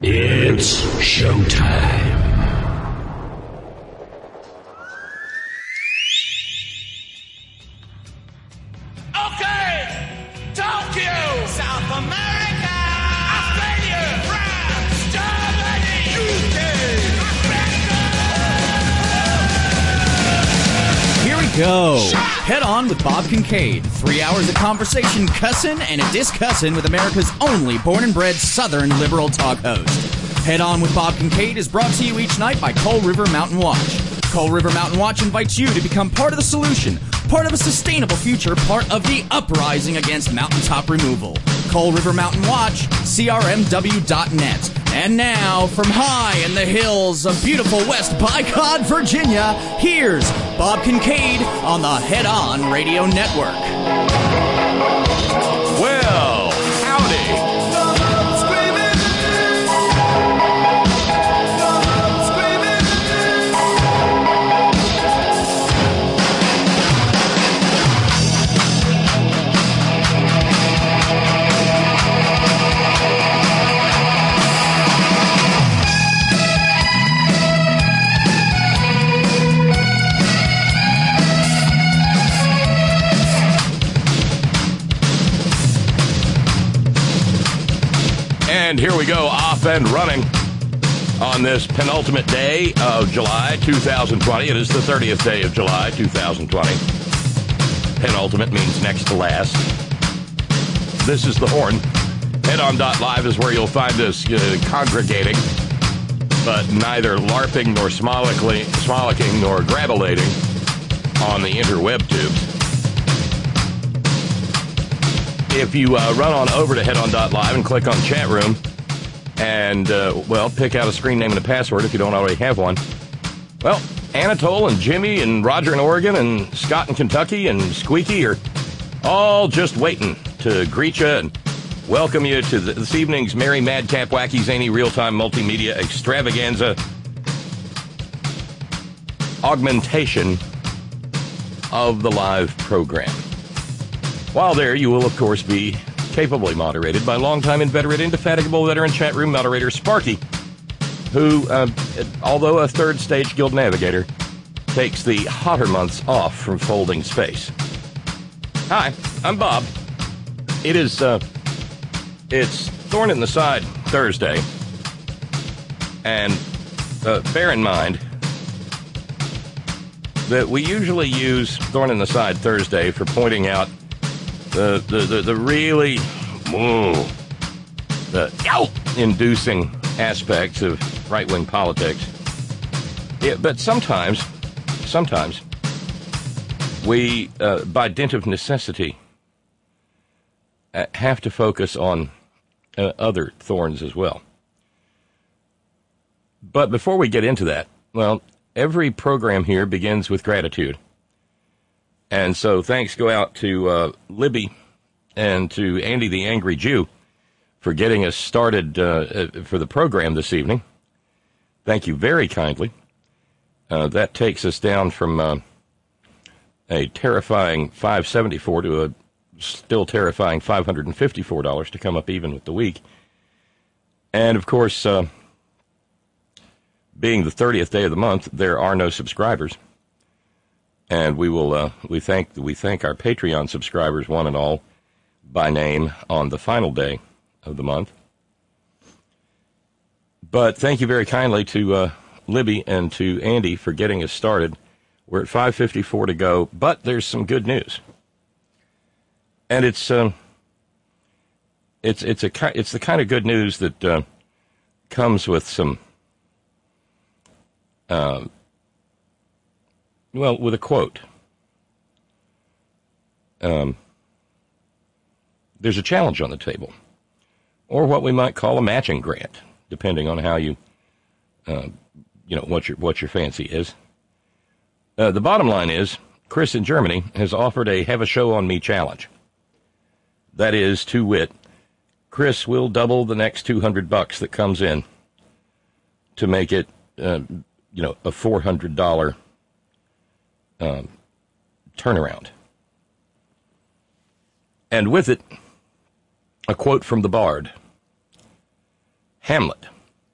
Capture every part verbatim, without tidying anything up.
It's showtime. Okay, Tokyo, South America, Australia, France, Germany, U K, America. Here we go. Head On with Bob Kincaid. Three hours of conversation, cussin' and a discussin' with America's only born and bred Southern liberal talk host. Head On with Bob Kincaid is brought to you each night by Coal River Mountain Watch. Coal River Mountain Watch invites you to become part of the solution, part of a sustainable future, part of the uprising against mountaintop removal. Coal River Mountain Watch, C R M W dot net. And now, from high in the hills of beautiful West Bicod, Virginia, here's Bob Kincaid on the Head On Radio Network. Well, howdy. And here we go, off and running on this penultimate day of July two thousand twenty. It is the thirtieth day of July two thousand twenty. Penultimate means next to last. This is The Horn. Head On dot live is where you'll find us uh, congregating, but neither LARPing nor smolicking, smolicking nor grabulating on the interweb tubes. If you uh, run on over to Head On dot live and click on chat room and, uh, well, pick out a screen name and a password if you don't already have one. Well, Anatole and Jimmy and Roger in Oregon and Scott in Kentucky and Squeaky are all just waiting to greet you and welcome you to this evening's Merry Madcap Wacky Zany Real-Time Multimedia Extravaganza augmentation of the live program. While there, you will, of course, be capably moderated by longtime inveterate, indefatigable veteran chat room moderator Sparky, who, uh, although a third-stage guild navigator, takes the hotter months off from folding space. Hi, I'm Bob. It is, uh, it's Thorn in the Side Thursday, and uh, bear in mind that we usually use Thorn in the Side Thursday for pointing out The, the, the, the really whoa, the inducing aspects of right-wing politics. Yeah, but sometimes, sometimes, we, uh, by dint of necessity, uh, have to focus on uh, other thorns as well. But before we get into that, well, every program here begins with gratitude. And so thanks go out to uh, Libby and to Andy the Angry Jew for getting us started uh, for the program this evening. Thank you very kindly. Uh, that takes us down from uh, a terrifying five hundred seventy-four dollars to a still terrifying five hundred fifty-four dollars to come up even with the week. And, of course, uh, being the thirtieth day of the month, there are no subscribers. And we will uh, we thank we thank our Patreon subscribers one and all by name on the final day of the month. But thank you very kindly to uh, Libby and to Andy for getting us started. We're at five fifty-four to go, but there's some good news, and it's um, it's it's a it's the kind of good news that uh, comes with some. Uh, Well, with a quote. Um, there's a challenge on the table, or what we might call a matching grant, depending on how you, uh, you know, what your what your fancy is. Uh, the bottom line is, Chris in Germany has offered a Have a Show on Me challenge. That is, to wit, Chris will double the next two hundred bucks that comes in to make it, uh, you know, a four hundred dollars Um, turnaround. And with it, a quote from the Bard. Hamlet,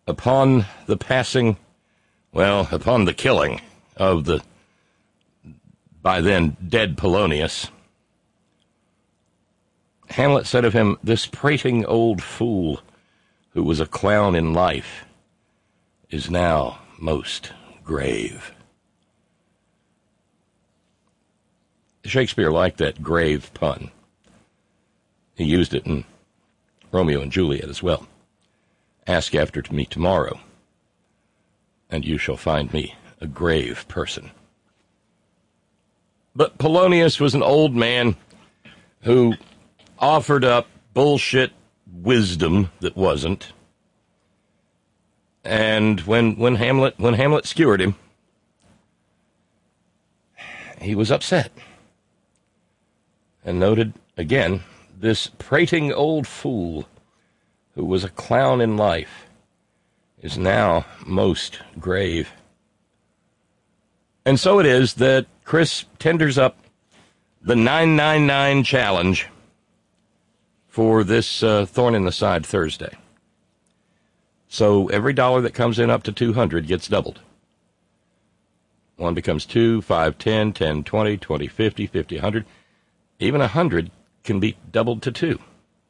upon the passing, well, upon the killing of the by then dead Polonius, Hamlet said of him, "This prating old fool who was a clown in life is now most grave." Shakespeare liked that grave pun. He used it in Romeo and Juliet as well. "Ask after me tomorrow, and you shall find me a grave person." But Polonius was an old man who offered up bullshit wisdom that wasn't. And when when Hamlet when Hamlet skewered him, he was upset and noted again, "This prating old fool who was a clown in life is now most grave." And so it is that Chris tenders up the nine nine nine challenge for this uh, Thorn in the Side Thursday. So every dollar that comes in up to two hundred gets doubled. One becomes two, five, ten, ten, twenty, twenty, fifty, fifty, one hundred. Even one hundred can be doubled to two.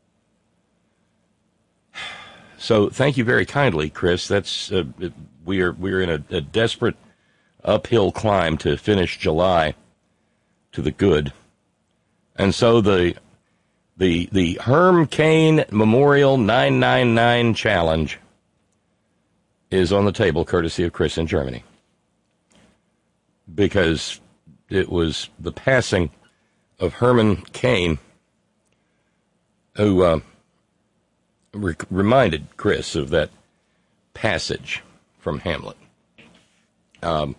So thank you very kindly, Chris. That's uh, we are we are in a, a desperate uphill climb to finish July to the good, and so the the the Herm Cain Memorial nine nine nine Challenge is on the table, courtesy of Chris in Germany, because it was the passing of Herman Cain who uh, re- reminded Chris of that passage from Hamlet. Um,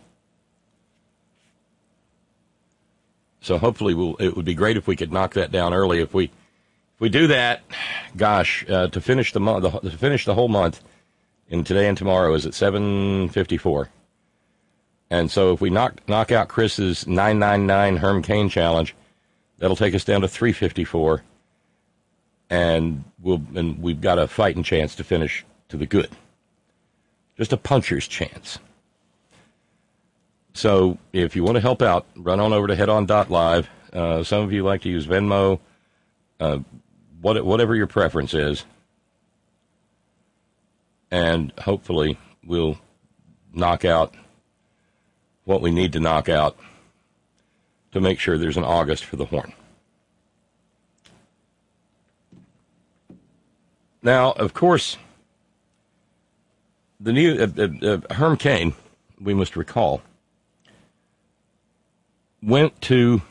so hopefully we'll, it would be great if we could knock that down early. If we if we do that, gosh, uh, to finish the month, to finish the whole month, in today and tomorrow is at seven fifty-four. And so if we knock knock out Chris's nine nine nine Herm Cain challenge, that'll take us down to three fifty-four, and we'll and we've got a fighting chance to finish to the good. Just a puncher's chance. So if you want to help out, run on over to head on dot live. Uh, some of you like to use Venmo, uh, what, whatever your preference is. And hopefully we'll knock out what we need to knock out to make sure there's an August for the Horn. Now, of course, the new uh, uh, uh, Herm Cain, we must recall, went to,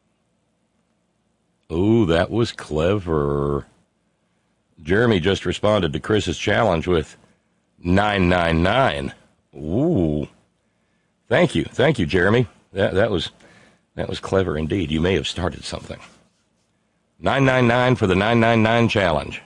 oh, that was clever. Jeremy just responded to Chris's challenge with nine nine nine. Ooh. Thank you. Thank you, Jeremy. That that was that was clever indeed. You may have started something. nine nine nine for the nine nine nine challenge.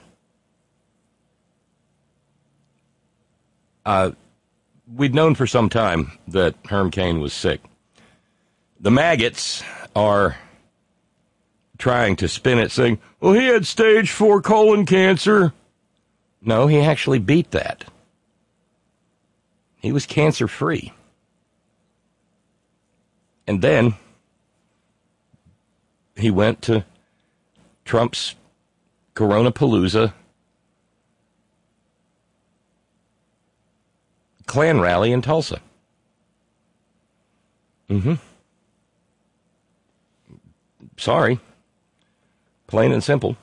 Uh, we'd known for some time that Herm Cain was sick. The maggots are trying to spin it, saying, well, he had stage four colon cancer. No, he actually beat that. He was cancer-free. And then he went to Trump's Corona-palooza Klan rally in Tulsa. Mm-hmm. Sorry. Plain and simple.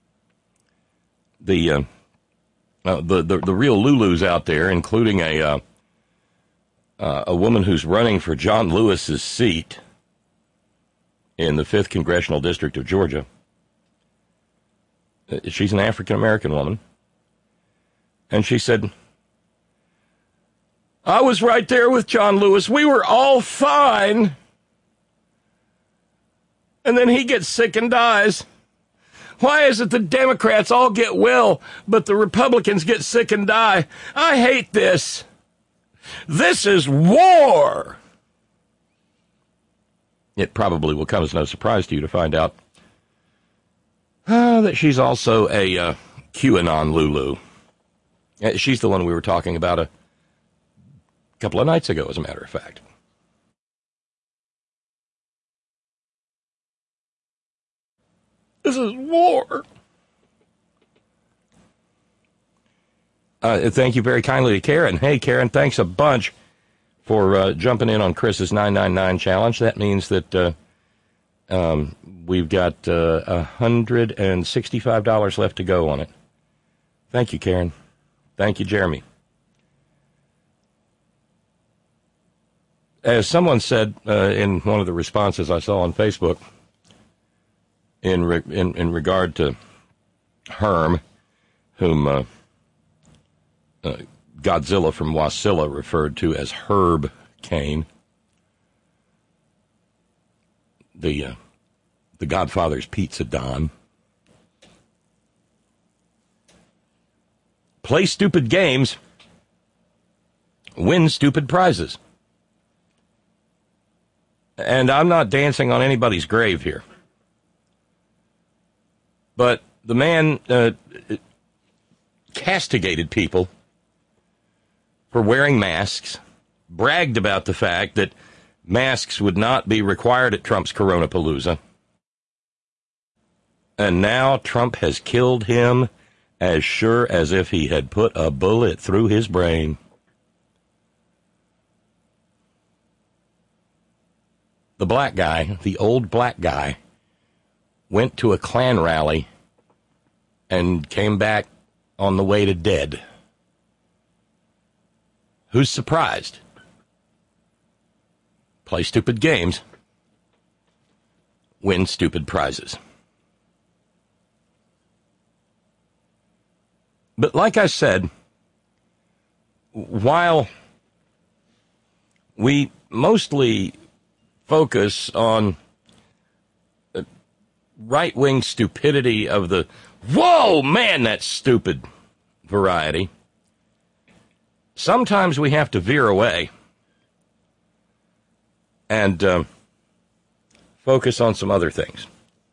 The uh, uh, the, the the real Lulus out there, including a uh, uh, a woman who's running for John Lewis's seat in the fifth Congressional District of Georgia. She's an African-American woman. And she said, I was right there with John Lewis. We were all fine. And then he gets sick and dies. Why is it the Democrats all get well, but the Republicans get sick and die? I hate this. This is war. It probably will come as no surprise to you to find out uh, that she's also a uh, QAnon Lulu. She's the one we were talking about a couple of nights ago, as a matter of fact. This is war. Uh, thank you very kindly to Karen. Hey, Karen, thanks a bunch for uh, jumping in on Chris's nine nine nine challenge. That means that uh, um, we've got uh, one hundred sixty-five dollars left to go on it. Thank you, Karen. Thank you, Jeremy. As someone said uh, in one of the responses I saw on Facebook, in re- in, in regard to Herm, whom uh, uh, Godzilla from Wasilla referred to as Herb Cain, the uh, the Godfather's Pizza Don. Play stupid games, win stupid prizes. And I'm not dancing on anybody's grave here. But the man uh, castigated people for wearing masks, bragged about the fact that masks would not be required at Trump's Coronapalooza. And now Trump has killed him as sure as if he had put a bullet through his brain. The black guy, the old black guy, went to a Klan rally and came back on the way to dead. Who's surprised? Play stupid games, win stupid prizes. But like I said, while we mostly focus on the right-wing stupidity of the, whoa, man, that's stupid variety, sometimes we have to veer away and uh, focus on some other things.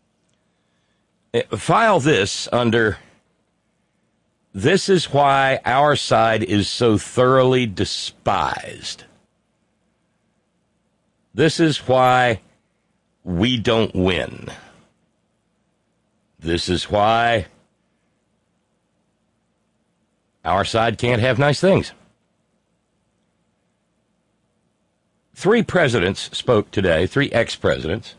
File this under, this is why our side is so thoroughly despised. This is why we don't win. This is why our side can't have nice things. Three presidents spoke today, three ex-presidents.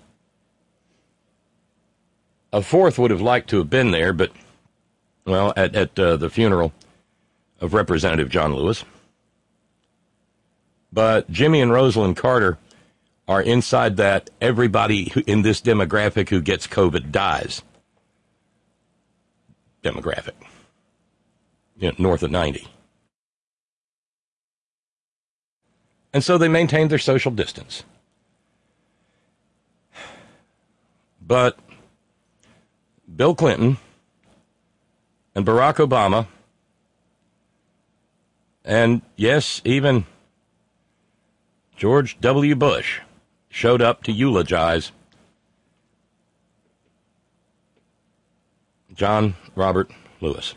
A fourth would have liked to have been there, but, well, at, at uh, the funeral of Representative John Lewis. But Jimmy and Rosalind Carter are inside that everybody who, in this demographic who gets COVID dies demographic, you know, north of ninety. And so they maintained their social distance. But Bill Clinton and Barack Obama, and yes, even George W. Bush, showed up to eulogize John Robert Lewis.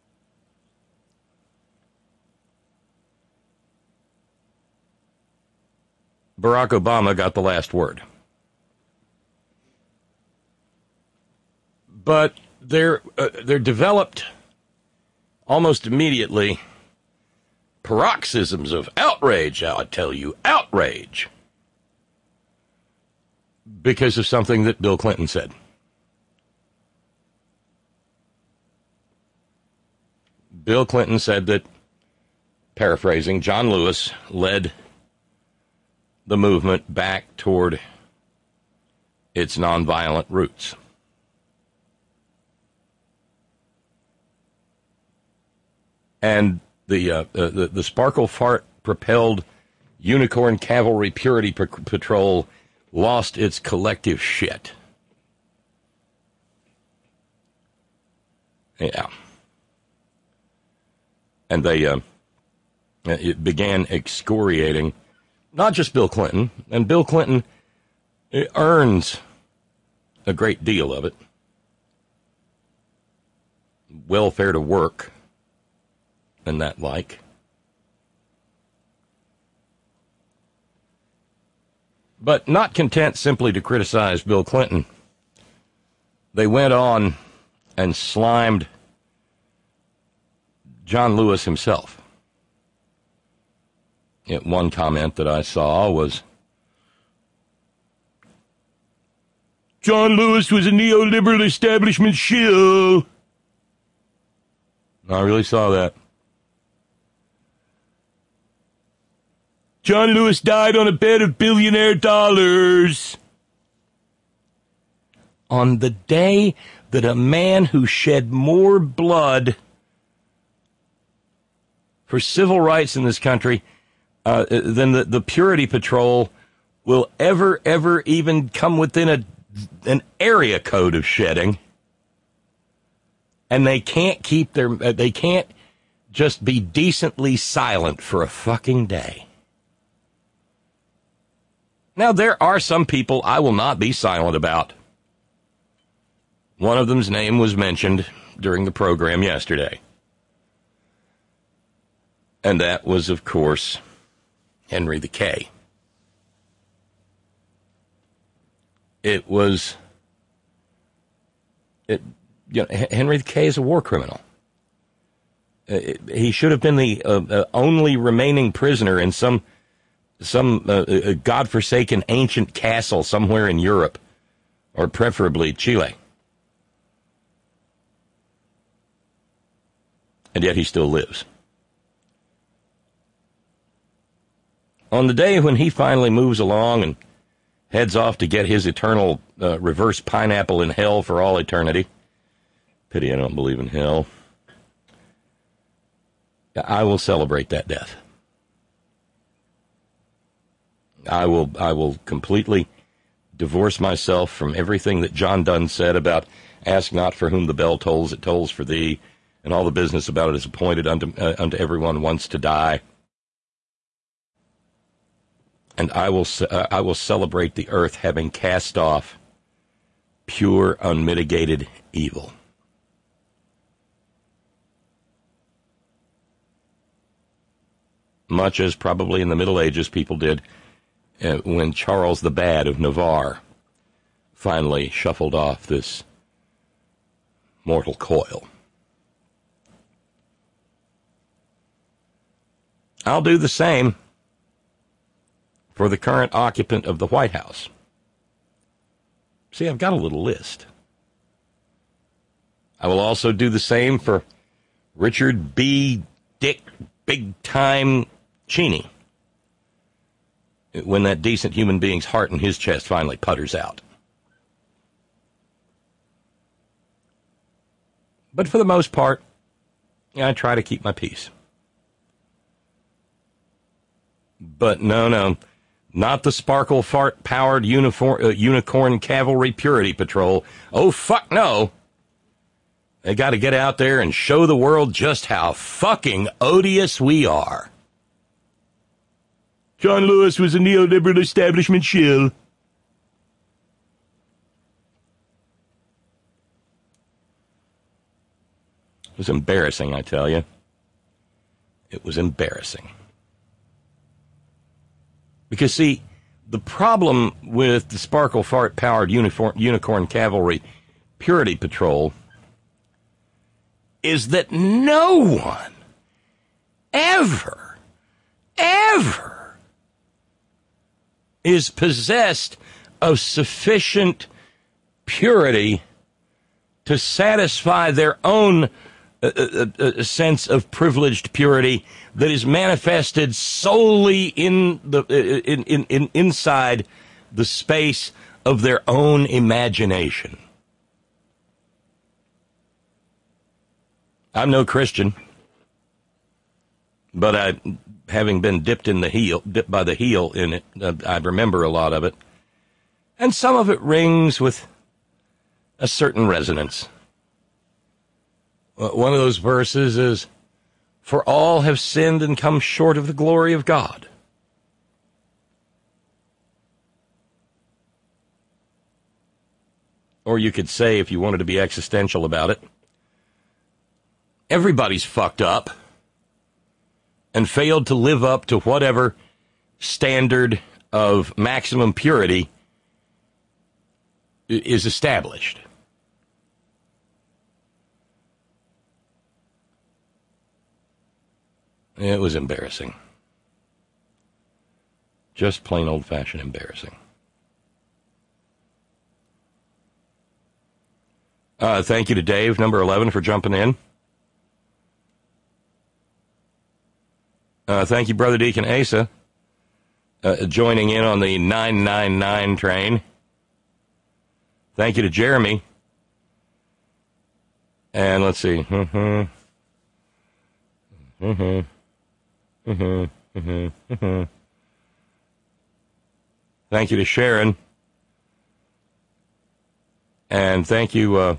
Barack Obama got the last word. But there, uh, there developed almost immediately paroxysms of outrage, I tell you, outrage, because of something that Bill Clinton said. Bill Clinton said that, paraphrasing, John Lewis led the movement back toward its nonviolent roots. And the uh, the, the Sparkle Fart propelled Unicorn Cavalry Purity P- Patrol lost its collective shit. Yeah. And they uh, it began excoriating not just Bill Clinton, and Bill Clinton earns a great deal of it. Welfare to work, and that like. But not content simply to criticize Bill Clinton, they went on and slimed John Lewis himself. Yet one comment that I saw was, John Lewis was a neoliberal establishment shill. I really saw that. John Lewis died on a bed of billionaire dollars. On the day that a man who shed more blood for civil rights in this country uh, than the, the Purity Patrol will ever, ever even come within a, an area code of shedding. And they can't keep their, uh, they can't just be decently silent for a fucking day. Now, there are some people I will not be silent about. One of them's name was mentioned during the program yesterday. And that was, of course, Henry the K. It was, it, you know, Henry the K is a war criminal. It, he should have been the uh, uh, only remaining prisoner in some some uh, uh, godforsaken ancient castle somewhere in Europe, or preferably Chile. And yet he still lives. On the day when he finally moves along and heads off to get his eternal uh, reverse pineapple in hell for all eternity, pity I don't believe in hell, I will celebrate that death. I will I will completely divorce myself from everything that John Donne said about ask not for whom the bell tolls, it tolls for thee, and all the business about it is appointed unto, uh, unto everyone once to die. And I will uh, I will celebrate the earth having cast off pure, unmitigated evil. Much as probably in the Middle Ages people did uh, when Charles the Bad of Navarre finally shuffled off this mortal coil. I'll do the same for the current occupant of the White House. See, I've got a little list. I will also do the same for Richard B. Dick Big Time Cheney when that decent human being's heart in his chest finally putters out. But for the most part, I try to keep my peace. But no, no, not the sparkle fart powered uniform, uh, unicorn cavalry purity patrol. Oh, fuck no. They got to get out there and show the world just how fucking odious we are. John Lewis was a neoliberal establishment shill. It was embarrassing, I tell you. It was embarrassing. Because, see, the problem with the sparkle fart powered uniform, unicorn cavalry purity patrol is that no one ever, ever is possessed of sufficient purity to satisfy their own uh, uh, uh, sense of privileged purity that is manifested solely in the uh, in, in, in inside the space of their own imagination. I'm no Christian, but I, having been dipped in the heel, dipped by the heel in it, uh, I remember a lot of it, and some of it rings with a certain resonance. Uh, one of those verses is, "For all have sinned and come short of the glory of God." Or you could say, if you wanted to be existential about it, everybody's fucked up. and failed to live up to whatever standard of maximum purity is established. It was embarrassing. Just plain old-fashioned embarrassing. Uh, thank you to Dave, number eleven, for jumping in. Uh, thank you, Brother Deacon Asa, uh, joining in on the nine nine nine train. Thank you to Jeremy. And let's see. Mm-hmm. Mm-hmm. Mm-hmm. Mm-hmm. Mm-hmm. Thank you to Sharon. And thank you, uh,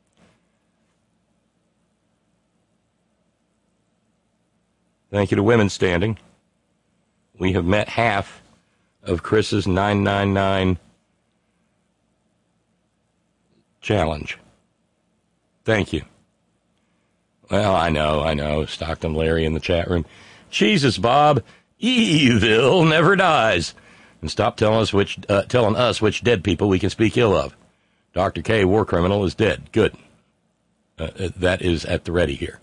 thank you to Women Standing. We have met half of Chris's nine nine nine challenge. Thank you. Well, I know, I know. Stockton Larry in the chat room. Jesus, Bob, evil never dies. And stop telling us which uh, telling us which dead people we can speak ill of. Doctor K, war criminal, is dead. Good. Uh, that is at the ready here.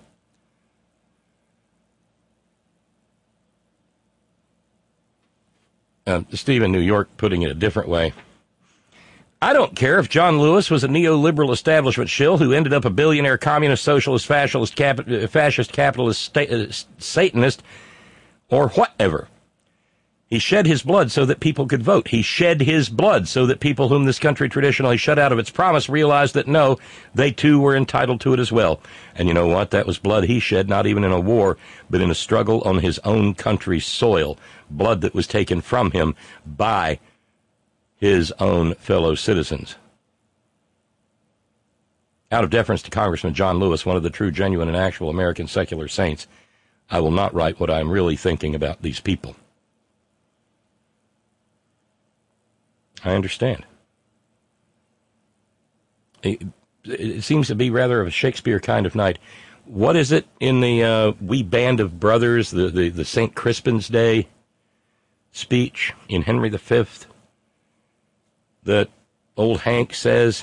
Uh, Stephen, New York, putting it a different way. I don't care if John Lewis was a neoliberal establishment shill who ended up a billionaire communist, socialist, fascist, cap- fascist capitalist, sta- uh, Satanist, or whatever. He shed his blood so that people could vote. He shed his blood so that people whom this country traditionally shut out of its promise realized that, no, they too were entitled to it as well. And you know what? That was blood he shed, not even in a war, but in a struggle on his own country's soil. Blood that was taken from him by his own fellow citizens. Out of deference to Congressman John Lewis, one of the true, genuine, and actual American secular saints, I will not write what I am really thinking about these people. I understand. It, it seems to be rather of a Shakespeare kind of night. What is it in the uh, wee band of brothers, the, the, the Saint Crispin's Day speech in Henry the Fifth, that old Hank says,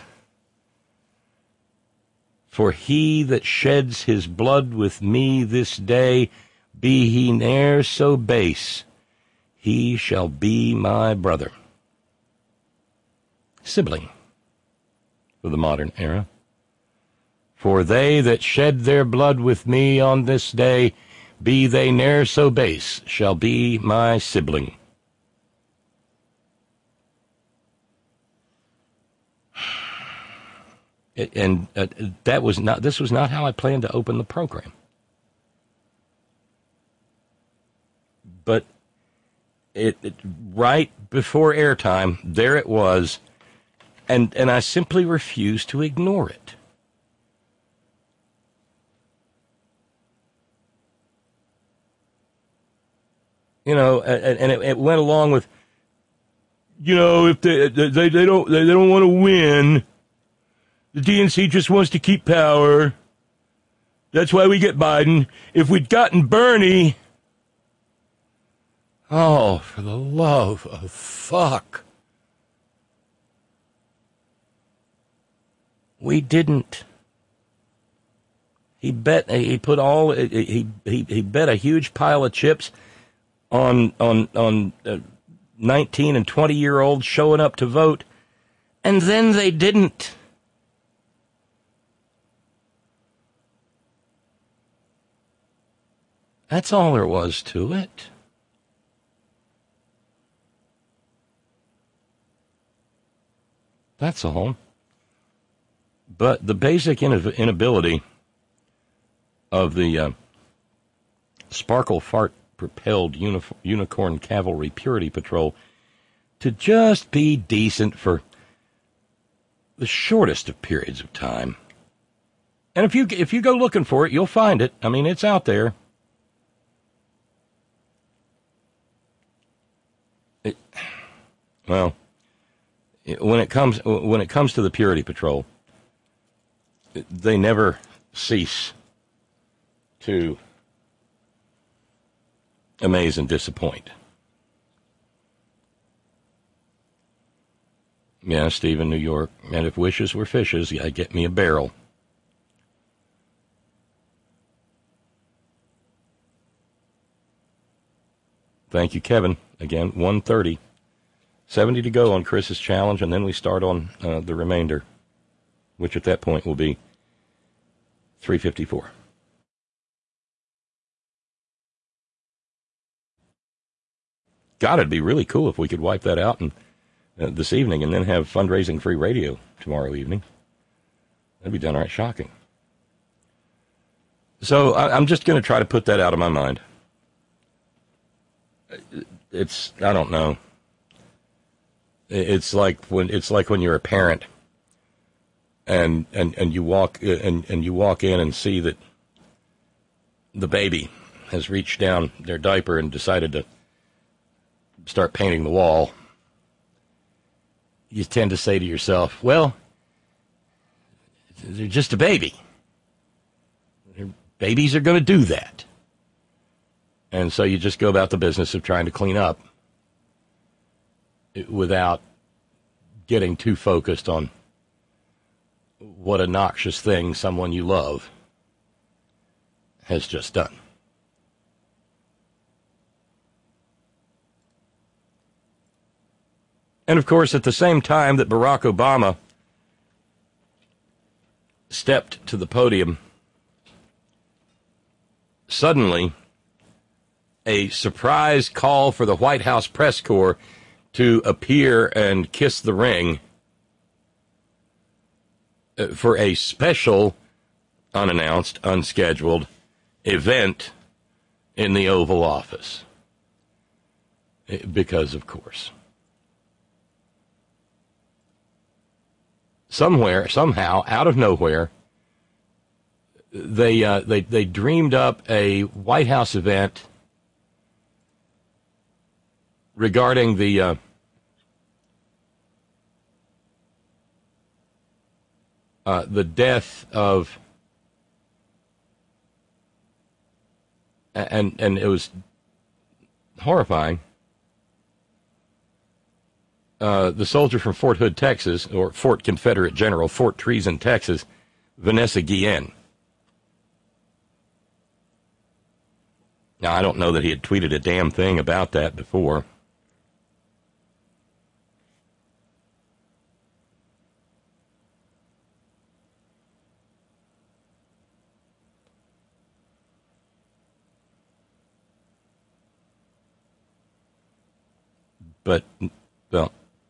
"For he that sheds his blood with me this day, be he ne'er so base, he shall be my brother." Sibling for the modern era. "For they that shed their blood with me on this day, be they ne'er so base, shall be my sibling." It, and uh, that was not. This was not how I planned to open the program. But it, it right before airtime, there it was. And and I simply refuse to ignore it. You know, and, and it, it went along with, you know, if they they, they don't they don't want to win, the D N C just wants to keep power. That's why we get Biden. If we'd gotten Bernie, oh, for the love of fuck. We didn't. He bet. He put all. He he he bet a huge pile of chips on on on uh, nineteen and twenty year olds showing up to vote, and then they didn't. That's all there was to it. That's all. But the basic inability of the uh, Sparkle Fart-propelled uni- Unicorn Cavalry Purity Patrol to just be decent for the shortest of periods of time. And if you if you go looking for it, you'll find it. I mean, it's out there. It, well, it, when it comes when it comes to the Purity Patrol, they never cease to amaze and disappoint. Yeah, Steve in New York. And if wishes were fishes, yeah, get me a barrel. Thank you, Kevin. Again, one thirty. seventy to go on Chris's challenge, and then we start on uh, the remainder, which at that point will be three fifty-four. God, it'd be really cool if we could wipe that out and, uh, this evening and then have fundraising free radio tomorrow evening. That'd be downright shocking. So I, I'm just going to try to put that out of my mind. It's, I don't know. It's like when it's like when you're a parent and and, and you walk and, and you walk in and see that the baby has reached down their diaper and decided to start painting the wall. You tend to say to yourself, well, they're just a baby. Babies are going to do that. And so you just go about the business of trying to clean up without getting too focused on what a noxious thing someone you love has just done. And, of course, at the same time that Barack Obama stepped to the podium, suddenly a surprise call for the White House press corps to appear and kiss the ring for a special, unannounced, unscheduled event in the Oval Office. Because, of course, somewhere, somehow, out of nowhere, they uh, they they dreamed up a White House event regarding the uh, uh, the death of, and and it was horrifying. Uh, the soldier from Fort Hood, Texas, or Fort Confederate General, Fort Treason, Texas, Vanessa Guillen. Now, I don't know that he had tweeted a damn thing about that before. But, well,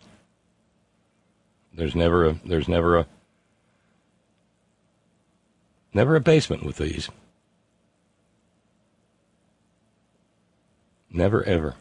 there's never a, there's never a, never a basement with these. Never, ever.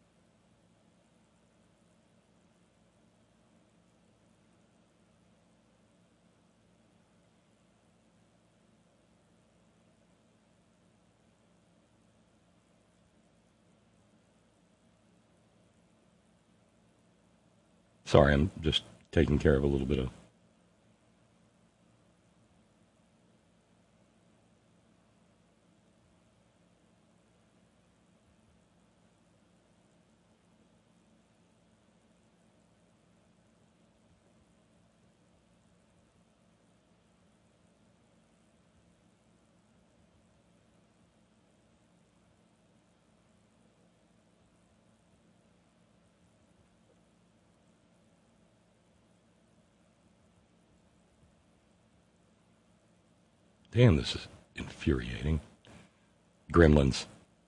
Sorry, I'm just taking care of a little bit of... Damn, this is infuriating. Gremlins.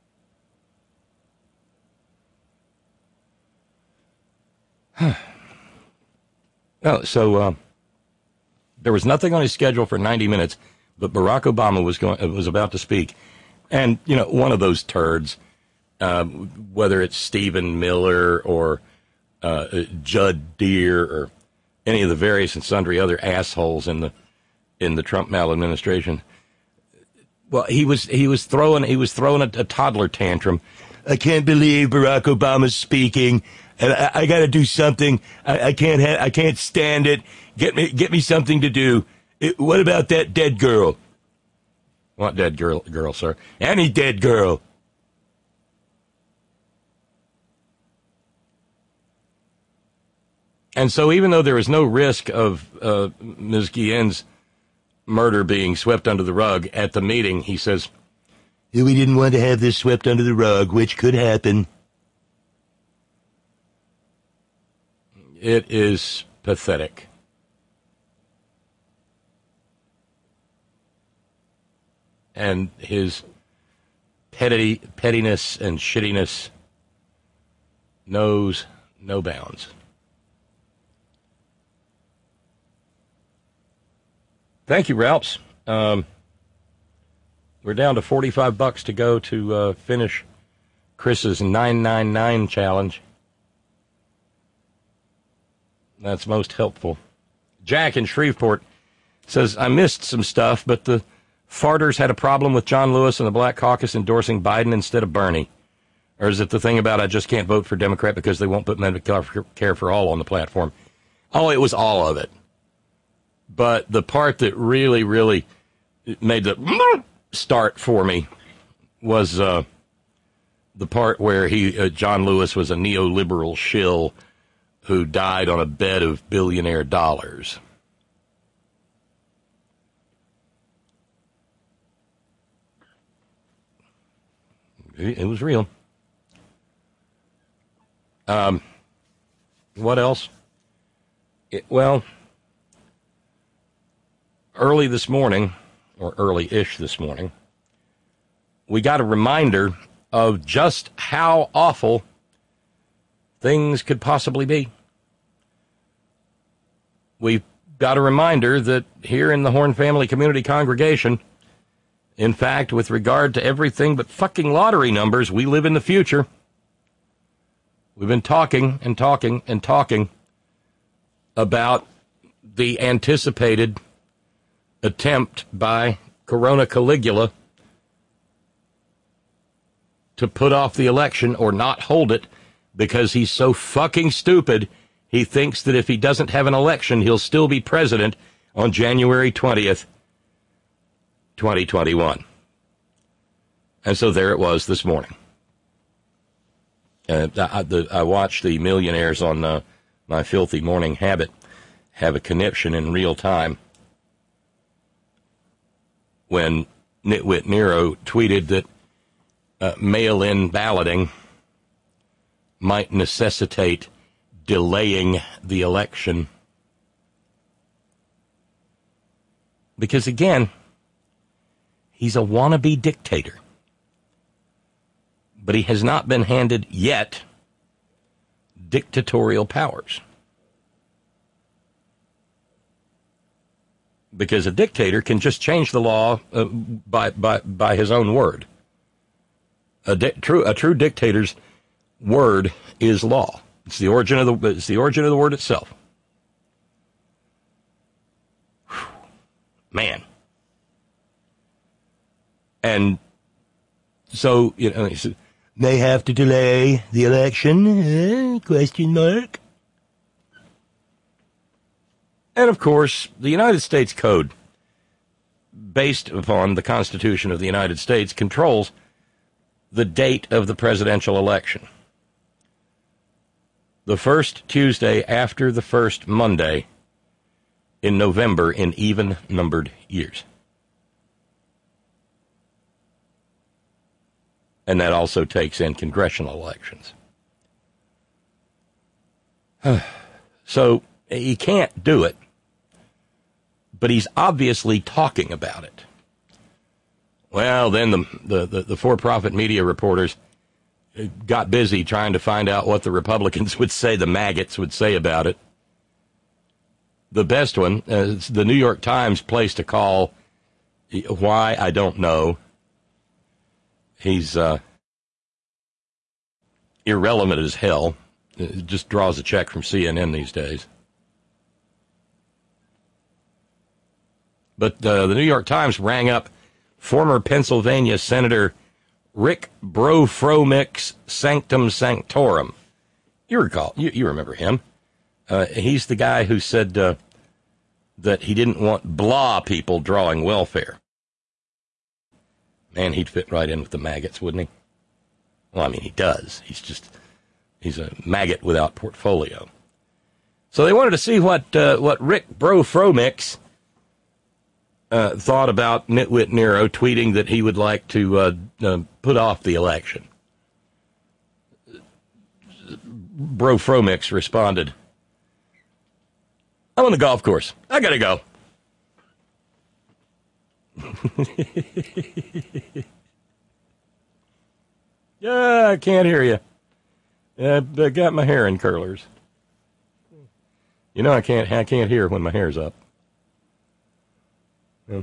Well, so uh, there was nothing on his schedule for ninety minutes, but Barack Obama was going was about to speak, and you know, one of those turds, uh, whether it's Stephen Miller or uh, Judd Deere or any of the various and sundry other assholes in the in the Trump maladministration. Well, he was he was throwing he was throwing a, a toddler tantrum. I can't believe Barack Obama's speaking, and I, I got to do something. I, I can't ha- I can't stand it. Get me get me something to do. It, what about that dead girl? What dead girl, girl, sir? Any dead girl. And so even though there is no risk of uh, Miz Guillen's murder being swept under the rug, at the meeting he says, we didn't want to have this swept under the rug, which could happen. It is pathetic. And his petty, pettiness and shittiness knows no bounds. Thank you, Ralphs. Um, we're down to forty-five bucks to go to uh, finish Chris's nine nine nine challenge. That's most helpful. Jack in Shreveport says, I missed some stuff, but the farters had a problem with John Lewis and the Black Caucus endorsing Biden instead of Bernie. Or is it the thing about I just can't vote for Democrat because they won't put Medicare for all on the platform? Oh, it was all of it. But the part that really, really made the start for me was uh, the part where he, uh, John Lewis was a neoliberal shill who died on a bed of billionaire dollars. It was real. Um, what else? It, well, early this morning, or early-ish this morning, we got a reminder of just how awful things could possibly be. We got a reminder that here in the Horn Family Community Congregation, in fact, with regard to everything but fucking lottery numbers, we live in the future. We've been talking and talking and talking about the anticipated attempt by Corona Caligula to put off the election or not hold it because he's so fucking stupid, he thinks that if he doesn't have an election, he'll still be president on January twentieth, twenty twenty-one. And so there it was this morning. Uh, I, the, I watched the millionaires on uh, My Filthy Morning Habit have a conniption in real time when Nitwit Nero tweeted that uh, mail-in balloting might necessitate delaying the election. Because, again, he's a wannabe dictator. But he has not been handed yet dictatorial powers. Because a dictator can just change the law uh, by, by, by his own word. A, di- true, a true dictator's word is law. It's the origin of the, it's the origin of the word itself. Whew. Man. And so, you know, they have to delay the election, uh, question mark. And, of course, the United States Code, based upon the Constitution of the United States, controls the date of the presidential election. The first Tuesday after the first Monday in November in even-numbered years. And that also takes in congressional elections. So he can't do it, but he's obviously talking about it. Well, then the, the, the, the for-profit media reporters got busy trying to find out what the Republicans would say, the maggots would say about it. The best one, uh, the New York Times placed a call. Why, I don't know. He's uh, irrelevant as hell. It just draws a check from C N N these days. But uh, the New York Times rang up former Pennsylvania Senator Rick Brofromix Sanctum Sanctorum. You recall, you, you remember him. Uh, he's the guy who said uh, that he didn't want blah people drawing welfare. Man, he'd fit right in with the maggots, wouldn't he? Well, I mean, he does. He's just, he's a maggot without portfolio. So they wanted to see what uh, what Rick Bro Fromix uh, thought about Nitwit Nero tweeting that he would like to uh, uh, put off the election. Bro Fromix responded, I'm on the golf course. I gotta go. Yeah, I can't hear you. Uh, I got my hair in curlers. You know I can't. I can't hear when my hair's up. Yeah.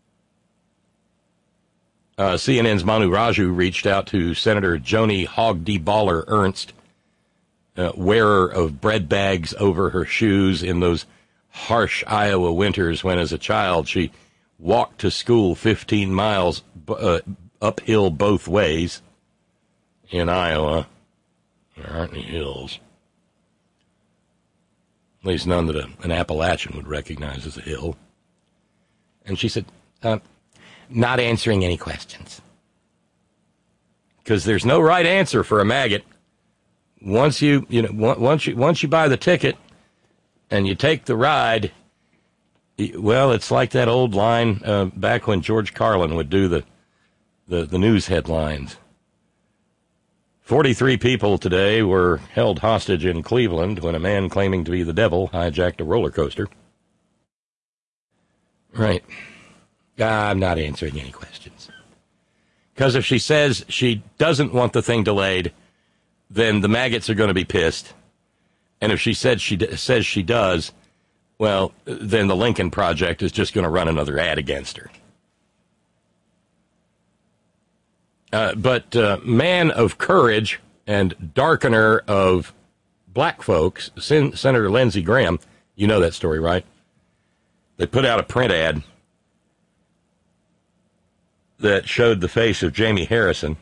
Uh, C N N's Manu Raju reached out to Senator Joni Hogdy-Baller Ernst, uh, wearer of bread bags over her shoes in those harsh Iowa winters when, as a child, she walked to school fifteen miles uh, uphill both ways. In Iowa, there aren't any hills. At least none that a, an Appalachian would recognize as a hill. And she said, uh, not answering any questions. Because there's no right answer for a maggot. Once you, you know, once you, once you buy the ticket and you take the ride, well, it's like that old line uh, back when George Carlin would do the, the, the news headlines. forty-three people today were held hostage in Cleveland when a man claiming to be the devil hijacked a roller coaster. Right. I'm not answering any questions. Because if she says she doesn't want the thing delayed, then the maggots are going to be pissed. And if she said she d- says she does, well, then the Lincoln Project is just going to run another ad against her. Uh, but uh, man of courage and darkener of black folks, Sen- Senator Lindsey Graham, you know that story, right? They put out a print ad that showed the face of Jamie Harrison.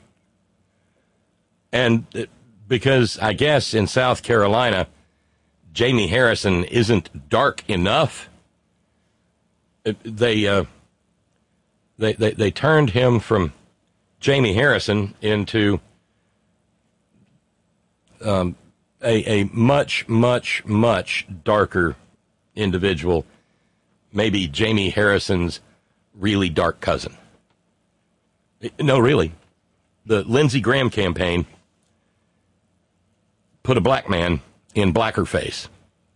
And it, because I guess in South Carolina, Jamie Harrison isn't dark enough, it, they, uh, they, they, they turned him from Jamie Harrison into um, a, a much, much, much darker individual, maybe Jamie Harrison's really dark cousin. No, really. The Lindsey Graham campaign put a black man in blacker face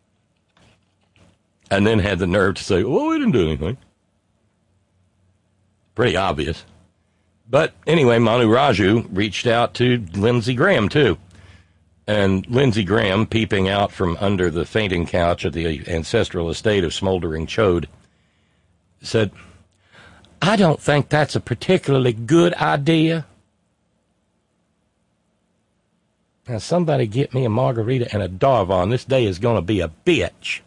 and then had the nerve to say, well, we didn't do anything. Pretty obvious. But anyway, Manu Raju reached out to Lindsey Graham, too. And Lindsey Graham, peeping out from under the fainting couch at the ancestral estate of smoldering chode, said, I don't think that's a particularly good idea. Now, somebody get me a margarita and a Darvon. This day is going to be a bitch.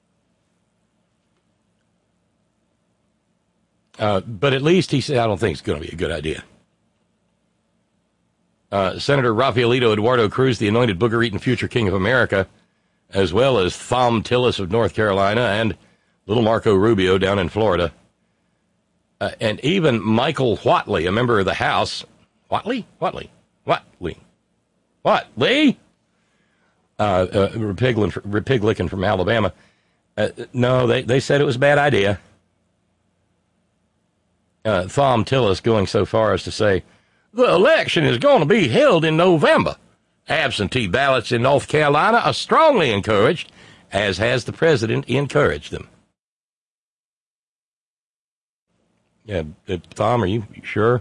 Uh, but at least he said, I don't think it's going to be a good idea. Uh, Senator Rafaelito Eduardo Cruz, the anointed booger-eating future king of America, as well as Thom Tillis of North Carolina and little Marco Rubio down in Florida, uh, and even Michael Whatley, a member of the House. Whatley? Whatley? Whatley? Whatley? Uh, uh, Republican, Republican from Alabama. Uh, no, they, they said it was a bad idea. Uh, Thom Tillis going so far as to say, the election is going to be held in November. Absentee ballots in North Carolina are strongly encouraged, as has the president encouraged them. Yeah, uh, Thom, are you sure?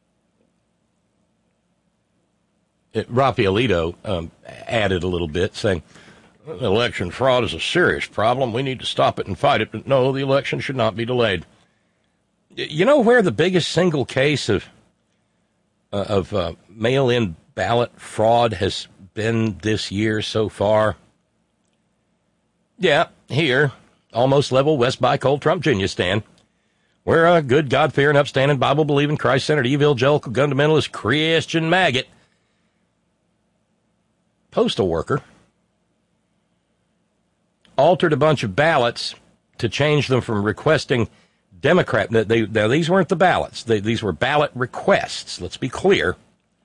It, Rafaelito um, added a little bit, saying, election fraud is a serious problem. We need to stop it and fight it. But no, the election should not be delayed. You know where the biggest single case of uh, of uh, mail-in ballot fraud has been this year so far? Yeah, here, almost level West by Cold Trump Junior stand, where a good, God-fearing, upstanding, Bible-believing, Christ-centered, evangelical, fundamentalist, Christian maggot, postal worker, altered a bunch of ballots to change them from requesting Democrat. They, now, these weren't the ballots. They, these were ballot requests. Let's be clear.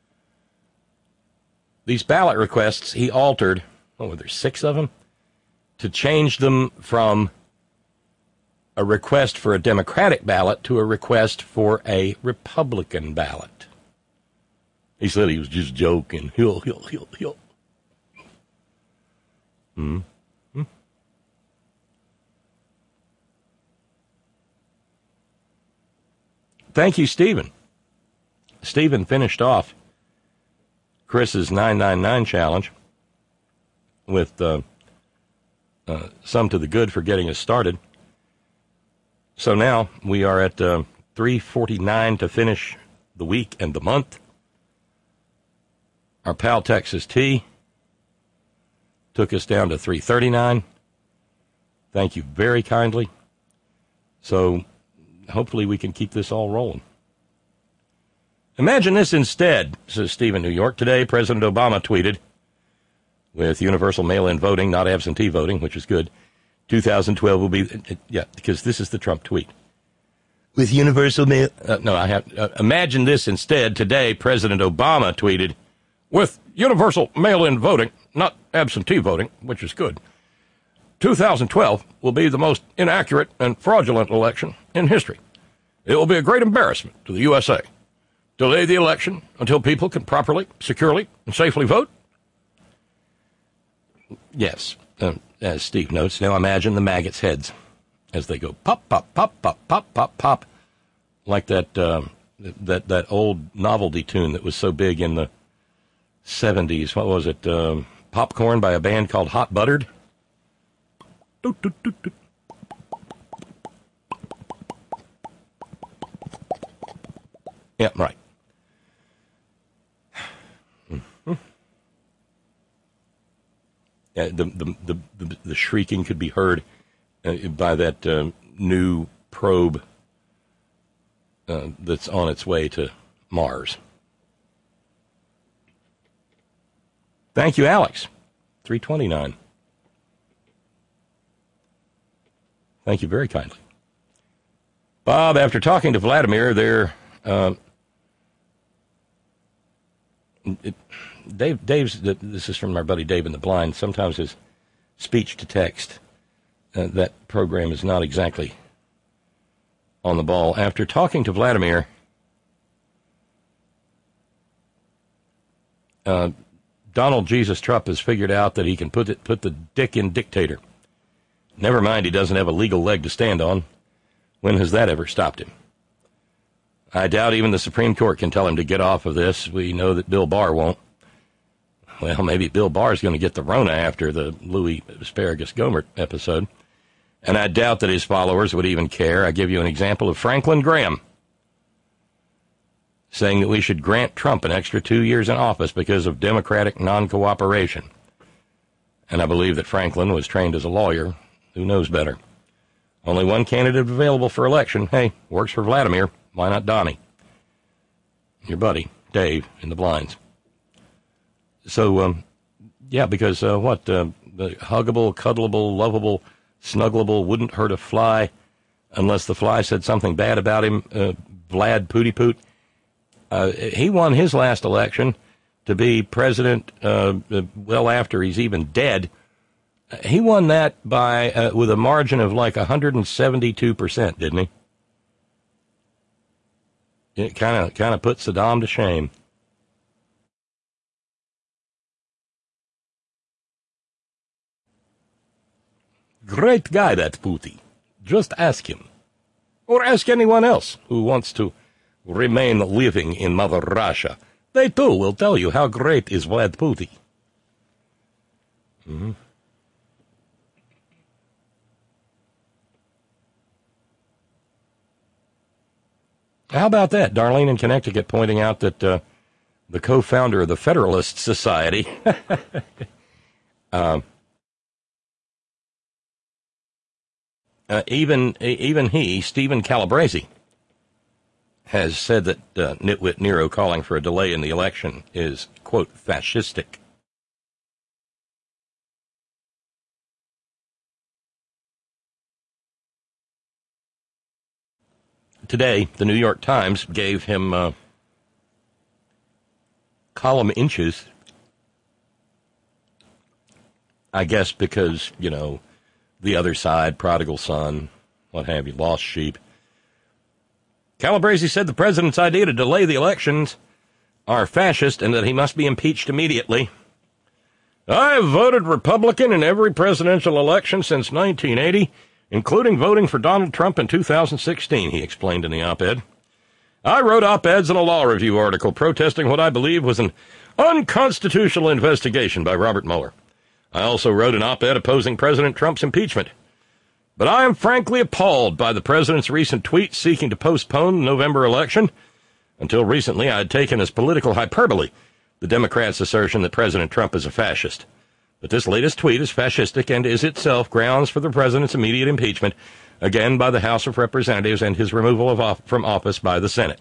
These ballot requests, he altered, oh, were there six of them? to change them from a request for a Democratic ballot to a request for a Republican ballot. He said he was just joking. He'll, he'll, he'll, he'll. Hmm. Hmm. Thank you, Stephen. Stephen finished off Chris's nine nine nine challenge with uh, uh, some to the good for getting us started. So now we are at uh, three forty-nine to finish the week and the month. Our pal Texas T took us down to three thirty-nine. Thank you very kindly. So hopefully we can keep this all rolling. Imagine this instead, says Stephen, New York. Today, President Obama tweeted, with universal mail-in voting, not absentee voting, which is good, two thousand twelve will be, uh, yeah, because this is the Trump tweet. With universal mail, uh, no, I have, uh, imagine this instead. Today, President Obama tweeted, with universal mail-in voting, not absentee voting, which is good, two thousand twelve will be the most inaccurate and fraudulent election in history. It will be a great embarrassment to the U S A. Delay the election until people can properly, securely, and safely vote? Yes, uh, as Steve notes, now imagine the maggots' heads as they go pop, pop, pop, pop, pop, pop, pop, like that, uh, that, that old novelty tune that was so big in the seventies. What was it? Um, Popcorn by a band called Hot Buttered? Doot, doot, doot, doot. Yeah, right. Mm-hmm. Yeah, the, the, the, the, the shrieking could be heard uh, by that uh, new probe uh, that's on its way to Mars. Thank you, Alex. three twenty-nine. Thank you very kindly. Bob, after talking to Vladimir, there, uh, it, Dave, Dave's, this is from our buddy Dave in the Blind. Sometimes his speech to text, uh, that program is not exactly on the ball. After talking to Vladimir, uh, Donald Jesus Trump has figured out that he can put it, put the dick in dictator. Never mind, he doesn't have a legal leg to stand on. When has that ever stopped him? I doubt even the Supreme Court can tell him to get off of this. We know that Bill Barr won't. Well, maybe Bill Barr is going to get the Rona after the Louis Asparagus Gohmert episode. And I doubt that his followers would even care. I give you an example of Franklin Graham saying that we should grant Trump an extra two years in office because of Democratic non-cooperation. And I believe that Franklin was trained as a lawyer who knows better. Only one candidate available for election. Hey, works for Vladimir. Why not Donnie? Your buddy, Dave, in the blinds. So, um, yeah, because uh, what? Uh, the huggable, cuddleable, lovable, snuggleable wouldn't hurt a fly unless the fly said something bad about him. Uh, Vlad Pooty Poot. Uh, he won his last election to be president uh, well after he's even dead. He won that by uh, with a margin of like one hundred seventy-two percent, didn't he? It kind of kind of put Saddam to shame. Great guy, that Pooty. Just ask him. Or ask anyone else who wants to remain living in Mother Russia. They, too, will tell you how great is Vlad Pooty. Mm-hmm. How about that? Darlene in Connecticut pointing out that uh, the co-founder of the Federalist Society uh, uh, even even he, Stephen Calabresi, has said that uh, nitwit Nero calling for a delay in the election is, quote, fascistic. Today, the New York Times gave him uh, column inches, I guess because, you know, the other side, prodigal son, what have you, lost sheep. Calabresi said the president's idea to delay the elections are fascist and that he must be impeached immediately. I have voted Republican in every presidential election since nineteen eighty, including voting for Donald Trump in two thousand sixteen, he explained in the op-ed. I wrote op-eds in a law review article protesting what I believe was an unconstitutional investigation by Robert Mueller. I also wrote an op-ed opposing President Trump's impeachment. But I am frankly appalled by the president's recent tweet seeking to postpone the November election. Until recently, I had taken as political hyperbole the Democrats' assertion that President Trump is a fascist. But this latest tweet is fascistic and is itself grounds for the president's immediate impeachment, again by the House of Representatives, and his removal of off- from office by the Senate.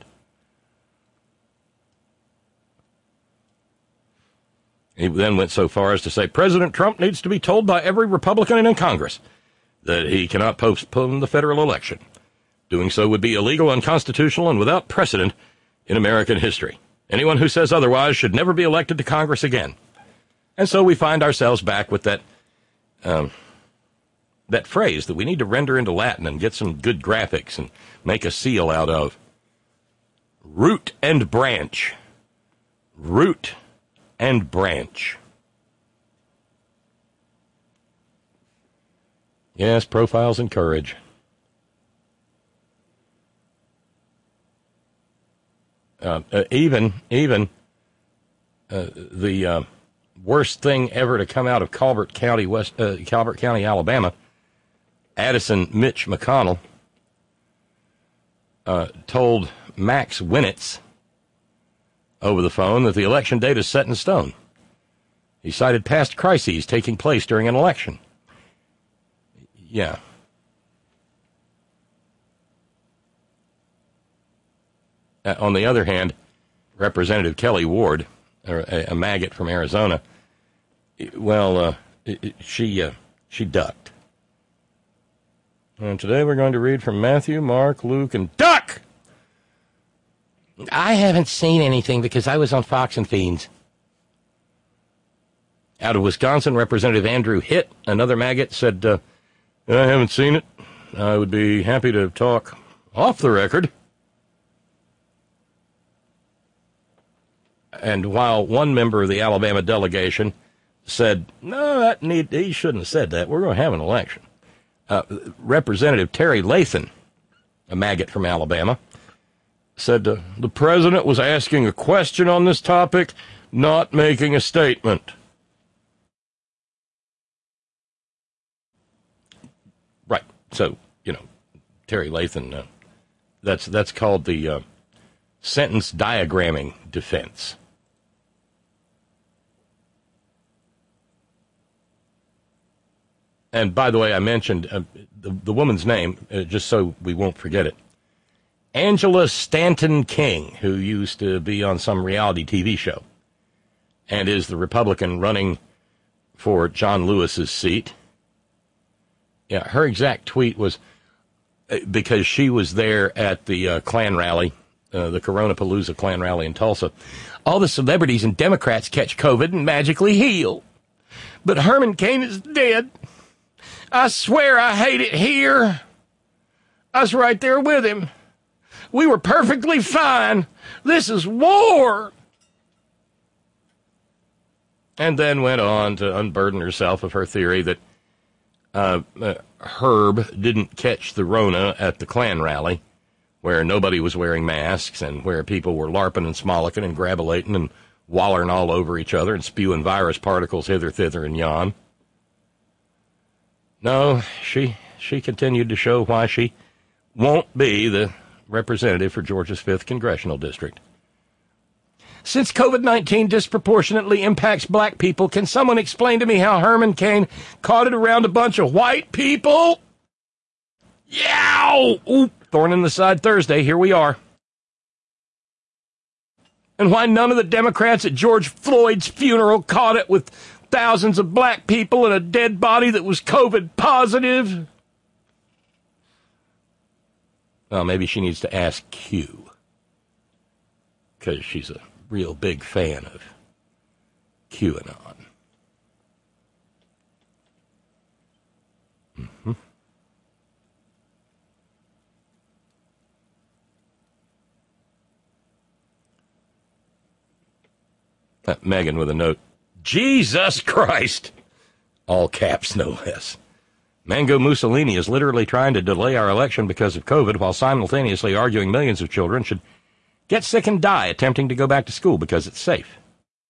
He then went so far as to say President Trump needs to be told by every Republican in Congress that he cannot postpone the federal election. Doing so would be illegal, unconstitutional, and without precedent in American history. Anyone who says otherwise should never be elected to Congress again. And so we find ourselves back with that um, that phrase that we need to render into Latin and get some good graphics and make a seal out of. Root and branch. Root and branch. Yes, profiles and courage. Uh, uh, even even uh, the uh, worst thing ever to come out of Colbert County, West uh, Colbert County, Alabama, Addison Mitch McConnell uh, told Max Winnitz over the phone that the election date is set in stone. He cited past crises taking place during an election. Yeah. Uh, on the other hand, Representative Kelly Ward, or a, a maggot from Arizona, well, uh, she uh, she ducked. And today we're going to read from Matthew, Mark, Luke, and duck! I haven't seen anything because I was on Fox and Fiends. Out of Wisconsin, Representative Andrew Hitt, another maggot, said, uh, I haven't seen it. I would be happy to talk off the record. And while one member of the Alabama delegation said, no, that need, he shouldn't have said that. We're going to have an election. Uh, Representative Terry Lathan, a maggot from Alabama, said uh, the president was asking a question on this topic, not making a statement. Right. So, you know, Terry Lathan, uh, that's that's called the uh, sentence diagramming defense. And by the way, I mentioned uh, the, the woman's name, uh, just so we won't forget it. Angela Stanton King, who used to be on some reality T V show and is the Republican running for John Lewis's seat. Yeah, her exact tweet was, uh, because she was there at the uh, Klan rally, uh, the Coronapalooza Klan rally in Tulsa. All the celebrities and Democrats catch COVID and magically heal. But Herman Cain is dead. I swear I hate it here. I was right there with him. We were perfectly fine. This is war. And then went on to unburden herself of her theory that uh, uh, Herb didn't catch the Rona at the Klan rally, where nobody was wearing masks and where people were larping and smolicking and grabulating and wallering all over each other and spewing virus particles hither, thither, and yon. No, she she continued to show why she won't be the representative for Georgia's fifth Congressional District. Since COVID nineteen disproportionately impacts black people, can someone explain to me how Herman Cain caught it around a bunch of white people? Yow! Oop, thorn in the side Thursday, here we are. And why none of the Democrats at George Floyd's funeral caught it with thousands of black people and a dead body that was COVID positive? Well, maybe she needs to ask Q, because she's a real big fan of QAnon. Mm-hmm. Uh, Megan with a note. Jesus Christ! All caps, no less. Mango Mussolini is literally trying to delay our election because of COVID while simultaneously arguing millions of children should get sick and die attempting to go back to school because it's safe.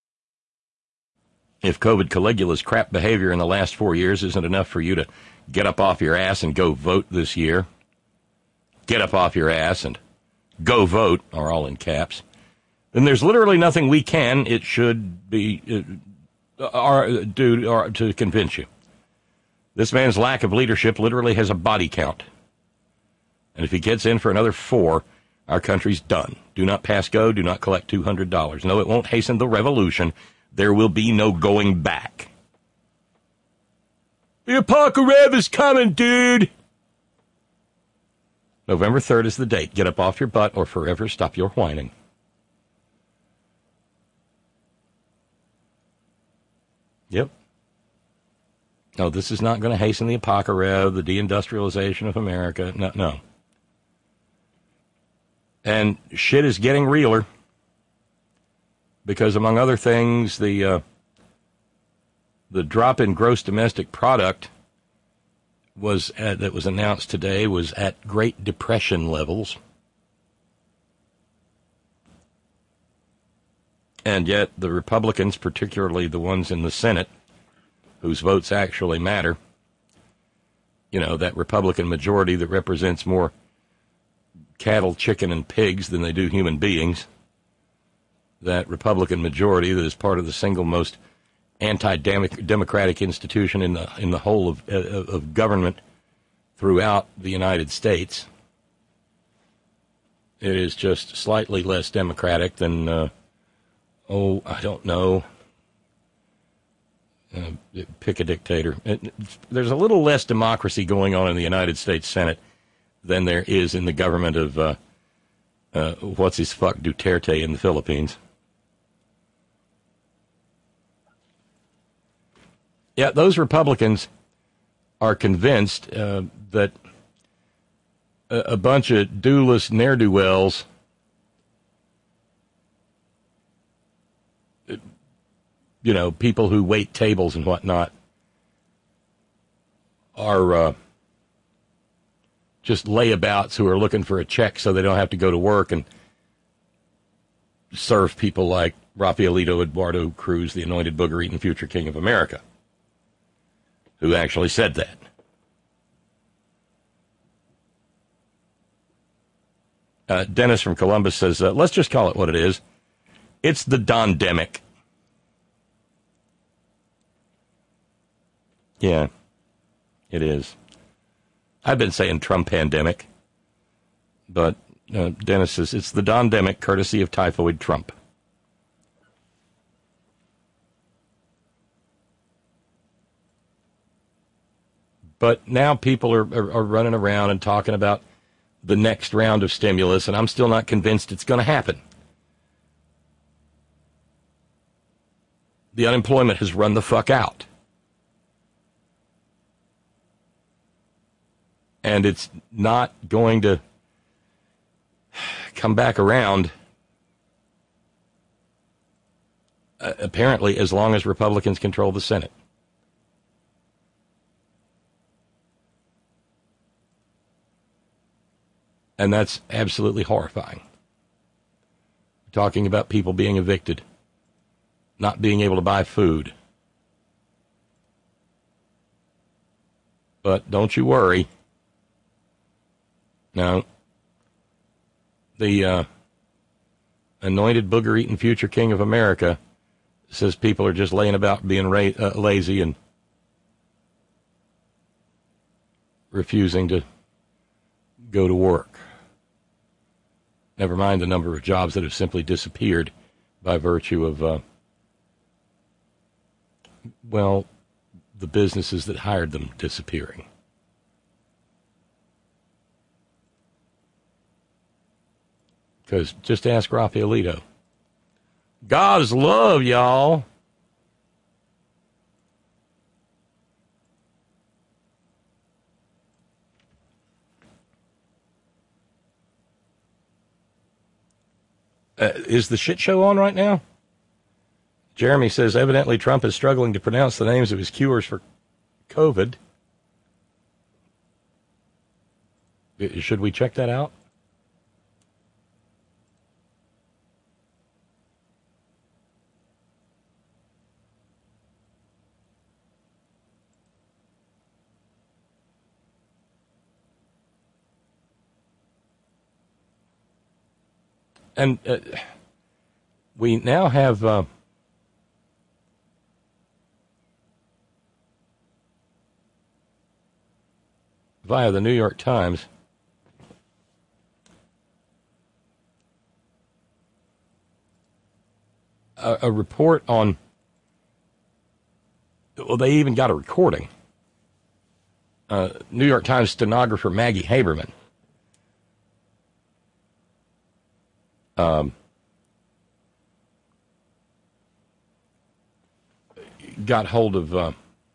If COVID Caligula's crap behavior in the last four years isn't enough for you to get up off your ass and go vote this year, get up off your ass and go vote, are all in caps, then there's literally nothing we can, it should be, uh, or, do or, to convince you. This man's lack of leadership literally has a body count. And if he gets in for another four, our country's done. Do not pass go. Do not collect two hundred dollars. No, it won't hasten the revolution. There will be no going back. The apocalypse is coming, dude. November third is the date. Get up off your butt or forever stop your whining. Yep. No, this is not going to hasten the apocalypse, the deindustrialization of America. No, no. And shit is getting realer because, among other things, the uh, the drop in gross domestic product was uh, that was announced today was at Great Depression levels. And yet the Republicans, particularly the ones in the Senate, whose votes actually matter, you know, that Republican majority that represents more cattle, chicken, and pigs than they do human beings, that Republican majority that is part of the single most anti-democratic institution in the in the whole of, of, of government throughout the United States. It is just slightly less democratic than, uh, oh, I don't know, Uh, pick a dictator. It, there's a little less democracy going on in the United States Senate than there is in the government of uh, uh, what's his fuck Duterte in the Philippines. Yeah, those Republicans are convinced uh, that a, a bunch of dooless ne'er-do-wells you know, people who wait tables and whatnot are uh, just layabouts who are looking for a check so they don't have to go to work and serve people like Rafaelito Eduardo Cruz, the anointed booger-eating future king of America, who actually said that. Uh, Dennis from Columbus says, uh, let's just call it what it is. It's the Don-demic. Yeah, it is. I've been saying Trump pandemic, but uh, Dennis says it's the Don-demic, courtesy of typhoid Trump. But now people are, are, are running around and talking about the next round of stimulus, and I'm still not convinced it's going to happen. The unemployment has run the fuck out. And it's not going to come back around, uh, apparently, as long as Republicans control the Senate. And that's absolutely horrifying. We're talking about people being evicted, not being able to buy food. But don't you worry. No. The uh, anointed booger-eating future king of America says people are just laying about being ra- uh, lazy and refusing to go to work. Never mind the number of jobs that have simply disappeared by virtue of, uh, well, the businesses that hired them disappearing. Because just ask Rafaelito. God is love, y'all. Uh, is the shit show on right now? Jeremy says, evidently Trump is struggling to pronounce the names of his cures for COVID. Should we check that out? And uh, we now have uh, via the New York Times a, a report on, well, they even got a recording. Uh, New York Times stenographer Maggie Haberman Um, got hold of uh,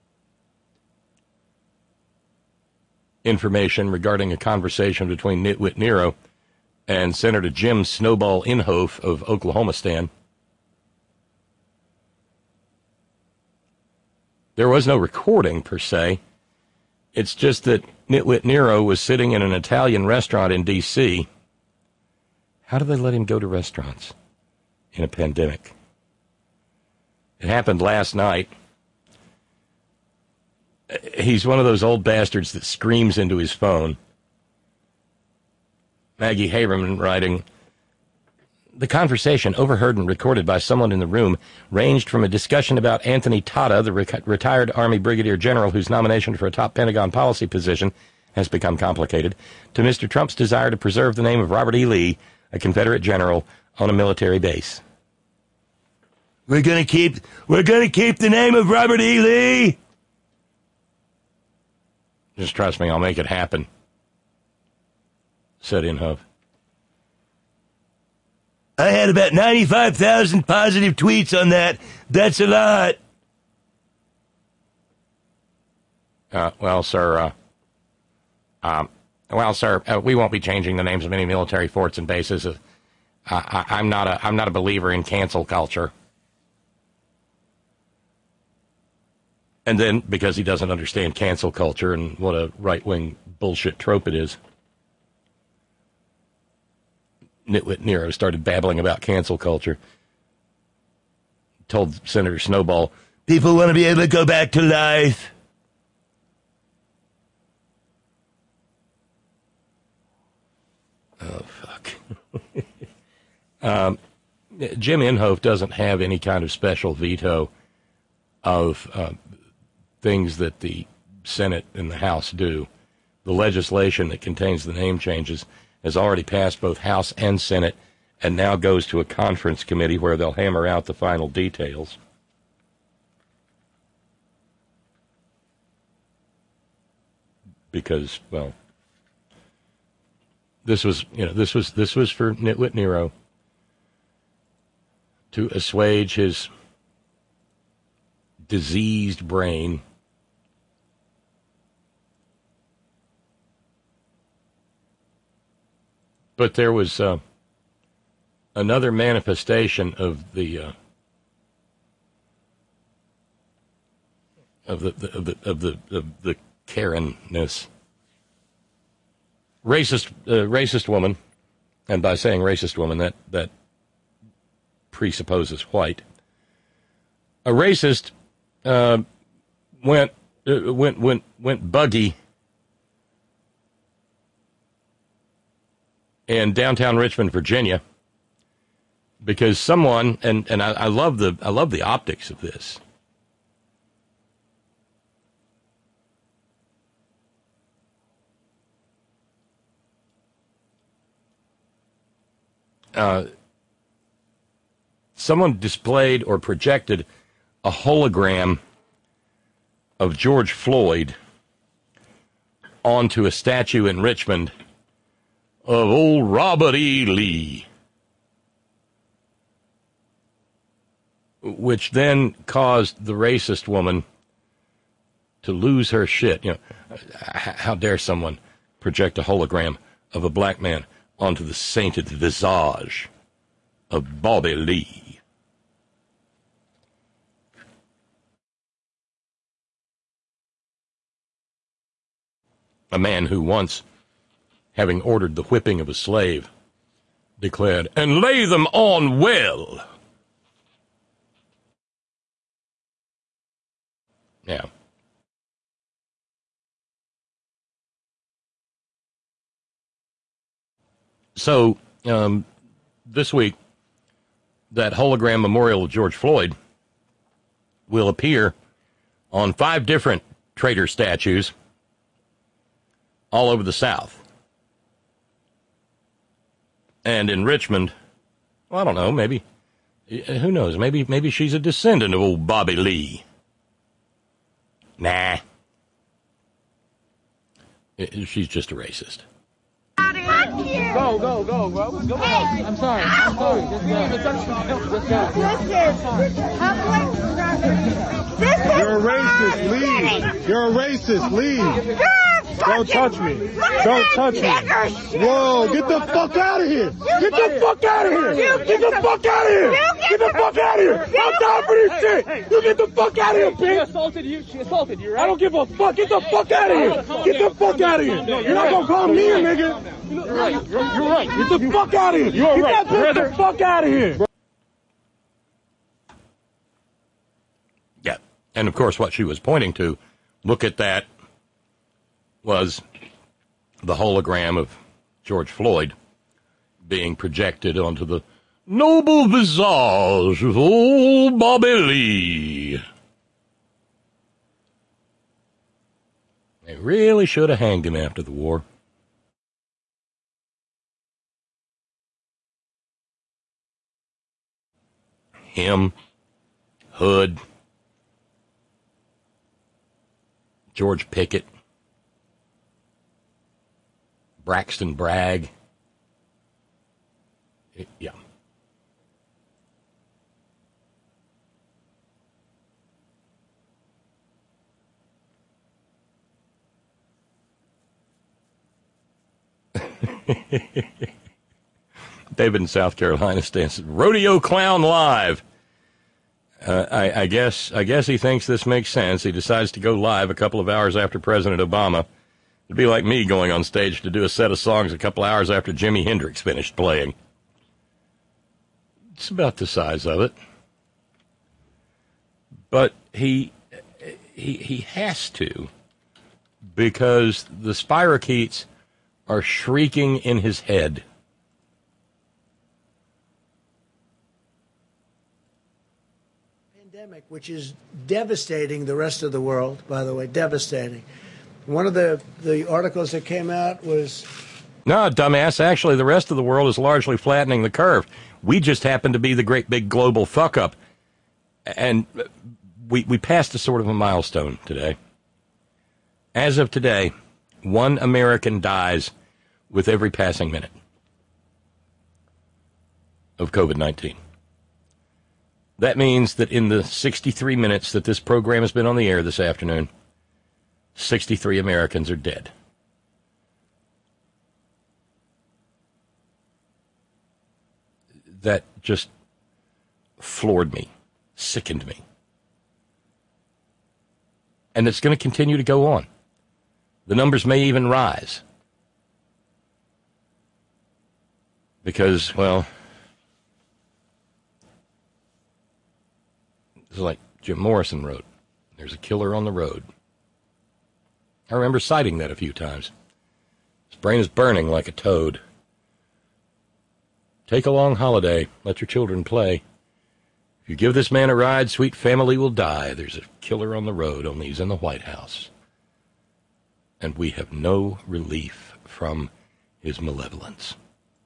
information regarding a conversation between Nitwit Nero and Senator Jim Snowball Inhofe of Oklahomistan. There was no recording, per se. It's just that Nitwit Nero was sitting in an Italian restaurant in D C How do they let him go to restaurants in a pandemic? It happened last night. He's one of those old bastards that screams into his phone. Maggie Haberman writing, the conversation, overheard and recorded by someone in the room, ranged from a discussion about Anthony Tata, the re- retired Army Brigadier General whose nomination for a top Pentagon policy position has become complicated, to Mister Trump's desire to preserve the name of Robert E. Lee, a Confederate general on a military base. We're gonna keep, we're gonna keep the name of Robert E. Lee. Just trust me, I'll make it happen, said Inhofe. I had about ninety-five thousand positive tweets on that. That's a lot. Uh, well, sir, uh, um, Well, sir, uh, we won't be changing the names of any military forts and bases. Uh, I, I'm not a I'm not a believer in cancel culture. And then, because he doesn't understand cancel culture and what a right-wing bullshit trope it is, Nitwit Nero started babbling about cancel culture. Told Senator Snowball, people want to be able to go back to life. Oh, fuck. um, Jim Inhofe doesn't have any kind of special veto of uh, things that the Senate and the House do. The legislation that contains the name changes has already passed both House and Senate and now goes to a conference committee where they'll hammer out the final details. Because, well, this was, you know, this was this was for Nitwit Nero to assuage his diseased brain. But there was uh, another manifestation of the uh, of the, the of the of the of the Karen-ness. Racist, uh, racist woman, and by saying racist woman, that that presupposes white. A racist uh, went uh, went went went buggy in downtown Richmond, Virginia, because someone, and, and I, I love the I love the optics of this. Uh, someone displayed or projected a hologram of George Floyd onto a statue in Richmond of old Robert E. Lee, which then caused the racist woman to lose her shit. You know, how dare someone project a hologram of a black man onto the sainted visage of Bobby Lee. A man who once, having ordered the whipping of a slave, declared, "And lay them on well." Yeah. So, um, this week, that hologram memorial of George Floyd will appear on five different traitor statues all over the South. And in Richmond, well, I don't know, maybe, who knows, maybe maybe she's a descendant of old Bobby Lee. Nah. She's just a racist. Go, go, go, bro. Go. Hey. I'm sorry. I'm sorry. Just go. Just go. Listen. You're a racist. Leave. You're a racist. Leave. Don't touch me. Don't touch me. Whoa, get the fuck out of here. Get the fuck out of here. Get the fuck out of here. Get the fuck out of here. I'm down for this shit. You get the fuck out of here, bitch. She assaulted you. She assaulted you, right? I don't give a fuck. Get the fuck out of here. Get the fuck out of here. You're not gonna call me a nigga. You're right. You're, you're right. Get the fuck out of here. You're Get right. that bitch the fuck out of here. Yeah. And of course, what she was pointing to, look at that, was the hologram of George Floyd being projected onto the noble visage of old Bobby Lee. They really should have hanged him after the war. Him, Hood, George Pickett, Braxton Bragg. Yeah. David in South Carolina stands Rodeo Clown Live. Uh, I, I guess I guess he thinks this makes sense. He decides to go live a couple of hours after President Obama. It'd be like me going on stage to do a set of songs a couple hours after Jimi Hendrix finished playing. It's about the size of it. But he he he has to, because the spirochetes are shrieking in his head. Pandemic, which is devastating the rest of the world, by the way, devastating. One of the, the articles that came out was... No, dumbass, actually the rest of the world is largely flattening the curve. We just happen to be the great big global fuck-up. And we, we passed a sort of a milestone today. As of today, one American dies with every passing minute of COVID nineteen. That means that in the sixty-three minutes that this program has been on the air this afternoon, sixty-three Americans are dead. That just floored me, sickened me. And it's going to continue to go on. The numbers may even rise. Because, well, it's like Jim Morrison wrote, there's a killer on the road. I remember citing that a few times. His brain is burning like a toad. Take a long holiday. Let your children play. If you give this man a ride, sweet family will die. There's a killer on the road, only he's in the White House. And we have no relief from his malevolence.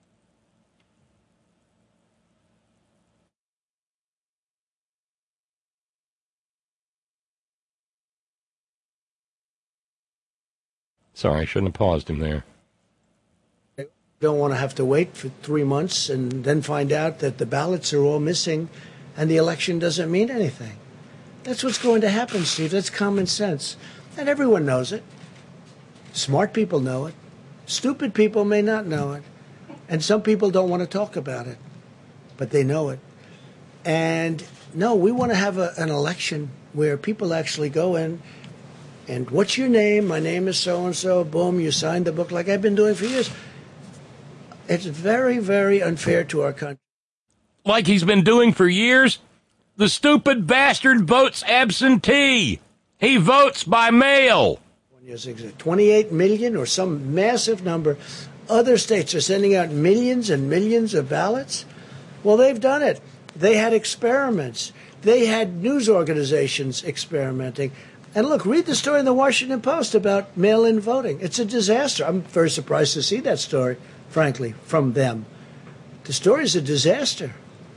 Sorry, I shouldn't have paused him there. Don't want to have to wait for three months and then find out that the ballots are all missing and the election doesn't mean anything. That's what's going to happen, Steve. That's common sense. And everyone knows it. Smart people know it. Stupid people may not know it. And some people don't want to talk about it. but they know it. And no, we want to have a, an election where people actually go in and what's your name? My name is so-and-so. Boom, you signed the book like I've been doing for years. It's very, very unfair to our country. Like he's been doing for years? The stupid bastard votes absentee. He votes by mail. twenty-eight million or some massive number. Other states are sending out millions and millions of ballots. Well, they've done it. They had experiments. They had news organizations experimenting. And look, read the story in the Washington Post about mail-in voting. It's a disaster. I'm very surprised to see that story, frankly, from them. The story is a disaster.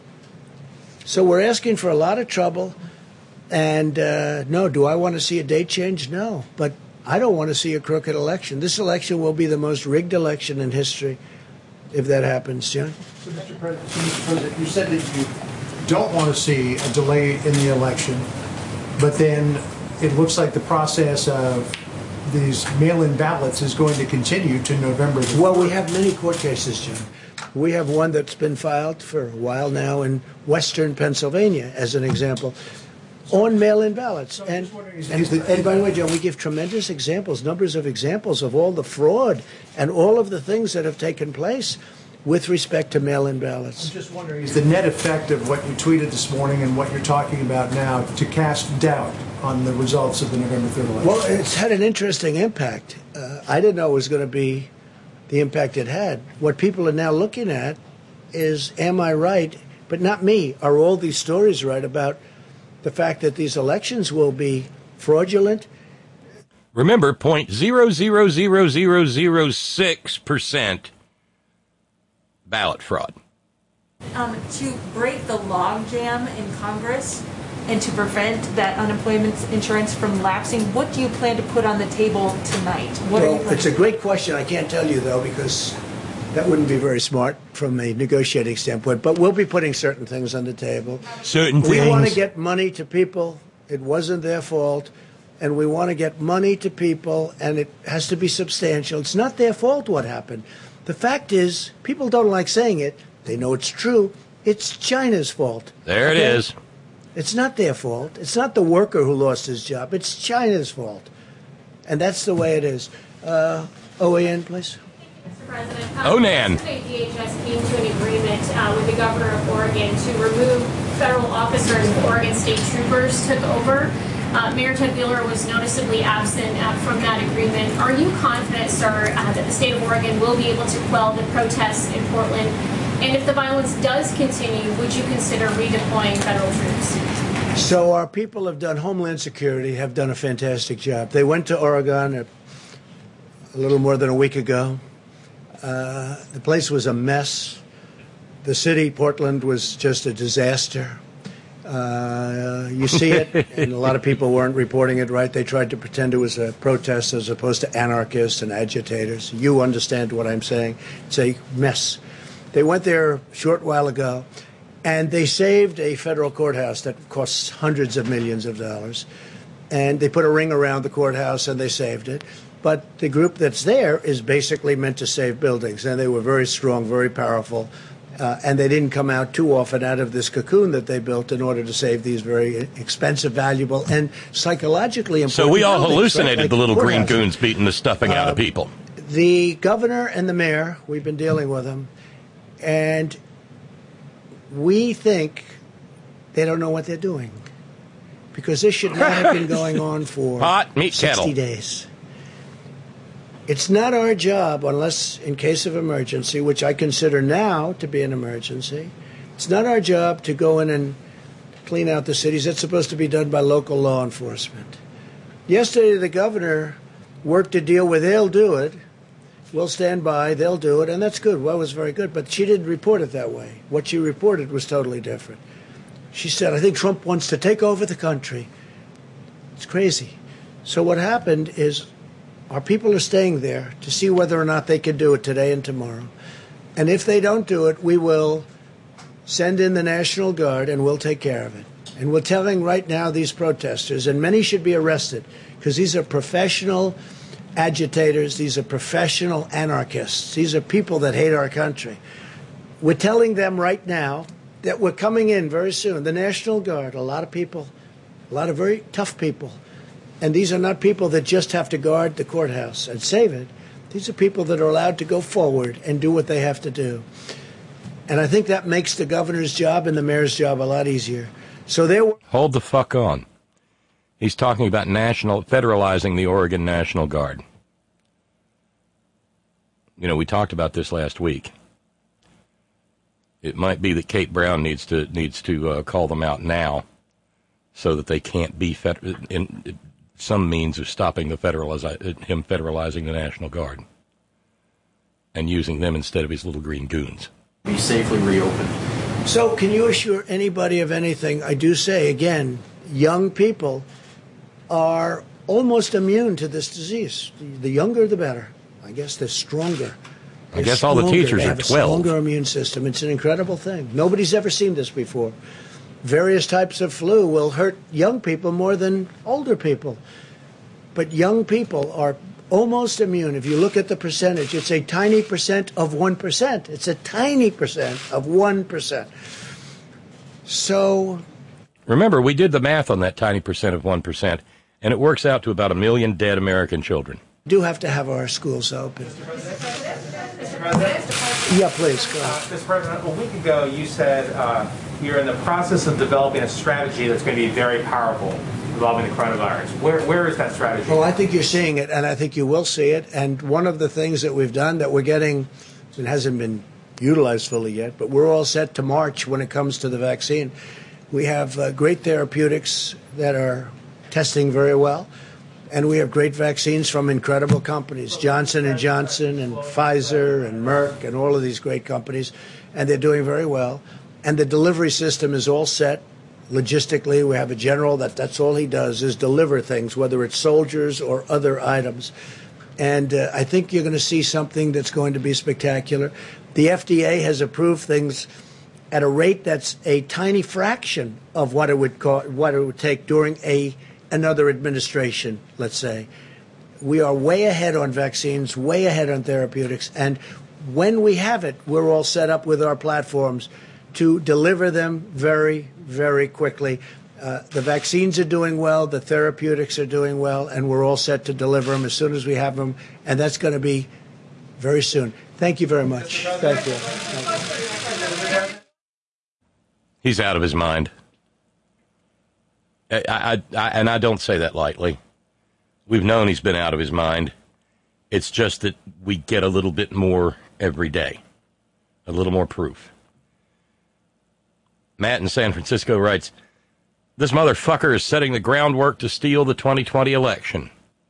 So we're asking for a lot of trouble. And uh, no, do I want to see a date change? No. But I don't want to see a crooked election. This election will be the most rigged election in history if that happens, John. So, Mister President, so Mister President, you said that you don't want to see a delay in the election, but then it looks like the process of these mail-in ballots is going to continue to November the fourth. Well, we have many court cases, John. We have one that's been filed for a while now in western Pennsylvania, as an example, on mail-in ballots. So and, is, and, is the, and by the way, John, we give tremendous examples, numbers of examples of all the fraud and all of the things that have taken place with respect to mail-in ballots. I'm just wondering, is the net effect of what you tweeted this morning and what you're talking about now to cast doubt on the results of the November third election? Well, it's had an interesting impact. Uh, I didn't know it was going to be the impact it had. What people are now looking at is, am I right? But not me. Are all these stories right about the fact that these elections will be fraudulent? Remember, point zero zero zero zero zero six percent ballot fraud. Um, to break the logjam in Congress and to prevent that unemployment insurance from lapsing, what do you plan to put on the table tonight? What well, are you it's a great question. I can't tell you, though, because that wouldn't be very smart from a negotiating standpoint. But we'll be putting certain things on the table. Certain we things. want to get money to people. It wasn't their fault. And we want to get money to people, and it has to be substantial. It's not their fault what happened. The fact is, people don't like saying it. They know it's true. It's China's fault. There it okay? is. It's not their fault. It's not the worker who lost his job. It's China's fault. And that's the way it is. Uh, O A N, please. Mister President, Oh, Nan. yesterday D H S came to an agreement uh, with the governor of Oregon to remove federal officers if Oregon State Troopers took over. Uh, Mayor Ted Wheeler was noticeably absent uh, from that agreement. Are you confident, sir, uh, that the state of Oregon will be able to quell the protests in Portland? And if the violence does continue, would you consider redeploying federal troops? So our people have done, Homeland Security have done a fantastic job. They went to Oregon a, a little more than a week ago. Uh, the place was a mess. The city, Portland, was just a disaster. Uh, you see it, and a lot of people weren't reporting it right. They tried to pretend it was a protest as opposed to anarchists and agitators. You understand what I'm saying. It's a mess. They went there a short while ago, and they saved a federal courthouse that costs hundreds of millions of dollars. And they put a ring around the courthouse, and they saved it. But the group that's there is basically meant to save buildings, and they were very strong, very powerful. Uh, and they didn't come out too often out of this cocoon that they built in order to save these very expensive, valuable, and psychologically important So we all buildings, hallucinated right? Like the little green courthouses. goons beating the stuffing out Uh, of people. The governor and the mayor, we've been dealing with them, and we think they don't know what they're doing, because this should not have been going on for Pot, meat, sixty kettle. days. It's not our job, unless in case of emergency, which I consider now to be an emergency, it's not our job to go in and clean out the cities. It's supposed to be done by local law enforcement. Yesterday, the governor worked a deal where they'll do it. We'll stand by, they'll do it, and that's good. Well, it was very good, but she didn't report it that way. What she reported was totally different. She said, I think Trump wants to take over the country. It's crazy. So what happened is our people are staying there to see whether or not they can do it today and tomorrow. And if they don't do it, we will send in the National Guard and we'll take care of it. And we're telling right now these protesters, and many should be arrested, because these are professional agitators, these are professional anarchists, these are people that hate our country. We're telling them right now that we're coming in very soon. The National Guard, a lot of people, a lot of very tough people. And these are not people that just have to guard the courthouse and save it. These are people that are allowed to go forward and do what they have to do. And I think that makes the governor's job and the mayor's job a lot easier. So there. Hold the fuck on. He's talking about national federalizing the Oregon National Guard. You know, we talked about this last week. It might be that Kate Brown needs to needs to uh, call them out now, so that they can't be fed- in, in some means of stopping the federaliz- him federalizing the National Guard and using them instead of his little green goons. Be safely reopened. So, can you assure anybody of anything? I do say again, young people are almost immune to this disease. The younger, the better. I guess they're stronger. I guess all the teachers are twelve. They have a stronger immune system. It's an incredible thing. Nobody's ever seen this before. Various types of flu will hurt young people more than older people. But young people are almost immune. If you look at the percentage, it's a tiny percent of one percent. It's a tiny percent of one percent. So... Remember, we did the math on that tiny percent of one percent, and it works out to about a million dead American children. We do have to have our schools open. Yeah, please, go ahead. Uh, Mister President, a week ago you said uh, you're in the process of developing a strategy that's going to be very powerful involving the coronavirus. Where Where is that strategy? Well, I think you're seeing it, and I think you will see it. And one of the things that we've done that we're getting, it hasn't been utilized fully yet, but we're all set to march when it comes to the vaccine. We have uh, great therapeutics that are testing very well. And we have great vaccines from incredible companies, Johnson and Johnson and Pfizer and Merck and all of these great companies, and they're doing very well. And the delivery system is all set. Logistically, we have a general that that's all he does is deliver things, whether it's soldiers or other items. And uh, I think you're going to see something that's going to be spectacular. The F D A has approved things at a rate that's a tiny fraction of what it would co- what it would take during a another administration, let's say. We are way ahead on vaccines, way ahead on therapeutics, and when we have it, we're all set up with our platforms to deliver them very, very quickly. Uh, the vaccines are doing well, the therapeutics are doing well, and we're all set to deliver them as soon as we have them, and that's going to be very soon. Thank you very much. Thank you. Thank you. He's out of his mind. I, I, I, and I don't say that lightly. We've known he's been out of his mind. It's just that we get a little bit more every day, a little more proof. Matt in San Francisco writes, this motherfucker is setting the groundwork to steal the twenty twenty election.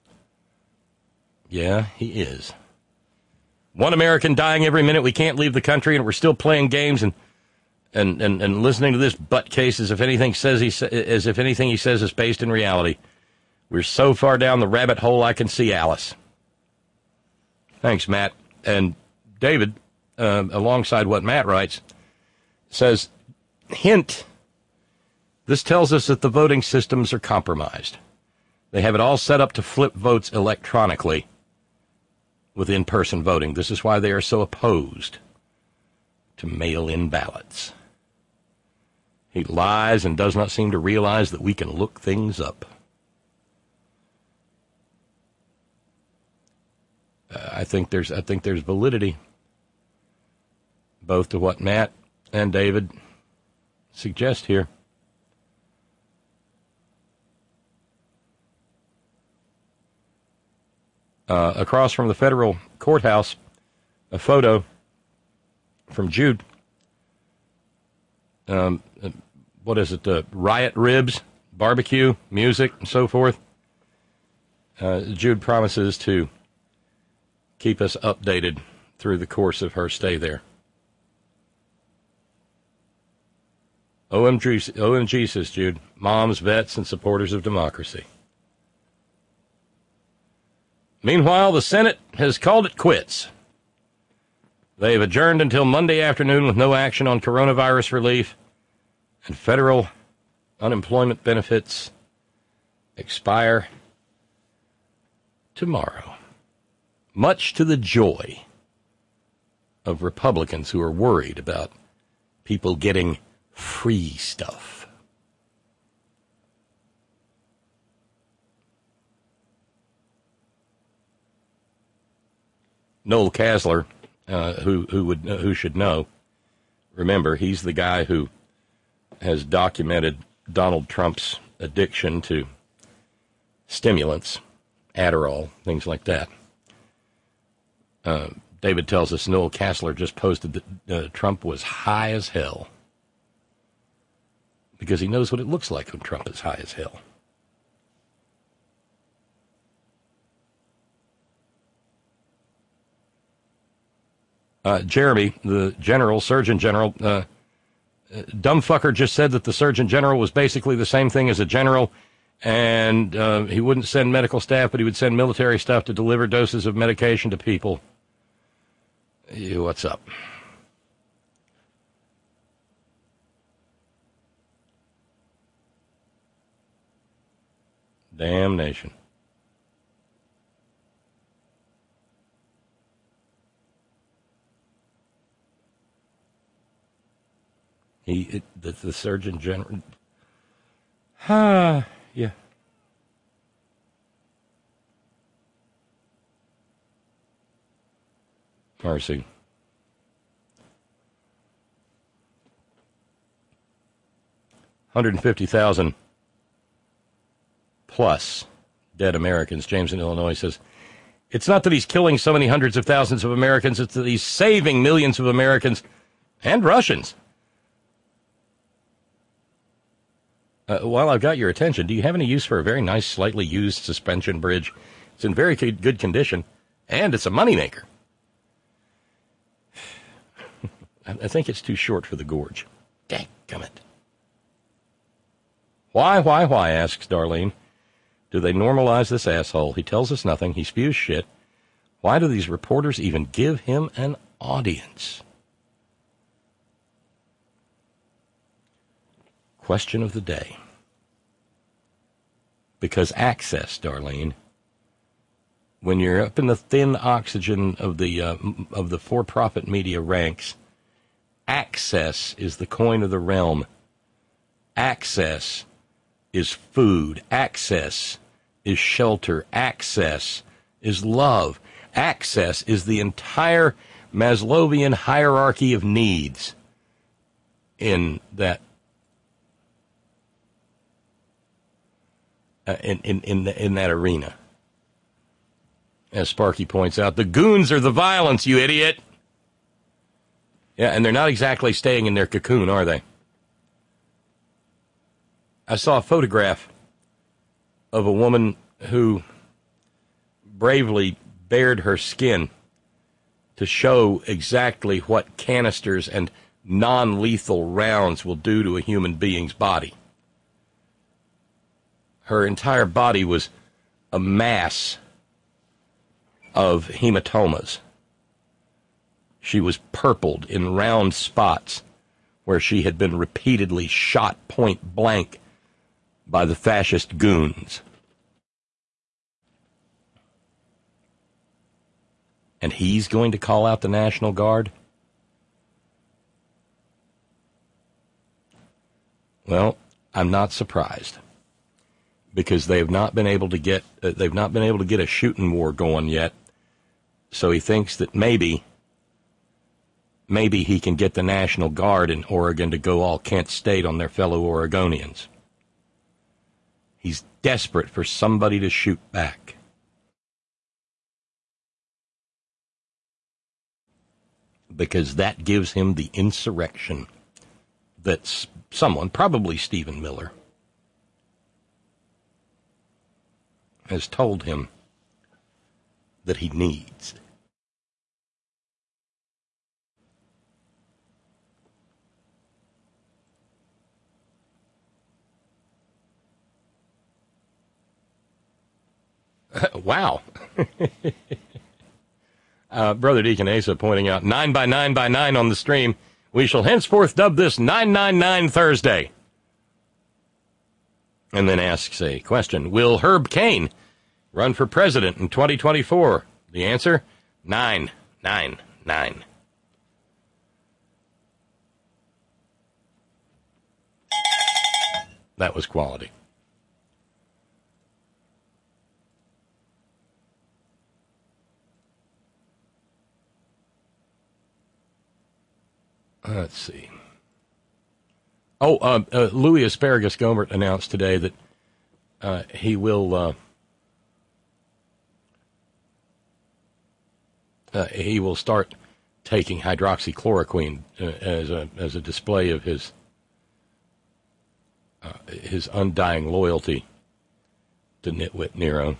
Yeah, he is. One American dying every minute. We can't leave the country, and we're still playing games and And, and, and listening to this butt case as if anything says he as if anything he says is based in reality. We're so far down the rabbit hole I can see Alice. Thanks, Matt. And David, uh, alongside what Matt writes, says, hint, this tells us that the voting systems are compromised. They have it all set up to flip votes electronically with in-person voting. This is why they are so opposed to mail-in ballots. He lies and does not seem to realize that we can look things up. Uh, I think there's I think there's validity both to what Matt and David suggest here. Uh, across from the federal courthouse, a photo from Jude. Um, what is it? Uh, riot ribs, barbecue, music, and so forth. Uh, Jude promises to keep us updated through the course of her stay there. O M G, O M G, says Jude. Moms, vets, and supporters of democracy. Meanwhile, the Senate has called it quits. They've adjourned until Monday afternoon with no action on coronavirus relief, and federal unemployment benefits expire tomorrow, much to the joy of Republicans who are worried about people getting free stuff. Noel Casler, uh, who who would uh, who should know, remember, he's the guy who has documented Donald Trump's addiction to stimulants, Adderall, things like that. Uh, David tells us Noel Casler just posted that uh, Trump was high as hell because he knows what it looks like when Trump is high as hell. Uh, Jeremy, the general, Surgeon General, uh, uh, dumb fucker just said that the Surgeon General was basically the same thing as a general, and uh, he wouldn't send medical staff, but he would send military stuff to deliver doses of medication to people. You, what's up? Damnation. He, it, the, the Surgeon General. Ah, yeah. Mercy. one hundred fifty thousand plus dead Americans. James in Illinois says, it's not that he's killing so many hundreds of thousands of Americans, it's that he's saving millions of Americans and Russians. Uh, while I've got your attention, do you have any use for a very nice, slightly used suspension bridge? It's in very good condition, and it's a moneymaker. I think it's too short for the gorge. Dadgummit. Why, why, why, asks Darlene. Do they normalize this asshole? He tells us nothing. He spews shit. Why do these reporters even give him an audience? Question of the day. Because access, Darlene, when you're up in the thin oxygen of the uh, of the for-profit media ranks, access is the coin of the realm. Access is food. Access is shelter. Access is love. Access is the entire Maslowian hierarchy of needs in that uh, in in in, the, in that arena. As Sparky points out, the goons are the violence, you idiot. Yeah, and they're not exactly staying in their cocoon, are they? I saw a photograph of a woman who bravely bared her skin to show exactly what canisters and non-lethal rounds will do to a human being's body. Her entire body was a mass of hematomas. She was purpled in round spots where she had been repeatedly shot point blank by the fascist goons. And he's going to call out the National Guard? Well, I'm not surprised, because they have not been able to get uh, they've not been able to get a shooting war going yet. So he thinks that maybe maybe he can get the National Guard in Oregon to go all Kent State on their fellow Oregonians. He's desperate for somebody to shoot back. Because that gives him the insurrection that someone, probably Stephen Miller, has told him that he needs. Wow. uh, Brother Deacon Asa pointing out, nine by nine by nine on the stream. We shall henceforth dub this nine nine nine Thursday. And then asks a question. Will Herb Cain run for president in twenty twenty-four? The answer, nine nine nine. That was quality. Let's see. Oh, uh, uh, Louis Asparagus Gohmert announced today that uh, he will uh, uh, he will start taking hydroxychloroquine uh, as a as a display of his uh, his undying loyalty to Nitwit Nero.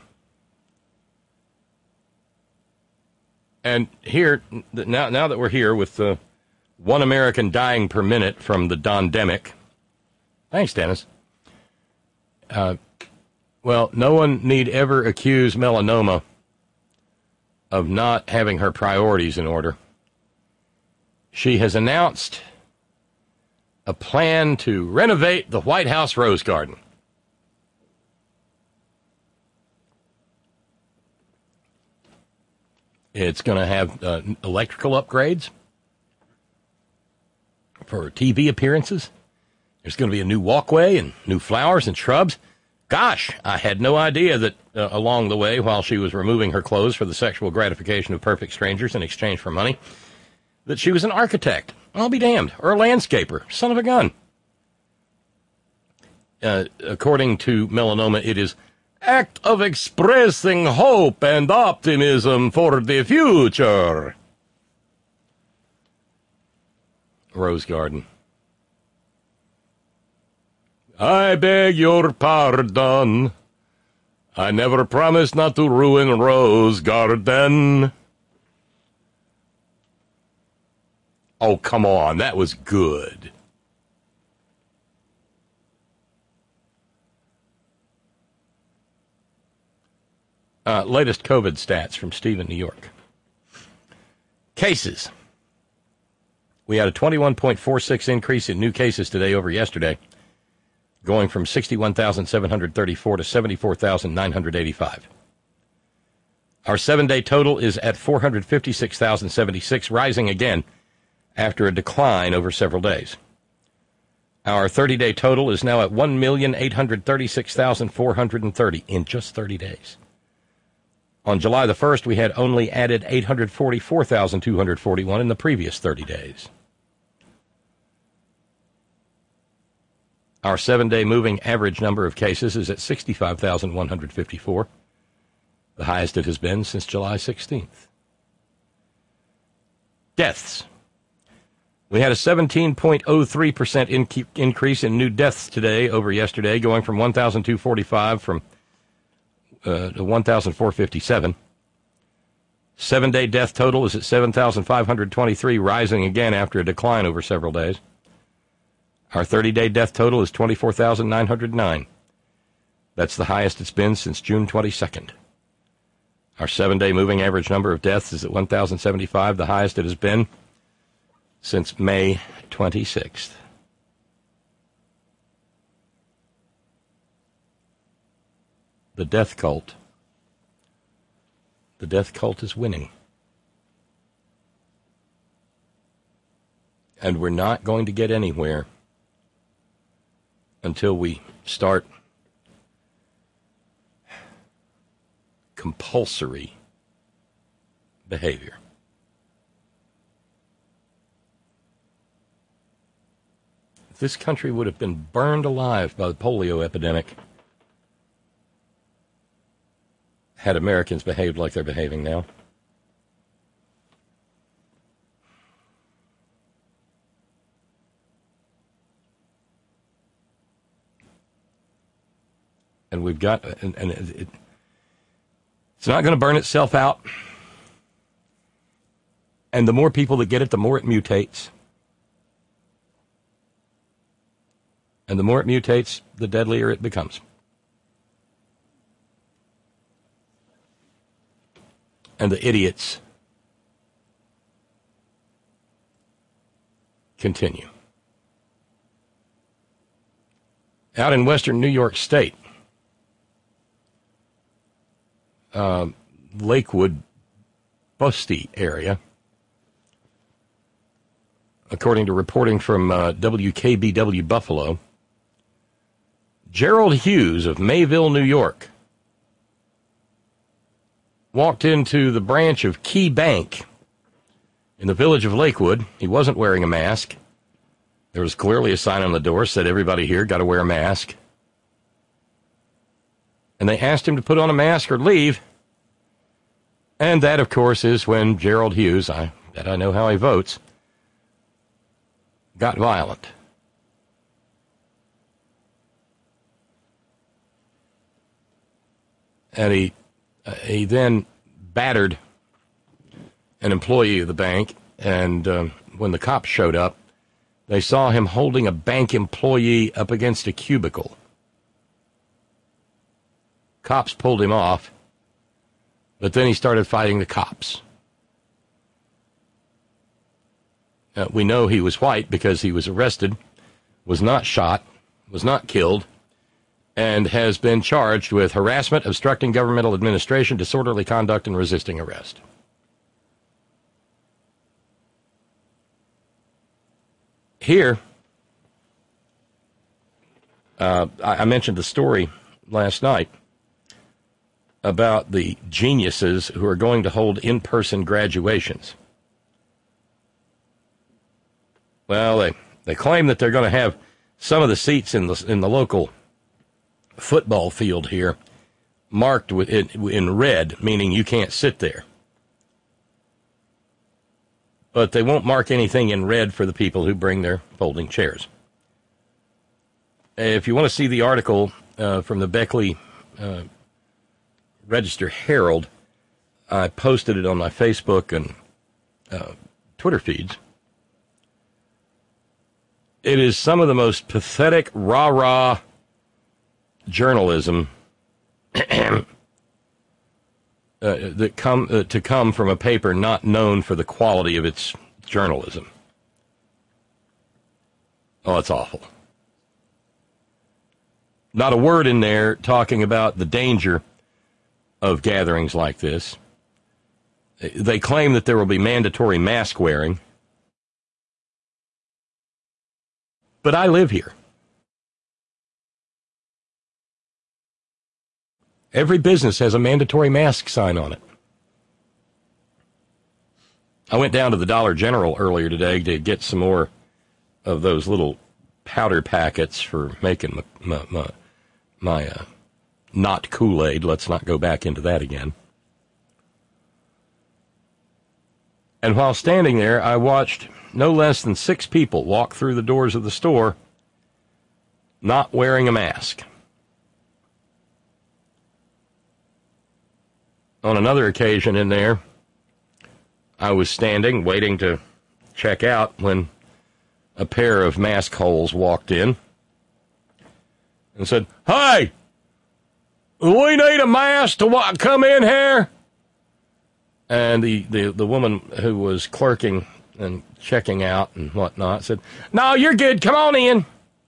And here now, now that we're here with the one American dying per minute from the Dondemic. Thanks, Dennis. Uh, well, no one need ever accuse Melanoma of not having her priorities in order. She has announced a plan to renovate the White House Rose Garden. It's going to have uh, electrical upgrades for T V appearances. There's going to be a new walkway and new flowers and shrubs. Gosh, I had no idea that uh, along the way, while she was removing her clothes for the sexual gratification of perfect strangers in exchange for money, that she was an architect. I'll be damned. Or a landscaper. Son of a gun. Uh, according to Melanoma, it is act of expressing hope and optimism for the future. Rose Garden. I beg your pardon. I never promised not to ruin Rose Garden. Oh, come on. That was good. Uh, latest COVID stats from Steve in New York. Cases. We had a twenty-one point four six increase in new cases today over yesterday, going from sixty-one thousand seven hundred thirty-four to seventy-four thousand nine hundred eighty-five. Our seven-day total is at four hundred fifty-six thousand seventy-six, rising again after a decline over several days. Our thirty-day total is now at one million eight hundred thirty-six thousand four hundred thirty in just thirty days. On July the first, we had only added eight hundred forty-four thousand two hundred forty-one in the previous thirty days. Our seven-day moving average number of cases is at sixty-five thousand one hundred fifty-four, the highest it has been since July sixteenth. Deaths. We had a seventeen point oh three percent in- increase in new deaths today over yesterday, going from one thousand two hundred forty-five from uh, to one thousand four hundred fifty-seven. Seven-day death total is at seven thousand five hundred twenty-three, rising again after a decline over several days. Our thirty-day death total is twenty-four thousand nine hundred nine. That's the highest it's been since June twenty-second. Our seven-day moving average number of deaths is at one thousand seventy-five, the highest it has been since May twenty-sixth. The death cult. The death cult is winning. And we're not going to get anywhere until we start compulsory behavior. This country would have been burned alive by the polio epidemic had Americans behaved like they're behaving now. And we've got, and, and it, it's not going to burn itself out. And the more people that get it, the more it mutates. And the more it mutates, the deadlier it becomes. And the idiots continue. Out in western New York State, uh, Lakewood, Busty area, according to reporting from uh, W K B W Buffalo, Gerald Hughes of Mayville, New York, walked into the branch of Key Bank in the village of Lakewood. He wasn't wearing a mask. There was clearly a sign on the door that said, everybody here got to wear a mask. And they asked him to put on a mask or leave. And that, of course, is when Gerald Hughes, I that I know how he votes, got violent. And he uh, he then battered an employee of the bank, and um, when the cops showed up, they saw him holding a bank employee up against a cubicle. Cops pulled him off, but then he started fighting the cops. Uh, we know he was white because he was arrested, was not shot, was not killed, and has been charged with harassment, obstructing governmental administration, disorderly conduct, and resisting arrest. Here, uh, I, I mentioned the story last night about the geniuses who are going to hold in-person graduations. Well, they, they claim that they're going to have some of the seats in the in the local football field here marked with in, in red, meaning you can't sit there. But they won't mark anything in red for the people who bring their folding chairs. If you want to see the article uh, from the Beckley uh, Register Herald, I posted it on my Facebook and uh, Twitter feeds. It is some of the most pathetic, rah-rah journalism uh, that come uh, to come from a paper not known for the quality of its journalism. Oh, it's awful. Not a word in there talking about the danger of gatherings like this. They claim that there will be mandatory mask wearing. But I live here. Every business has a mandatory mask sign on it. I went down to the Dollar General earlier today to get some more of those little powder packets for making my, my, my, my uh, not Kool-Aid. Let's not go back into that again. And while standing there, I watched no less than six people walk through the doors of the store not wearing a mask. On another occasion in there, I was standing waiting to check out when a pair of mask holes walked in and said, "Hey, we need a mask to wa- come in here." And the, the, the woman who was clerking and checking out and whatnot said, "No, you're good. Come on in."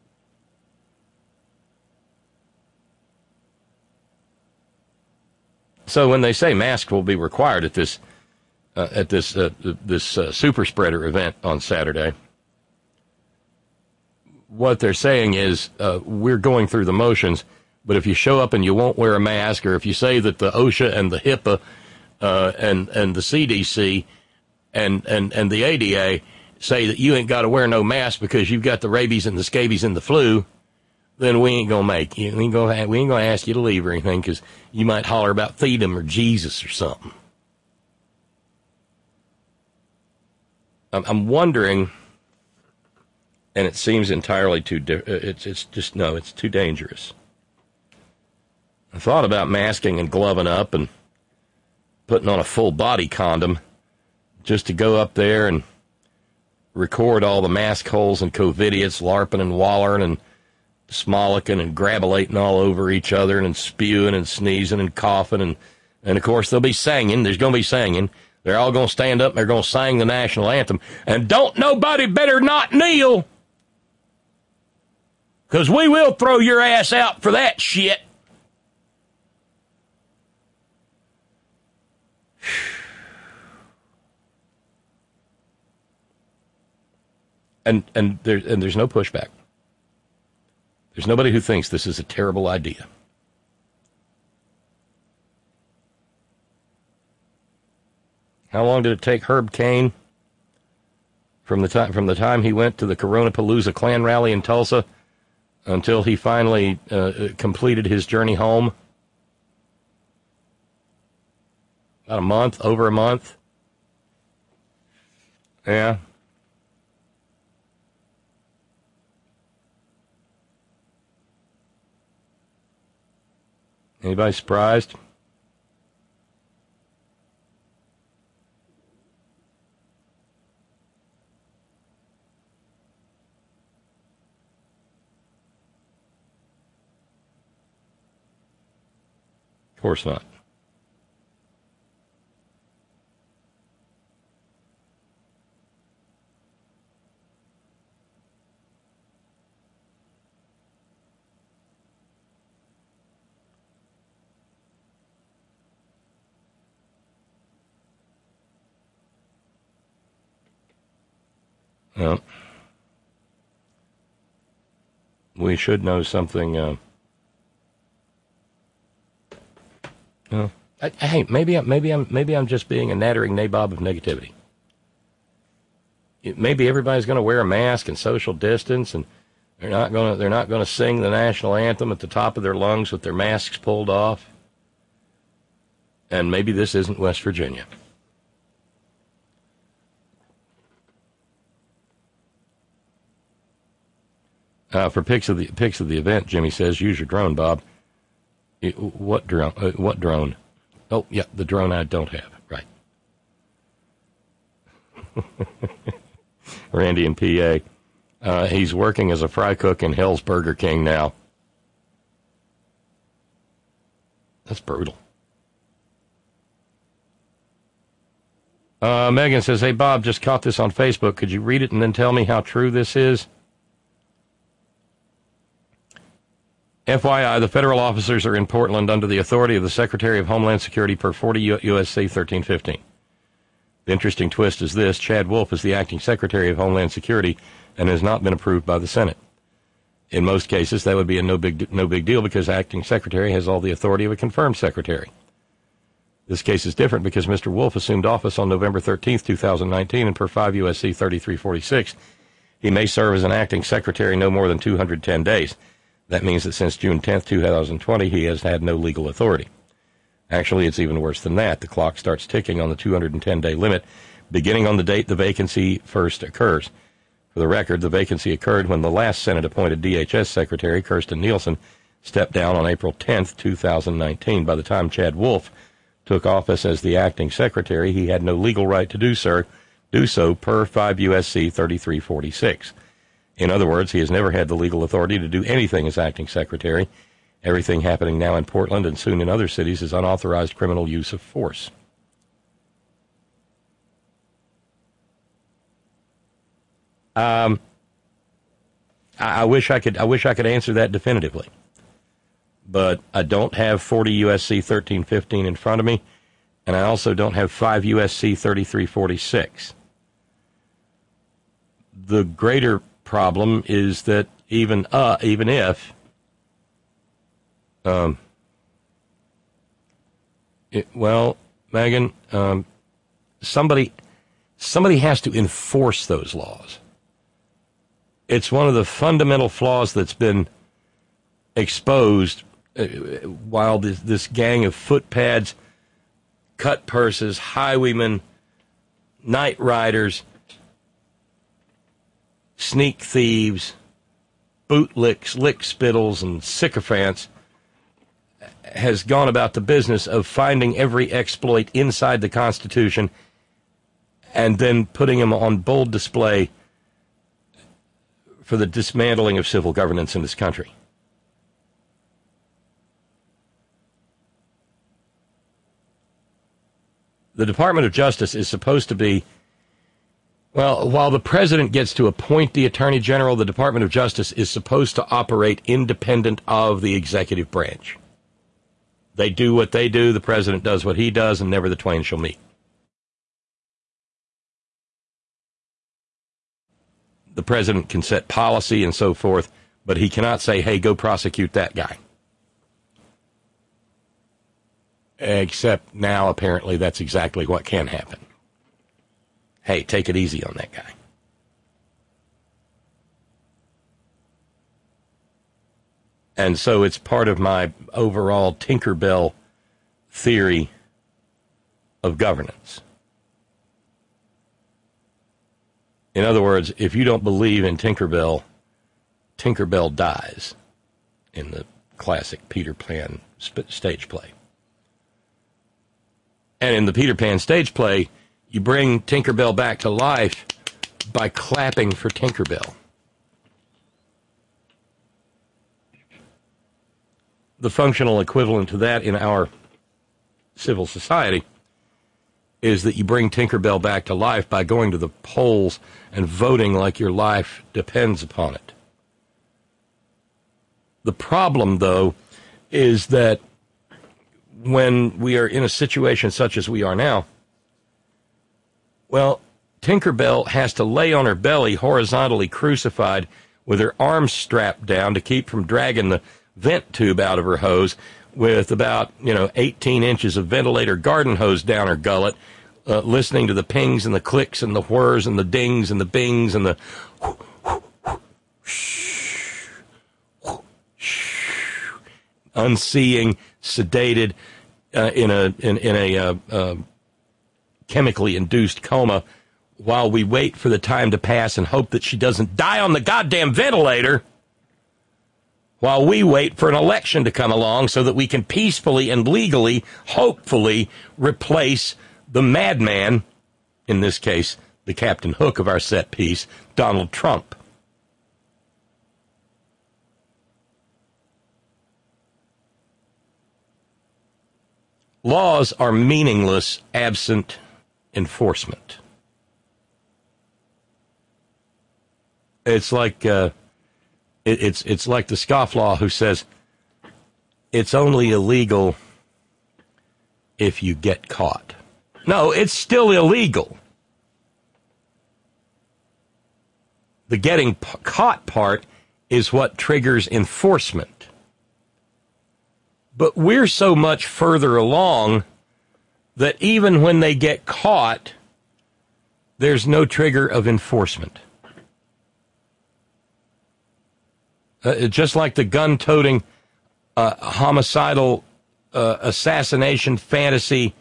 So when they say masks will be required at this uh, at this uh, this uh, super spreader event on Saturday, what they're saying is uh, we're going through the motions, but if you show up and you won't wear a mask, or if you say that the OSHA and the HIPAA uh, and and the C D C and, and, and the A D A say that you ain't got to wear no mask because you've got the rabies and the scabies and the flu, then we ain't gonna make you. We ain't gonna we ain't gonna ask you to leave or anything because you might holler about Theodem or Jesus or something. I'm, I'm wondering, and it seems entirely too. Di- it's it's just no, it's too dangerous. I thought about masking and gloving up and putting on a full body condom just to go up there and record all the mask holes and COVIDiots larping and wallering and smolicking and grabulating all over each other and spewing and sneezing and coughing. And, and of course, they'll be singing. There's going to be singing. They're all going to stand up and they're going to sing the national anthem. And don't nobody better not kneel, because we will throw your ass out for that shit. And and there and there's no pushback. There's nobody who thinks this is a terrible idea. How long did it take Herb Cain from the time from the time he went to the Corona-Palooza Klan rally in Tulsa until he finally uh, completed his journey home? About a month, over a month. Yeah. Anybody surprised? Of course not. Well, we should know something. Uh, uh, I, hey, maybe, I, maybe I'm maybe I'm just being a nattering nabob of negativity. It, maybe everybody's going to wear a mask and social distance, and they're not going to they're not going to sing the national anthem at the top of their lungs with their masks pulled off. And maybe this isn't West Virginia. Uh, for pics of the pics of the event, Jimmy says, use your drone, Bob. It, what drone? Uh, what drone? Oh, yeah, the drone I don't have. Right. Randy in P A. Uh, he's working as a fry cook in Hell's Burger King now. That's brutal. Uh, Megan says, hey, Bob, just caught this on Facebook. Could you read it and then tell me how true this is? F Y I, the federal officers are in Portland under the authority of the Secretary of Homeland Security per forty U S C thirteen fifteen. The interesting twist is this. Chad Wolf is the acting Secretary of Homeland Security and has not been approved by the Senate. In most cases, that would be a no big, no big deal because acting Secretary has all the authority of a confirmed Secretary. This case is different because Mister Wolf assumed office on November thirteenth, twenty nineteen, and per five U S C thirty-three forty-six, he may serve as an acting Secretary no more than two hundred ten days. That means that since June tenth, twenty twenty, he has had no legal authority. Actually, it's even worse than that. The clock starts ticking on the two hundred ten day limit, beginning on the date the vacancy first occurs. For the record, the vacancy occurred when the last Senate-appointed D H S Secretary, Kirstjen Nielsen, stepped down on April tenth, twenty nineteen. By the time Chad Wolf took office as the acting Secretary, he had no legal right to do so, do so per five U S C thirty-three forty-six. In other words, he has never had the legal authority to do anything as acting Secretary. Everything happening now in Portland and soon in other cities is unauthorized criminal use of force. Um, I, I wish I could. I wish I could answer that definitively, but I don't have forty U S C thirteen fifteen in front of me, and I also don't have five U S C thirty-three forty-six. The greater problem is that even uh, even if um, it, well, Megan, um, somebody somebody has to enforce those laws. It's one of the fundamental flaws that's been exposed uh, while this, this gang of footpads, cut purses, highwaymen, night riders, sneak thieves, bootlicks, lick spittles, and sycophants has gone about the business of finding every exploit inside the Constitution and then putting them on bold display for the dismantling of civil governance in this country. The Department of Justice is supposed to be, well, while the president gets to appoint the Attorney General, the Department of Justice is supposed to operate independent of the executive branch. They do what they do, the president does what he does, and never the twain shall meet. The president can set policy and so forth, But he cannot say, hey, go prosecute that guy. Except now, apparently, that's exactly what can happen. Hey, take it easy on that guy. And so it's part of my overall Tinkerbell theory of governance. In other words, if you don't believe in Tinkerbell, Tinkerbell dies in the classic Peter Pan sp- stage play. And in the Peter Pan stage play, you bring Tinkerbell back to life by clapping for Tinkerbell. The functional equivalent to that in our civil society is that you bring Tinkerbell back to life by going to the polls and voting like your life depends upon it. The problem, though, is that when we are in a situation such as we are now, well, Tinkerbell has to lay on her belly horizontally crucified with her arms strapped down to keep from dragging the vent tube out of her hose with about, you know, eighteen inches of ventilator garden hose down her gullet, uh, listening to the pings and the clicks and the whirs and the dings and the bings and the unseeing, sedated, uh, in a in, in a uh, uh, chemically induced coma while we wait for the time to pass and hope that she doesn't die on the goddamn ventilator, while we wait for an election to come along so that we can peacefully and legally, hopefully, replace the madman, in this case, the Captain Hook of our set piece, Donald Trump. Laws are meaningless absent enforcement. It's like uh, it, it's it's like the scofflaw who says it's only illegal if you get caught. No, it's still illegal. The getting p- caught part is what triggers enforcement. But we're so much further along that even when they get caught, there's no trigger of enforcement. Uh, just like the gun-toting, uh, homicidal, uh, assassination fantasy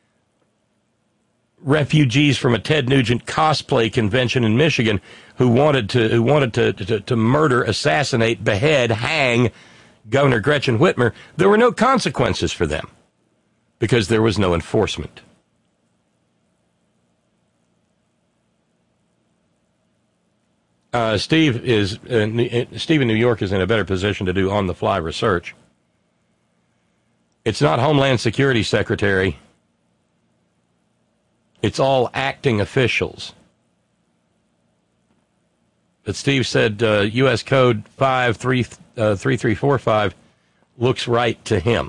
refugees from a Ted Nugent cosplay convention in Michigan who wanted to who wanted to to, to murder, assassinate, behead, hang Governor Gretchen Whitmer, there were no consequences for them because there was no enforcement. Uh, Steve is uh, Steve in New York is in a better position to do on-the-fly research. It's not Homeland Security Secretary. It's all acting officials. But Steve said uh, U S Code five three three four five looks right to him.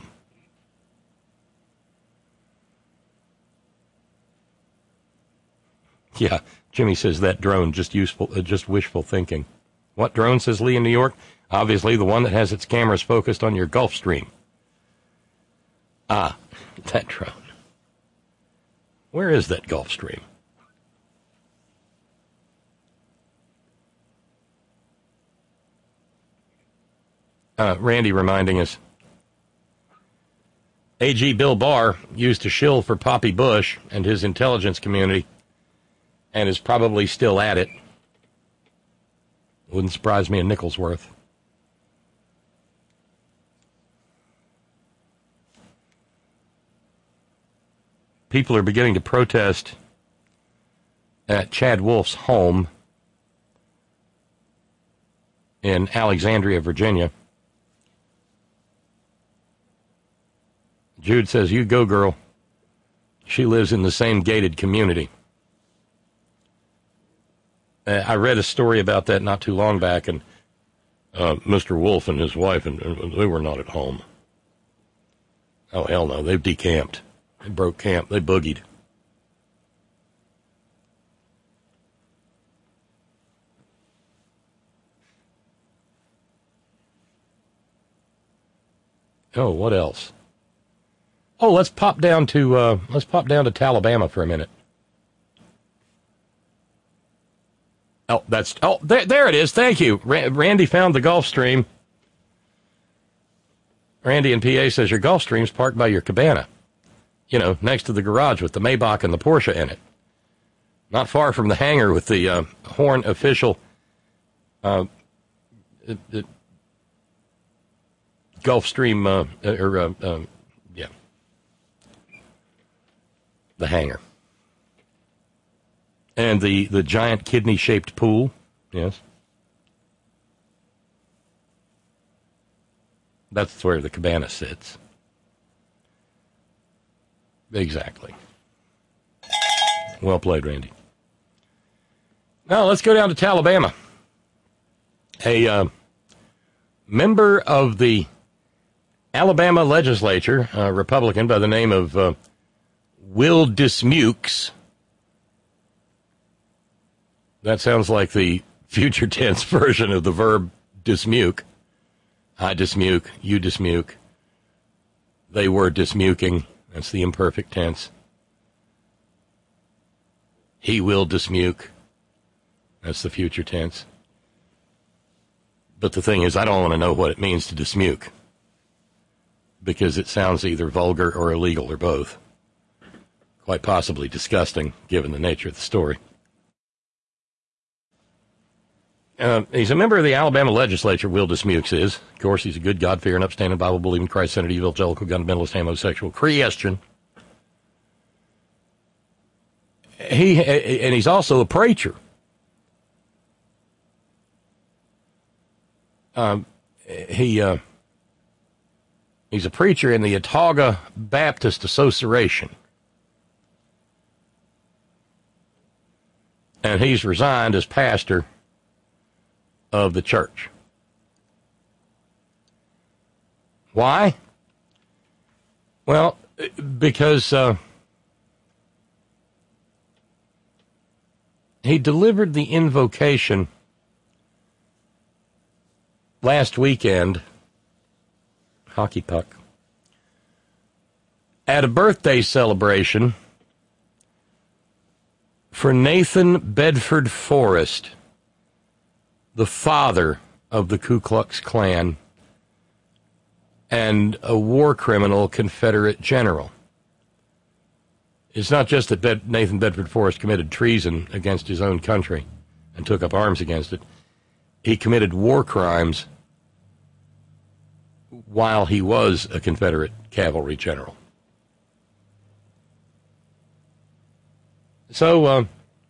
Yeah, Jimmy says that drone, just useful, uh, just wishful thinking. What drone, says Lee in New York? Obviously the one that has its cameras focused on your Gulfstream. Ah, that drone. Where is that Gulfstream? Uh, Randy reminding us, A G Bill Barr used to shill for Poppy Bush and his intelligence community and is probably still at it. Wouldn't surprise me a nickel's worth. People are beginning to protest at Chad Wolf's home in Alexandria, Virginia. Jude says, you go, girl. She lives in the same gated community. Uh, I read a story about that not too long back, and uh, Mister Wolf and his wife, and, and they were not at home. Oh, hell no. They've decamped. They broke camp. They boogied. Oh, what else? Oh, let's pop down to uh, let's pop down to Alabama for a minute. Oh, that's oh there there it is. Thank you, Ra- Randy found the Gulfstream. Randy in P A says your Gulfstream's parked by your cabana. You know, next to the garage with the Maybach and the Porsche in it. Not far from the hangar with the uh, Horn official uh, it, it, Gulfstream, uh, or, uh, uh, yeah, the hangar. And the, the giant kidney-shaped pool, yes. That's where the cabana sits. Exactly. Well played, Randy. Now, let's go down to Alabama. A uh, member of the Alabama legislature, a Republican by the name of uh, Will Dismukes. That sounds like the future tense version of the verb dismuke. I dismuke, you dismuke. They were dismuking. That's the imperfect tense. He will dismuke. That's the future tense. But the thing is, I don't want to know what it means to dismuke, because it sounds either vulgar or illegal or both. Quite possibly disgusting, given the nature of the story. Uh, he's a member of the Alabama legislature, Will Dismukes is. Of course, he's a good, God-fearing, upstanding, Bible-believing, Christ-centered, evangelical, fundamentalist, homosexual, Christian. He, and he's also a preacher. Um, he, uh, he's a preacher in the Autauga Baptist Association. And he's resigned as pastor of the church. Why? Well, because uh, he delivered the invocation last weekend, hockey puck, at a birthday celebration for Nathan Bedford Forrest, the father of the Ku Klux Klan and a war criminal Confederate general. It's not just that Bed- Nathan Bedford Forrest committed treason against his own country and took up arms against it. He committed war crimes while he was a Confederate cavalry general. So, uh,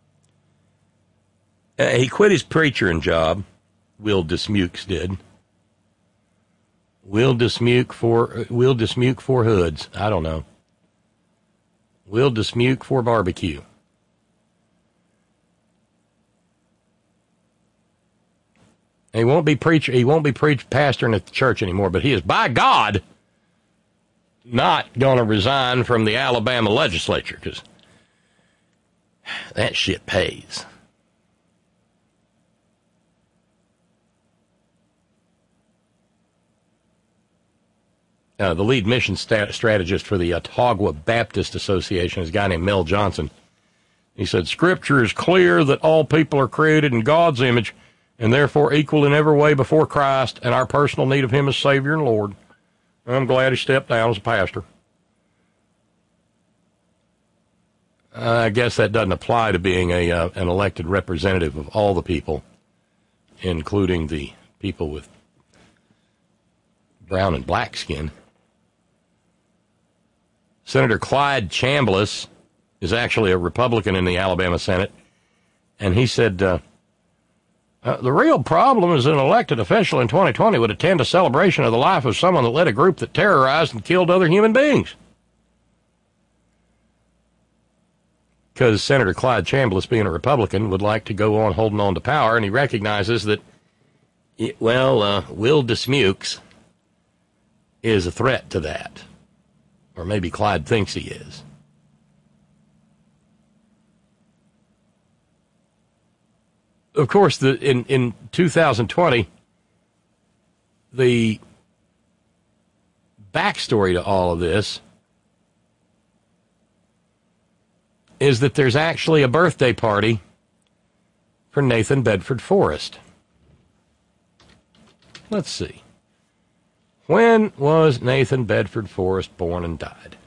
Uh, he quit his preaching job, Will Dismukes did. Will Dismuke for, uh, Will Dismuke for hoods. I don't know. Will Dismuke for barbecue. He won't be preacher. He won't be preach pastoring at the church anymore. But he is, by God, not going to resign from the Alabama legislature, because that shit pays. Uh, the lead mission stat- strategist for the Autauga Baptist Association is a guy named Mel Johnson. He said, Scripture is clear that all people are created in God's image and therefore equal in every way before Christ and our personal need of him as Savior and Lord. I'm glad he stepped down as a pastor. Uh, I guess that doesn't apply to being a uh, an elected representative of all the people, including the people with brown and black skin. Senator Clyde Chambliss is actually a Republican in the Alabama Senate, and he said, uh, uh, the real problem is an elected official in twenty twenty would attend a celebration of the life of someone that led a group that terrorized and killed other human beings. Because Senator Clyde Chambliss, being a Republican, would like to go on holding on to power, and he recognizes that, it, well, uh, Will Dismukes is a threat to that. Or maybe Clyde thinks he is. Of course, the, in, in two thousand twenty, the backstory to all of this is that there's actually a birthday party for Nathan Bedford Forrest. Let's see. When was Nathan Bedford Forrest born and died?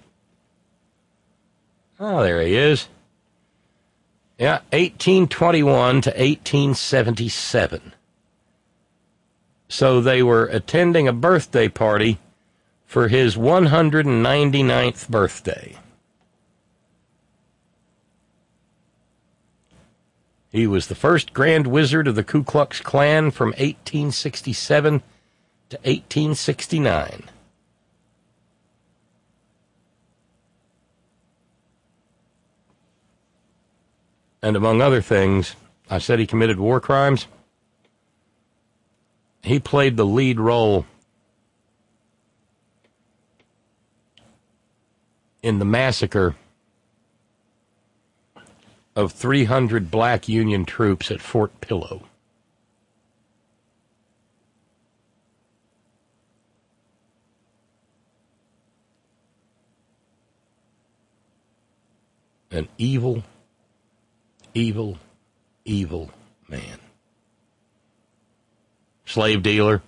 Oh, there he is. Yeah, eighteen twenty-one to eighteen seventy-seven. So they were attending a birthday party for his one hundred ninety-ninth birthday. He was the first Grand Wizard of the Ku Klux Klan from eighteen sixty-seven to eighteen sixty-nine. And among other things, I said he committed war crimes. He played the lead role in the massacre of three hundred black Union troops at Fort Pillow. An evil, evil, evil man. Slave dealer.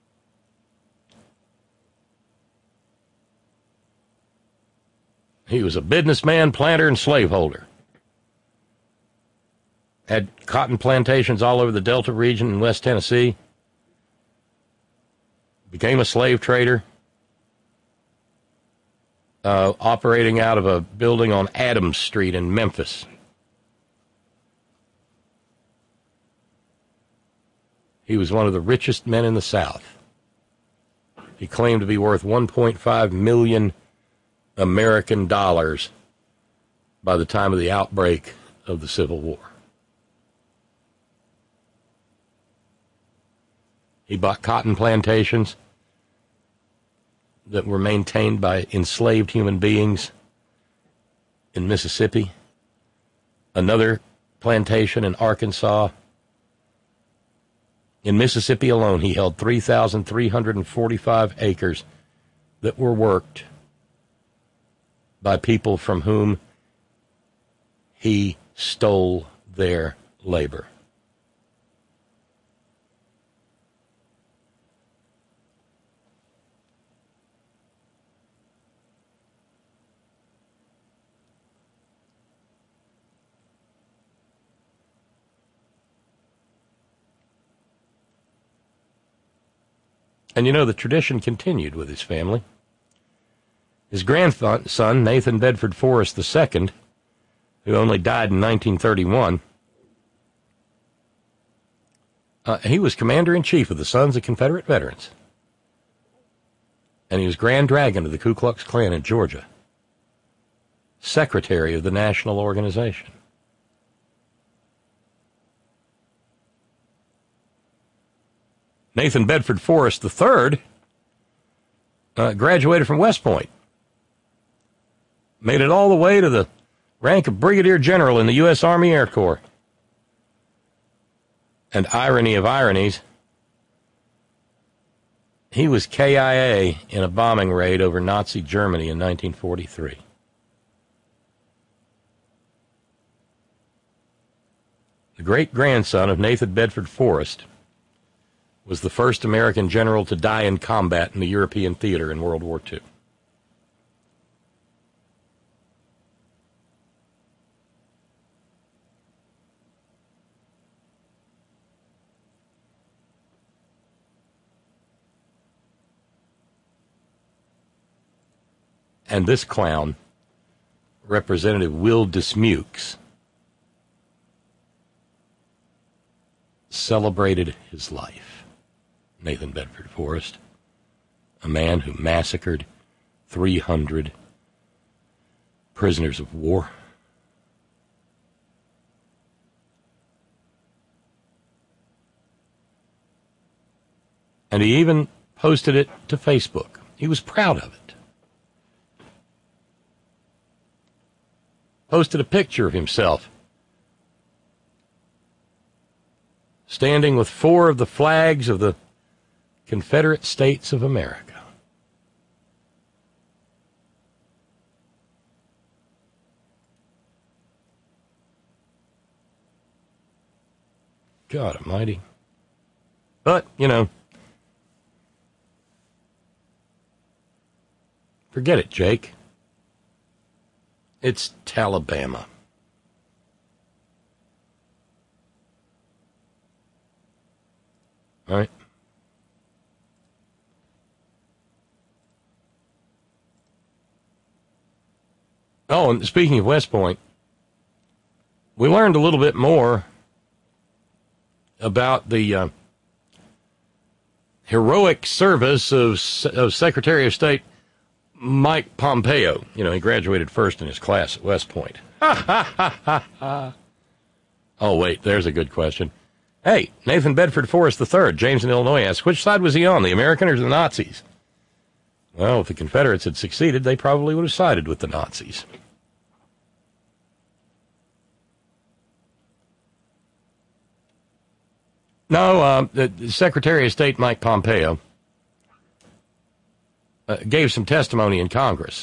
He was a businessman, planter, and slaveholder. Had cotton plantations all over the Delta region in West Tennessee. Became a slave trader. Uh, operating out of a building on Adams Street in Memphis. He was one of the richest men in the South. He claimed to be worth one point five million American dollars by the time of the outbreak of the Civil War. He bought cotton plantations that were maintained by enslaved human beings in Mississippi, another plantation in Arkansas. In Mississippi alone, he held three thousand three hundred forty-five acres that were worked by people from whom he stole their labor. And you know, the tradition continued with his family. His grandson, Nathan Bedford Forrest the Second, who only died in nineteen thirty-one, uh, he was commander-in-chief of the Sons of Confederate Veterans. And he was Grand Dragon of the Ku Klux Klan in Georgia, secretary of the national organization. Nathan Bedford Forrest the Third uh, graduated from West Point. Made it all the way to the rank of Brigadier General in the U S Army Air Corps. And irony of ironies, he was K I A in a bombing raid over Nazi Germany in nineteen forty-three. The great-grandson of Nathan Bedford Forrest was the first American general to die in combat in the European theater in World War Two. And this clown, Representative Will Dismukes, celebrated his life. Nathan Bedford Forrest, a man who massacred three hundred prisoners of war. And he even posted it to Facebook. He was proud of it. Posted a picture of himself standing with four of the flags of the Confederate States of America. God almighty. But, you know, forget it, Jake. It's Talabama. All right. Oh, and speaking of West Point, we learned a little bit more about the uh, heroic service of, of Secretary of State Mike Pompeo. You know, he graduated first in his class at West Point. Oh, wait, there's a good question. Hey, Nathan Bedford Forrest the third, James in Illinois, asks, which side was he on, the American or the Nazis? Well, if the Confederates had succeeded, they probably would have sided with the Nazis. No, uh, the Secretary of State Mike Pompeo uh, gave some testimony in Congress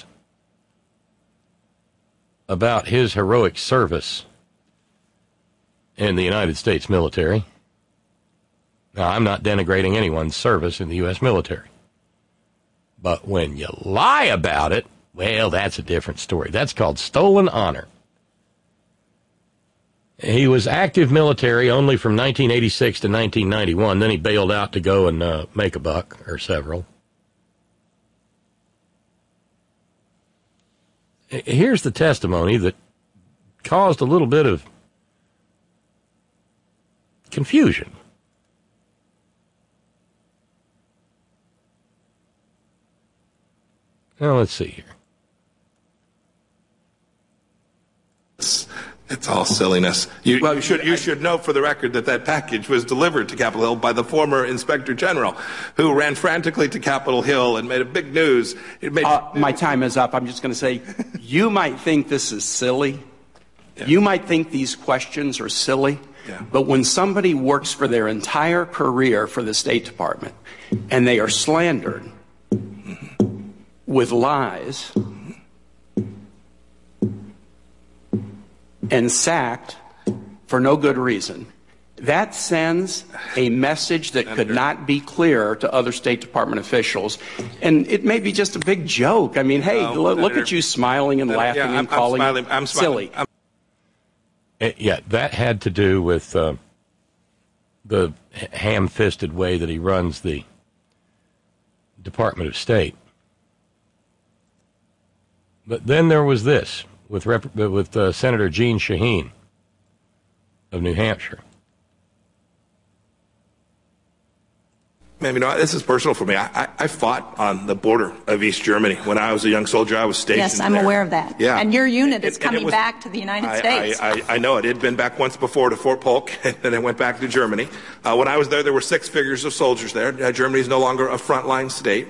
about his heroic service in the United States military. Now, I'm not denigrating anyone's service in the U S military. But when you lie about it, well, that's a different story. That's called stolen honor. He was active military only from nineteen eighty-six to nineteen ninety-one. Then he bailed out to go and uh, make a buck, or several. Here's the testimony that caused a little bit of confusion. Now, let's see here. It's all silliness. You, well, you should you should know for the record that that package was delivered to Capitol Hill by the former Inspector General, who ran frantically to Capitol Hill and made a big news. It made uh, my time is up. I'm just going to say, you might think this is silly. Yeah. You might think these questions are silly. Yeah. But when somebody works for their entire career for the State Department and they are slandered mm-hmm. with lies and sacked for no good reason, that sends a message that could not be clearer to other State Department officials. And it may be just a big joke. I mean, hey, no, look, look at you smiling and laughing yeah, I'm, and calling I'm smiling. I'm smiling. silly. I'm It, yeah, that had to do with uh, the ham-fisted way that he runs the Department of State. But then there was this with Rep- with uh, Senator Jeanne Shaheen of New Hampshire. Man, you know, this is personal for me. I, I, I fought on the border of East Germany. When I was a young soldier, I was stationed Yes, I'm there. aware of that. Yeah. And your unit It- is it- coming it was- back to the United I, States. I, I, I know it. It had been back once before to Fort Polk, and then it went back to Germany. Uh, when I was there, there were six figures of soldiers there. Uh, Germany is no longer a frontline state.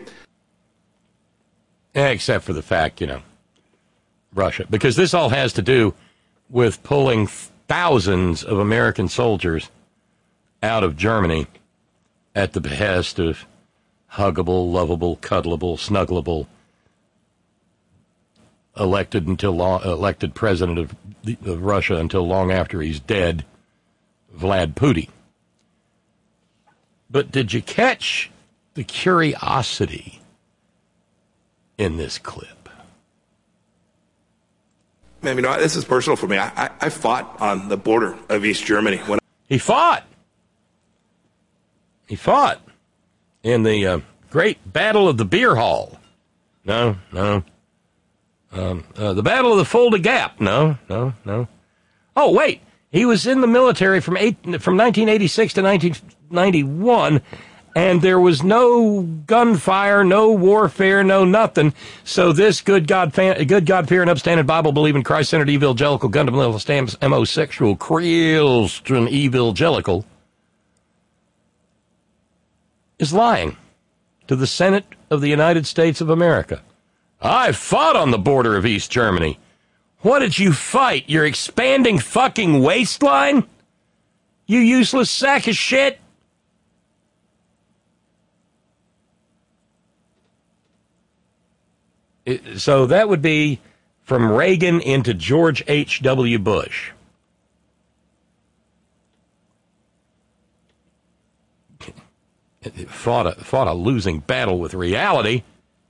Except for the fact, you know, Russia. Because this all has to do with pulling thousands of American soldiers out of Germany at the behest of huggable, lovable, cuddleable, snuggleable, elected until long, elected president of, the, of Russia until long after he's dead, Vlad Putin. But did you catch the curiosity in this clip? Man, you know, this is personal for me. I, I, I fought on the border of East Germany. When He fought. He fought in the uh, Great Battle of the Beer Hall. No, no. Um, uh, the Battle of the Fulda Gap. No, no, no. Oh, wait. He was in the military from eight, from nineteen eighty-six to nineteen ninety-one, and there was no gunfire, no warfare, no nothing. So this good God, fan, good God fearing, upstanding, Bible believing, Christ centered, evangelical, fundamental, homosexual, Christian evangelical is lying to the Senate of the United States of America. I fought on the border of East Germany. What did you fight? Your expanding fucking waistline? You useless sack of shit? It, so that would be from Reagan into George H W. Bush. it, it fought a fought a losing battle with reality.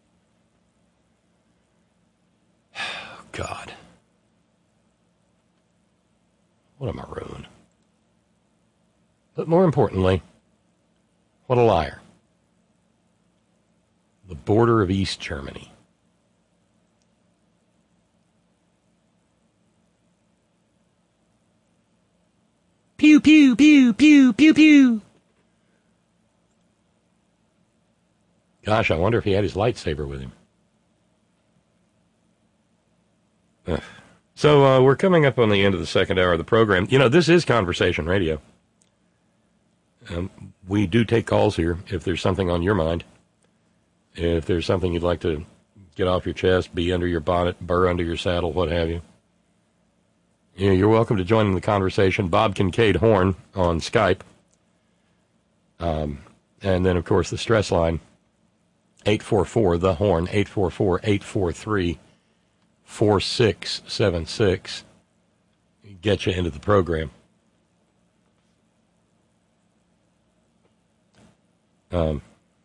Oh, God, what a maroon! But more importantly, what a liar. The border of East Germany. Pew, pew, pew, pew, pew, pew. Gosh, I wonder if he had his lightsaber with him. Ugh. So uh, we're coming up on the end of the second hour of the program. You know, this is Conversation Radio. Um, we do take calls here if there's something on your mind. If there's something you'd like to get off your chest, be under your bonnet, burr under your saddle, what have you. Yeah, you're welcome to join in the conversation. Bob Kincaid Horn on Skype. Um, and then, of course, the stress line, eight four four, the Horn, eight four four, eight four three, four six seven six. Get you into the program. Um,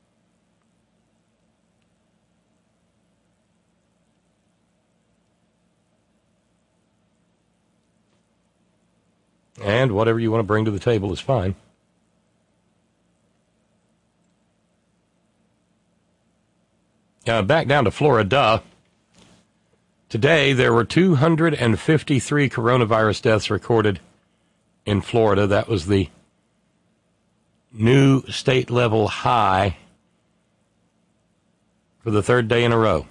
and whatever you want to bring to the table is fine. Uh, back down to Florida. Today, there were two hundred fifty-three coronavirus deaths recorded in Florida. That was the new state-level high for the third day in a row.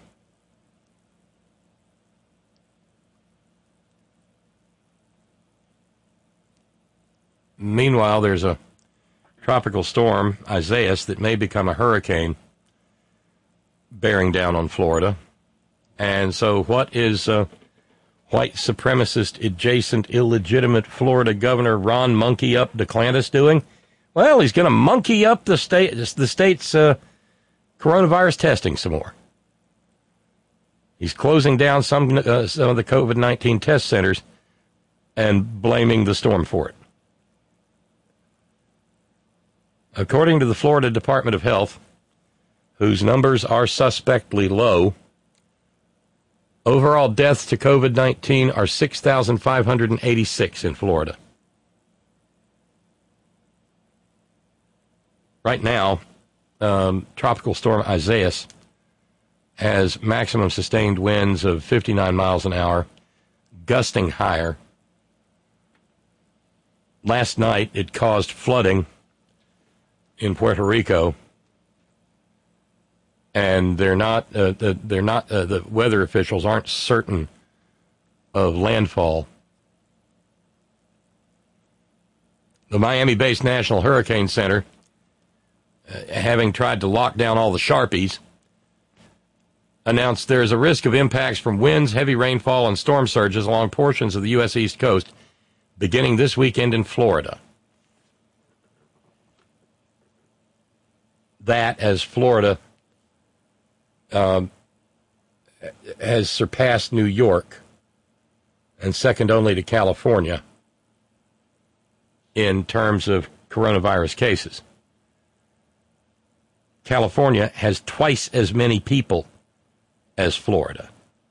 Meanwhile, there's a tropical storm, Isaias, that may become a hurricane bearing down on Florida. And so what is uh, white supremacist, adjacent, illegitimate Florida Governor Ron Monkey Up DeClantis doing? Well, he's going to monkey up the state, the state's uh, coronavirus testing some more. He's closing down some, uh, some of the COVID nineteen test centers and blaming the storm for it. According to the Florida Department of Health, whose numbers are suspectly low, overall deaths to COVID nineteen are six thousand five hundred eighty-six in Florida. Right now, um, Tropical Storm Isaias has maximum sustained winds of fifty-nine miles an hour, gusting higher. Last night, it caused flooding in Puerto Rico, and they're not. Uh, they're not. Uh, the weather officials aren't certain of landfall. The Miami-based National Hurricane Center, uh, having tried to lock down all the Sharpies, announced there is a risk of impacts from winds, heavy rainfall, and storm surges along portions of the U S East Coast beginning this weekend in Florida. That, as Florida um, has surpassed New York and second only to California in terms of coronavirus cases. California has twice as many people as Florida.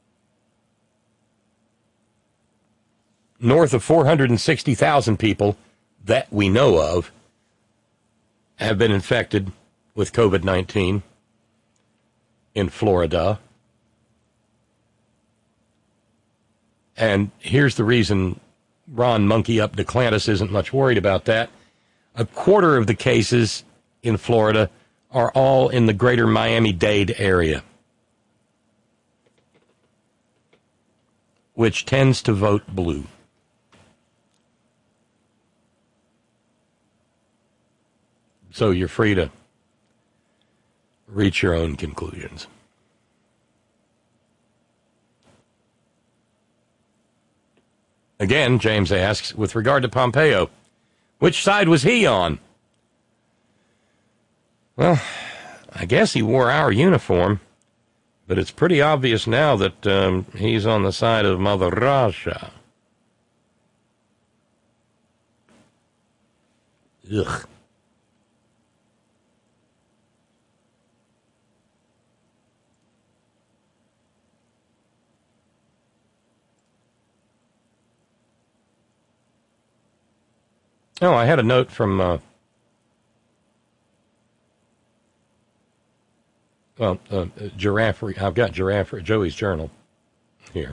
North of four hundred sixty thousand people that we know of have been infected with COVID nineteen in Florida. And here's the reason Ron Monkey Up DeClantis isn't much worried about that. A quarter of the cases in Florida are all in the greater Miami-Dade area, which tends to vote blue. So you're free to reach your own conclusions. Again, James asks, with regard to Pompeo, which side was he on? Well, I guess he wore our uniform, but it's pretty obvious now that um, he's on the side of Mother Russia. Ugh. Oh, I had a note from, uh, well, uh, Giraffe. I've got Giraffe, Joey's Journal here.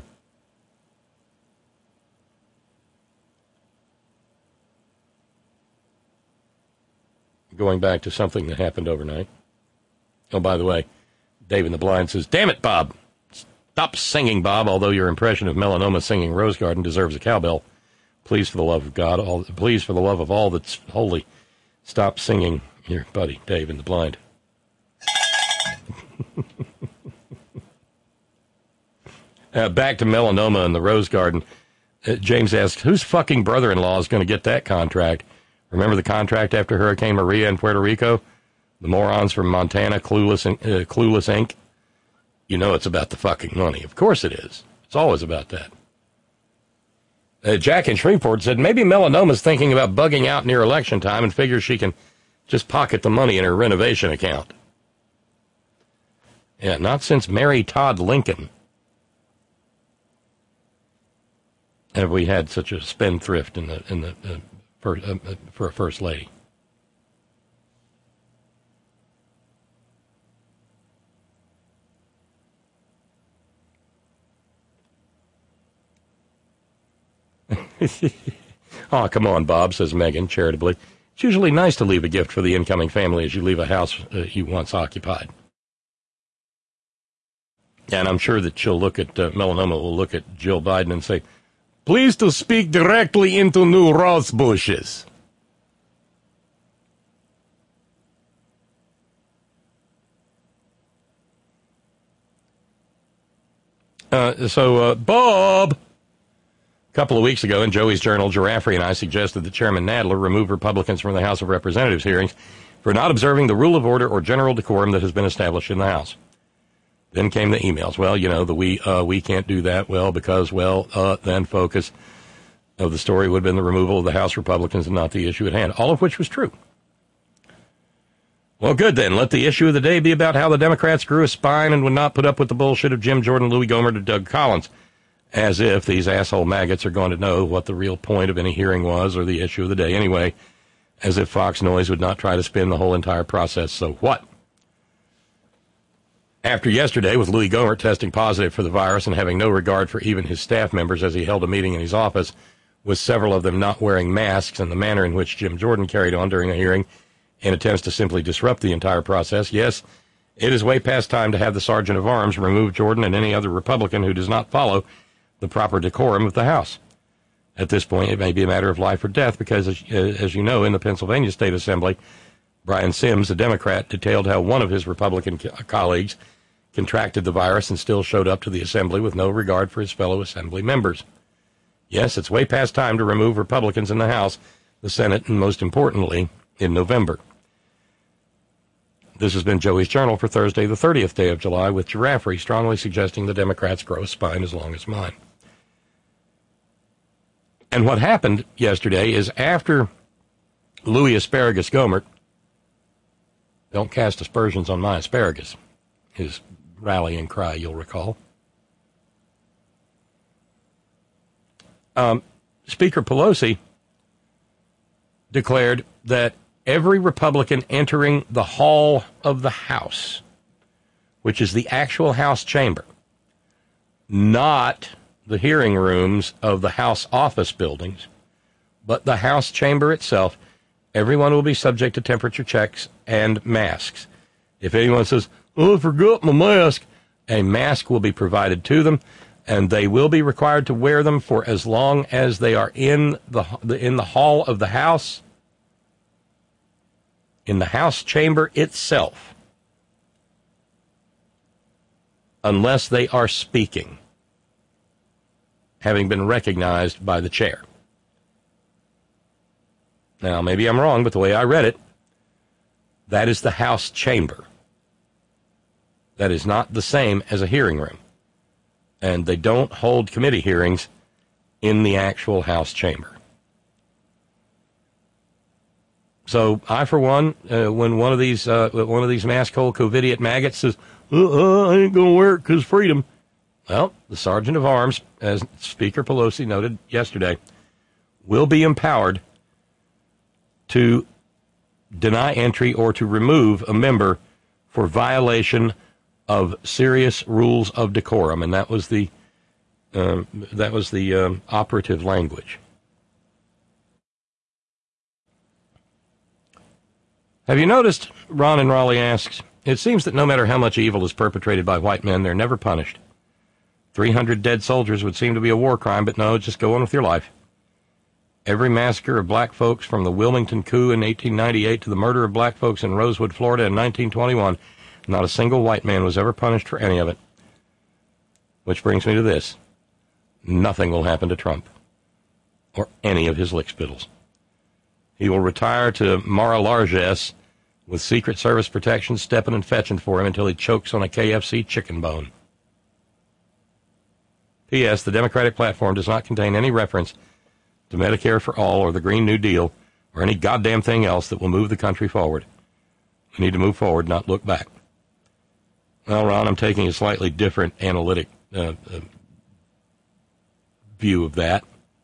Going back to something that happened overnight. Oh, by the way, Dave in the Blind says, damn it, Bob. Stop singing, Bob, although your impression of Melanoma singing Rose Garden deserves a cowbell. Please, for the love of God, all, please, for the love of all that's holy, stop singing your buddy, Dave in the Blind. uh, back to Melanoma and the Rose Garden. Uh, James asks, whose fucking brother-in-law is going to get that contract? Remember the contract after Hurricane Maria in Puerto Rico? The morons from Montana, Clueless, uh, Clueless Incorporated? You know it's about the fucking money. Of course it is. It's always about that. Uh, Jack in Shreveport said, maybe Melanoma's thinking about bugging out near election time and figures she can just pocket the money in her renovation account. Yeah, not since Mary Todd Lincoln have we had such a spendthrift in the in the uh, for, uh, uh, for a first lady. Oh, come on, Bob, says Megan charitably. It's usually nice to leave a gift for the incoming family as you leave a house uh, you once occupied. And I'm sure that she'll look at, uh, Melanoma will look at Jill Biden and say, please to speak directly into new rose bushes. Uh, so, uh, Bob, a couple of weeks ago in Joey's Journal, Giraffe and I suggested that Chairman Nadler remove Republicans from the House of Representatives hearings for not observing the rule of order or general decorum that has been established in the House. Then came the emails. Well, you know, the we uh, we can't do that. Well, because, well, uh, then focus of the story would have been the removal of the House Republicans and not the issue at hand, all of which was true. Well, good then. Let the issue of the day be about how the Democrats grew a spine and would not put up with the bullshit of Jim Jordan, Louis Gohmert, or Doug Collins, as if these asshole maggots are going to know what the real point of any hearing was or the issue of the day anyway, as if Fox Noise would not try to spin the whole entire process. So what? After yesterday, with Louis Gohmert testing positive for the virus and having no regard for even his staff members as he held a meeting in his office, with several of them not wearing masks and the manner in which Jim Jordan carried on during a hearing in attempts to simply disrupt the entire process, yes, it is way past time to have the Sergeant of Arms remove Jordan and any other Republican who does not follow the proper decorum of the House. At this point, it may be a matter of life or death because, as, as you know, in the Pennsylvania State Assembly, Brian Sims, a Democrat, detailed how one of his Republican co- colleagues contracted the virus and still showed up to the Assembly with no regard for his fellow Assembly members. Yes, it's way past time to remove Republicans in the House, the Senate, and most importantly, in November. This has been Joey's Journal for Thursday, the thirtieth day of July, with Giraffe strongly suggesting the Democrats grow a spine as long as mine. And what happened yesterday is after Louis Asparagus Gohmert, don't cast aspersions on my asparagus, his rallying cry, you'll recall. Um, Speaker Pelosi declared that every Republican entering the hall of the House, which is the actual House chamber, not the hearing rooms of the House office buildings, but the House chamber itself, everyone will be subject to temperature checks and masks. If anyone says, oh, I forgot my mask, a mask will be provided to them, and they will be required to wear them for as long as they are in the, the in the hall of the House, in the House chamber itself, unless they are speaking, having been recognized by the chair. Now, maybe I'm wrong, but the way I read it, that is the House chamber. That is not the same as a hearing room. And they don't hold committee hearings in the actual House chamber. So I, for one, uh, when one of these uh, one of these maskhole covidiot maggots says, uh-uh, I ain't going to wear it because freedom. Well, the Sergeant of Arms, as Speaker Pelosi noted yesterday, will be empowered to deny entry or to remove a member for violation of serious rules of decorum, and that was the um, that was the um, operative language. Have you noticed, Ron in Raleigh asks, it seems that no matter how much evil is perpetrated by white men, they're never punished. three hundred dead soldiers would seem to be a war crime, but no, just go on with your life. Every massacre of black folks from the Wilmington coup in eighteen ninety-eight to the murder of black folks in Rosewood, Florida in nineteen twenty-one, not a single white man was ever punished for any of it. Which brings me to this. Nothing will happen to Trump or any of his lickspittles. He will retire to Mar-a-Largesse with Secret Service protection stepping and fetching for him until he chokes on a K F C chicken bone. P S. The Democratic platform does not contain any reference to Medicare for All or the Green New Deal or any goddamn thing else that will move the country forward. We need to move forward, not look back. Well, Ron, I'm taking a slightly different analytic uh, uh, view of that.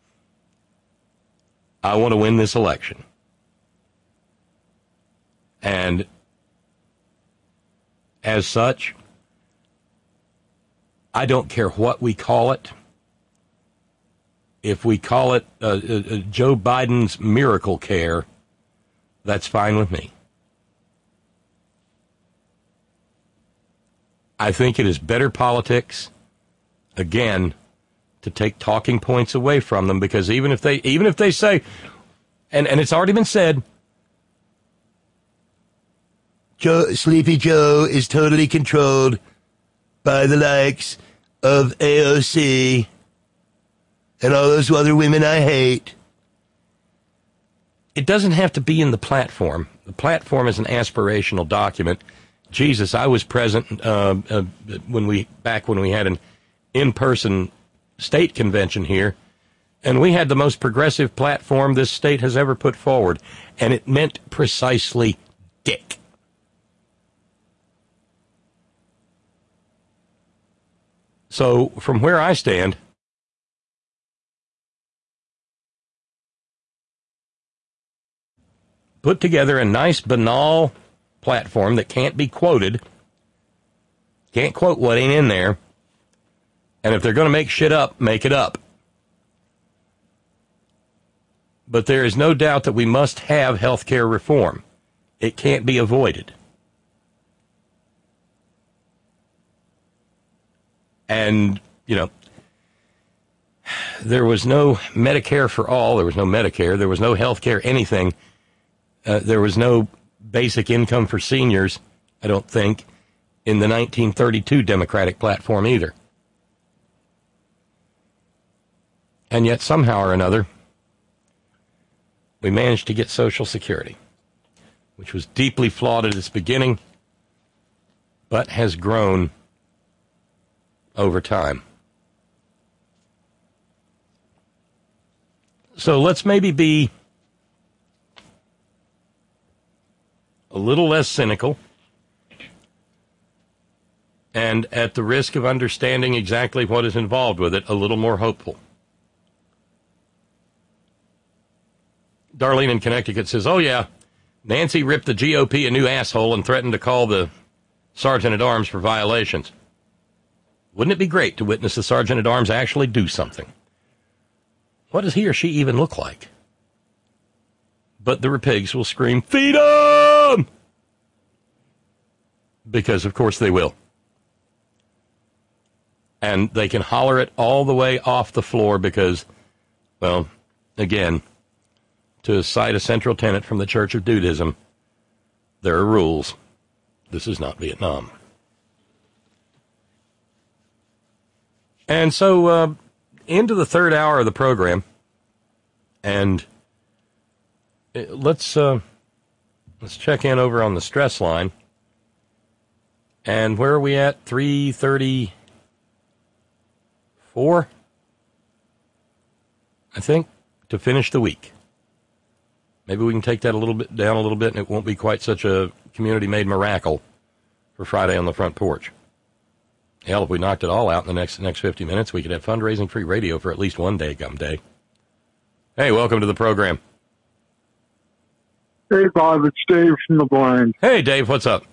I want to win this election. And as such, I don't care what we call it. If we call it uh, uh, Joe Biden's miracle care, that's fine with me. I think it is better politics, again, to take talking points away from them, because even if they even if they say, and, and it's already been said, Joe, Sleepy Joe is totally controlled by the likes of A O C and all those other women I hate. It doesn't have to be in the platform. The platform is an aspirational document. Jesus, I was present uh, uh, when we back when we had an in-person state convention here, and we had the most progressive platform this state has ever put forward, and it meant precisely dick. So, from where I stand, put together a nice, banal platform that can't be quoted, can't quote what ain't in there, and if they're going to make shit up, make it up. But there is no doubt that we must have health care reform. It can't be avoided. And, you know, there was no Medicare for all. There was no Medicare. There was no health care anything. Uh, there was no basic income for seniors, I don't think, in the nineteen thirty-two Democratic platform either. And yet, somehow or another, we managed to get Social Security, which was deeply flawed at its beginning, but has grown over time. So let's maybe be a little less cynical, and at the risk of understanding exactly what is involved with it, a little more hopeful. Darlene in Connecticut says, oh yeah, Nancy ripped the G O P a new asshole and threatened to call the Sergeant-at-Arms for violations. Wouldn't it be great to witness the Sergeant-at-Arms actually do something? What does he or she even look like? But the repigs will scream, feed 'em! Because, of course, they will. And they can holler it all the way off the floor because, well, again, to cite a central tenet from the Church of Dudism, there are rules. This is not Vietnam. And so, uh, into the third hour of the program, and let's uh, let's check in over on the stress line. And where are we at? three thirty-four, I think, to finish the week. Maybe we can take that a little bit down a little bit, and it won't be quite such a community-made miracle for Friday on the Front Porch. Hell, if we knocked it all out in the next next fifty minutes, we could have fundraising-free radio for at least one day, gum day. Hey, welcome to the program. Hey, Bob, it's Dave from the Blind. Hey, Dave, what's up?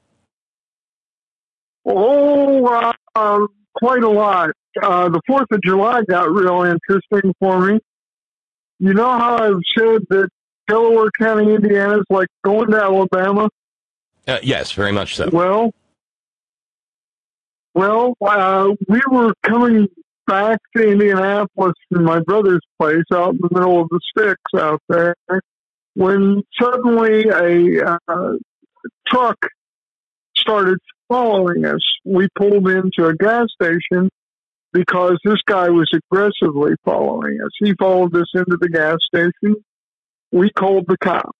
Oh, uh, uh, quite a lot. Uh, the fourth of July got real interesting for me. You know how I've said that Delaware County, Indiana is like going to Alabama? Uh, yes, very much so. Well, well, uh, we were coming back to Indianapolis from my brother's place out in the middle of the sticks out there when suddenly a uh, truck started following us. We pulled into a gas station because this guy was aggressively following us. He followed us into the gas station. We called the cops.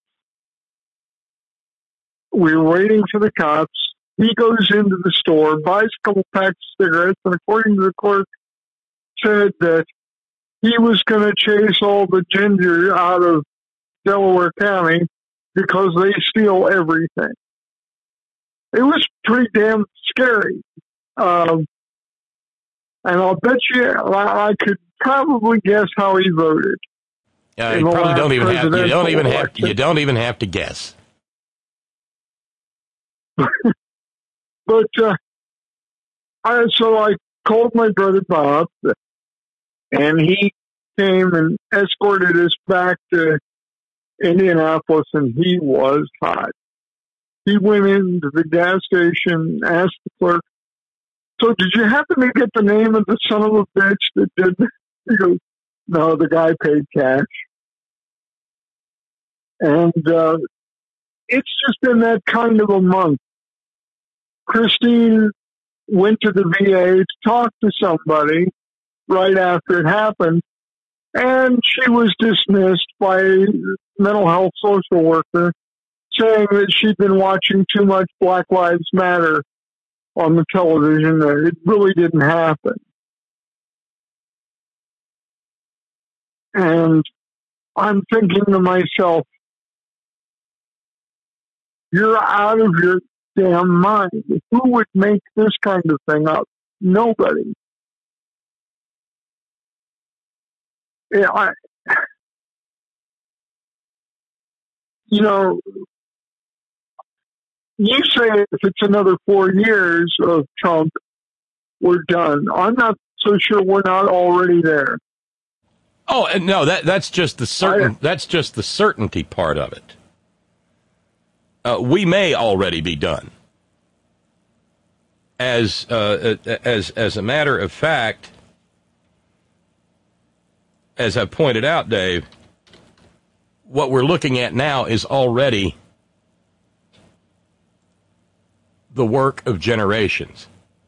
We were waiting for the cops. He goes into the store, buys a couple packs of cigarettes, and according to the clerk, said that he was going to chase all the ginger out of Delaware County because they steal everything. It was pretty damn scary. Um, and I'll bet you I, I could probably guess how he voted. Uh, you probably don't even have you don't even have you don't even have to guess. But uh, I, so I called my brother Bob, and he came and escorted us back to Indianapolis, and he was hot. He went into the gas station, asked the clerk, "So did you happen to get the name of the son of a bitch that did this?" He goes, "No, the guy paid cash." And uh, it's just been that kind of a month. Christine went to the V A to talk to somebody right after it happened, and she was dismissed by a mental health social worker saying that she'd been watching too much Black Lives Matter on the television, that it really didn't happen. And I'm thinking to myself, you're out of your damn mind. Who would make this kind of thing up? Nobody. Yeah, I, you know, you say if it's another four years of Trump, we're done. I'm not so sure we're not already there. Oh no, that that's just the certain. I, that's just the certainty part of it. Uh, we may already be done. As uh, as as a matter of fact, as I pointed out, Dave, what we're looking at now is already the work of generations.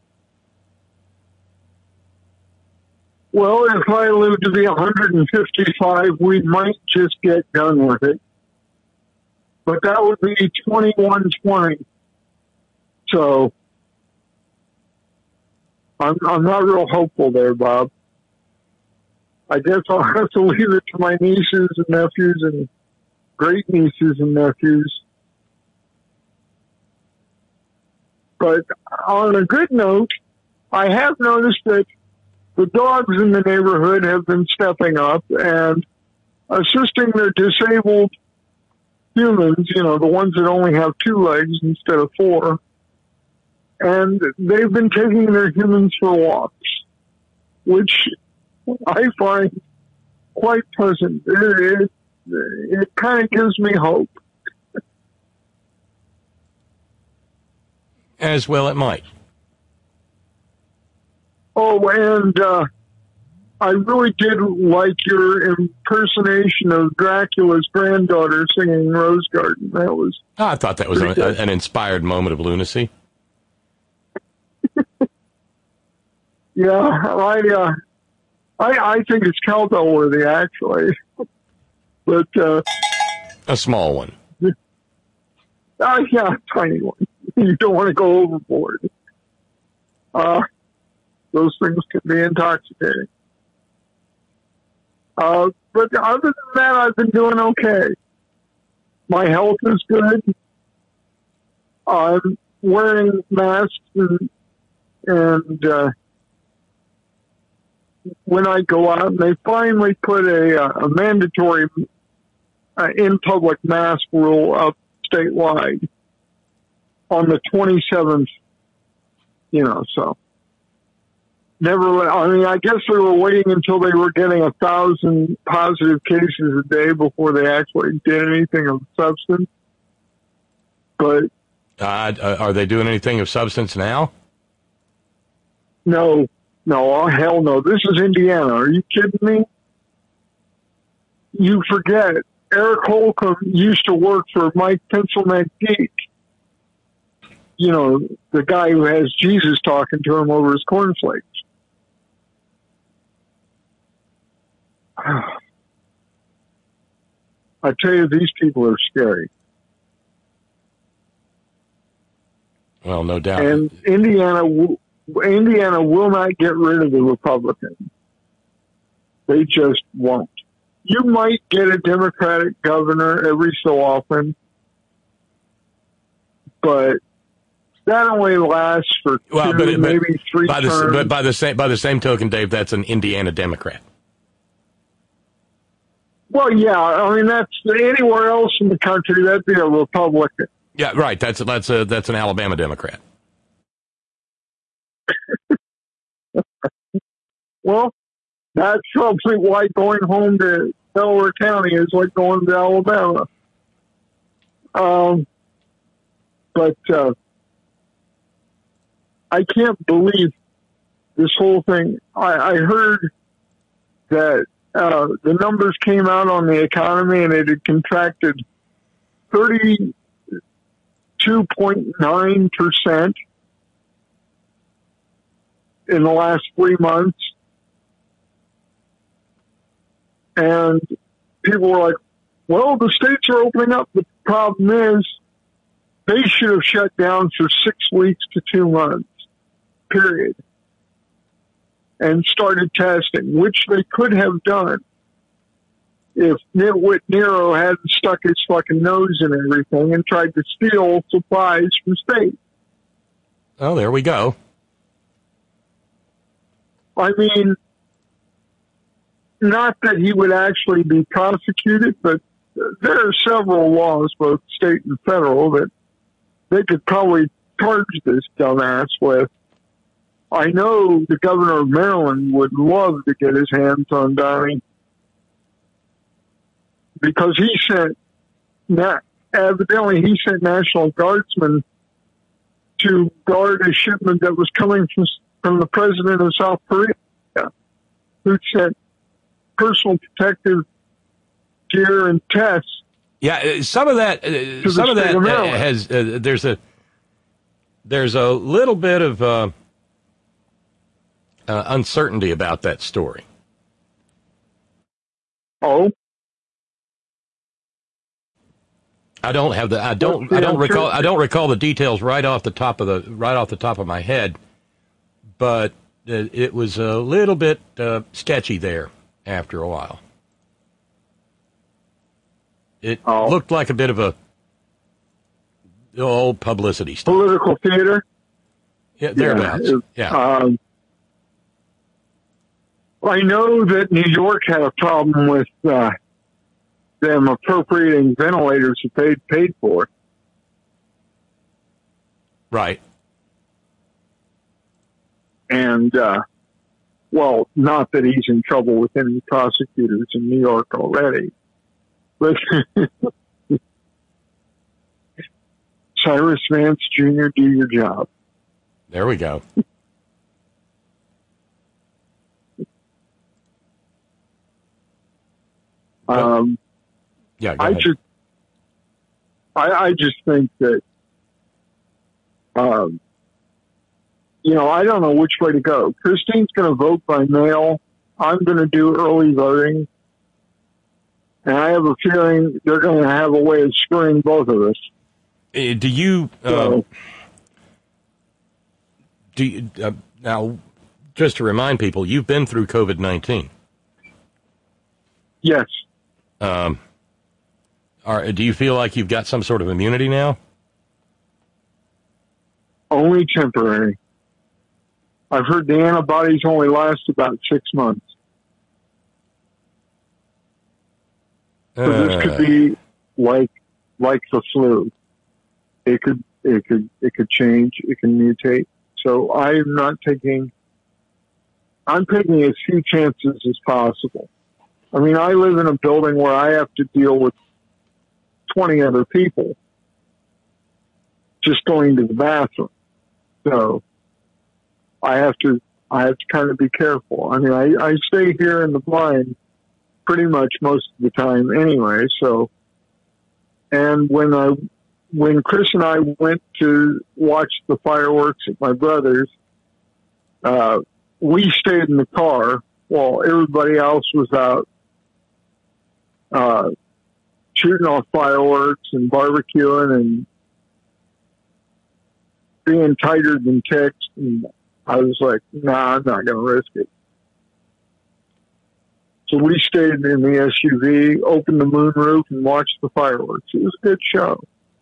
Well, if I live to be one hundred fifty-five, we might just get done with it. But that would be twenty-one twenty. So I'm I'm not real hopeful there, Bob. I guess I'll have to leave it to my nieces and nephews and great nieces and nephews. But on a good note, I have noticed that the dogs in the neighborhood have been stepping up and assisting their disabled humans, you know, the ones that only have two legs instead of four. And they've been taking their humans for walks, which I find quite pleasant. It, it, it kind of gives me hope. As well it might. Oh, and uh, I really did like your impersonation of Dracula's granddaughter singing Rose Garden. That was. Oh, I thought that was a, a, an inspired moment of lunacy. Yeah, I, uh, I, I think it's cowbell worthy, actually. But uh, a small one. Uh, yeah, a tiny one. You don't want to go overboard. Uh, those things can be intoxicating. Uh, but other than that, I've been doing okay. My health is good. I'm wearing masks, and, and uh, when I go out, and they finally put a, a mandatory uh, in public mask rule up statewide on the twenty-seventh, you know, so. Never, I mean, I guess they were waiting until they were getting a thousand positive cases a day before they actually did anything of substance. But uh, are they doing anything of substance now? No, no, oh, hell no. This is Indiana. Are you kidding me? You forget, Eric Holcomb used to work for Mike Pencilneck-Geek. You know, the guy who has Jesus talking to him over his cornflakes. I tell you, these people are scary. Well, no doubt. And Indiana, Indiana will not get rid of the Republicans. They just won't. You might get a Democratic governor every so often, but that only lasts for two, well, but, maybe but three by terms. The, but by the same by the same token, Dave, that's an Indiana Democrat. Well, yeah, I mean that's anywhere else in the country that'd be a Republican. Yeah, right. That's that's a that's an Alabama Democrat. Well, that's probably why going home to Delaware County is like going to Alabama. Um, but uh, I can't believe this whole thing. I, I heard that uh, the numbers came out on the economy and it had contracted thirty-two point nine percent in the last three months. And people were like, well, the states are opening up. The problem is they should have shut down for six weeks to two months, period, and started testing, which they could have done if Nitwit Nero hadn't stuck his fucking nose in everything and tried to steal supplies from states. Oh, there we go. I mean, not that he would actually be prosecuted, but there are several laws, both state and federal, that they could probably charge this dumbass with. I know the governor of Maryland would love to get his hands on Donnie because he sent, evidently he sent National Guardsmen to guard a shipment that was coming from, from the president of South Korea, who sent personal protective gear and tests. Yeah, some of that, uh, some of that uh, has. Uh, there's a there's a little bit of uh, uh, uncertainty about that story. Oh, I don't have the. I don't. I don't recall. I don't recall the details right off the top of the right off the top of my head, but it, it was a little bit uh, sketchy there after a while. It oh. looked like a bit of a old publicity stuff. Political theater? Yeah, thereabouts. Yeah. yeah. Um, I know that New York had a problem with uh, them appropriating ventilators that they'd paid for. Right. And, uh, well, not that he's in trouble with any prosecutors in New York already. But Cyrus Vance Junior, do your job. There we go. Um, yeah, go I ahead. just, I, I just think that, um, you know, I don't know which way to go. Christine's going to vote by mail. I'm going to do early voting. And I have a feeling they're going to have a way of screwing both of us. Uh, do you, uh, So- do you, uh, now, just to remind people, you've been through COVID nineteen. Yes. Um, are, do you feel like you've got some sort of immunity now? Only temporary. I've heard the antibodies only last about six months. So this could be like like the flu. It could it could it could change. It can mutate. So I'm not taking. I'm taking as few chances as possible. I mean, I live in a building where I have to deal with twenty other people just going to the bathroom. So I have to, I have to kind of be careful. I mean, I, I stay here in the blind pretty much most of the time anyway. So, and when I, when Chris and I went to watch the fireworks at my brother's, uh, we stayed in the car while everybody else was out, uh, shooting off fireworks and barbecuing and being tighter than ticks. And I was like, nah, I'm not going to risk it. So we stayed in the S U V, opened the moonroof, and watched the fireworks. It was a good show.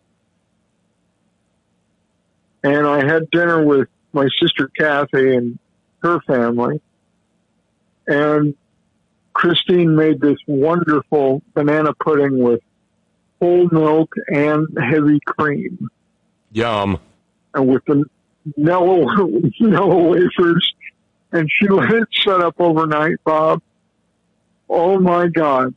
And I had dinner with my sister Kathy and her family. And Christine made this wonderful banana pudding with whole milk and heavy cream. Yum. And with the Nello, Nello wafers. And she let it set up overnight, Bob. Oh, my God.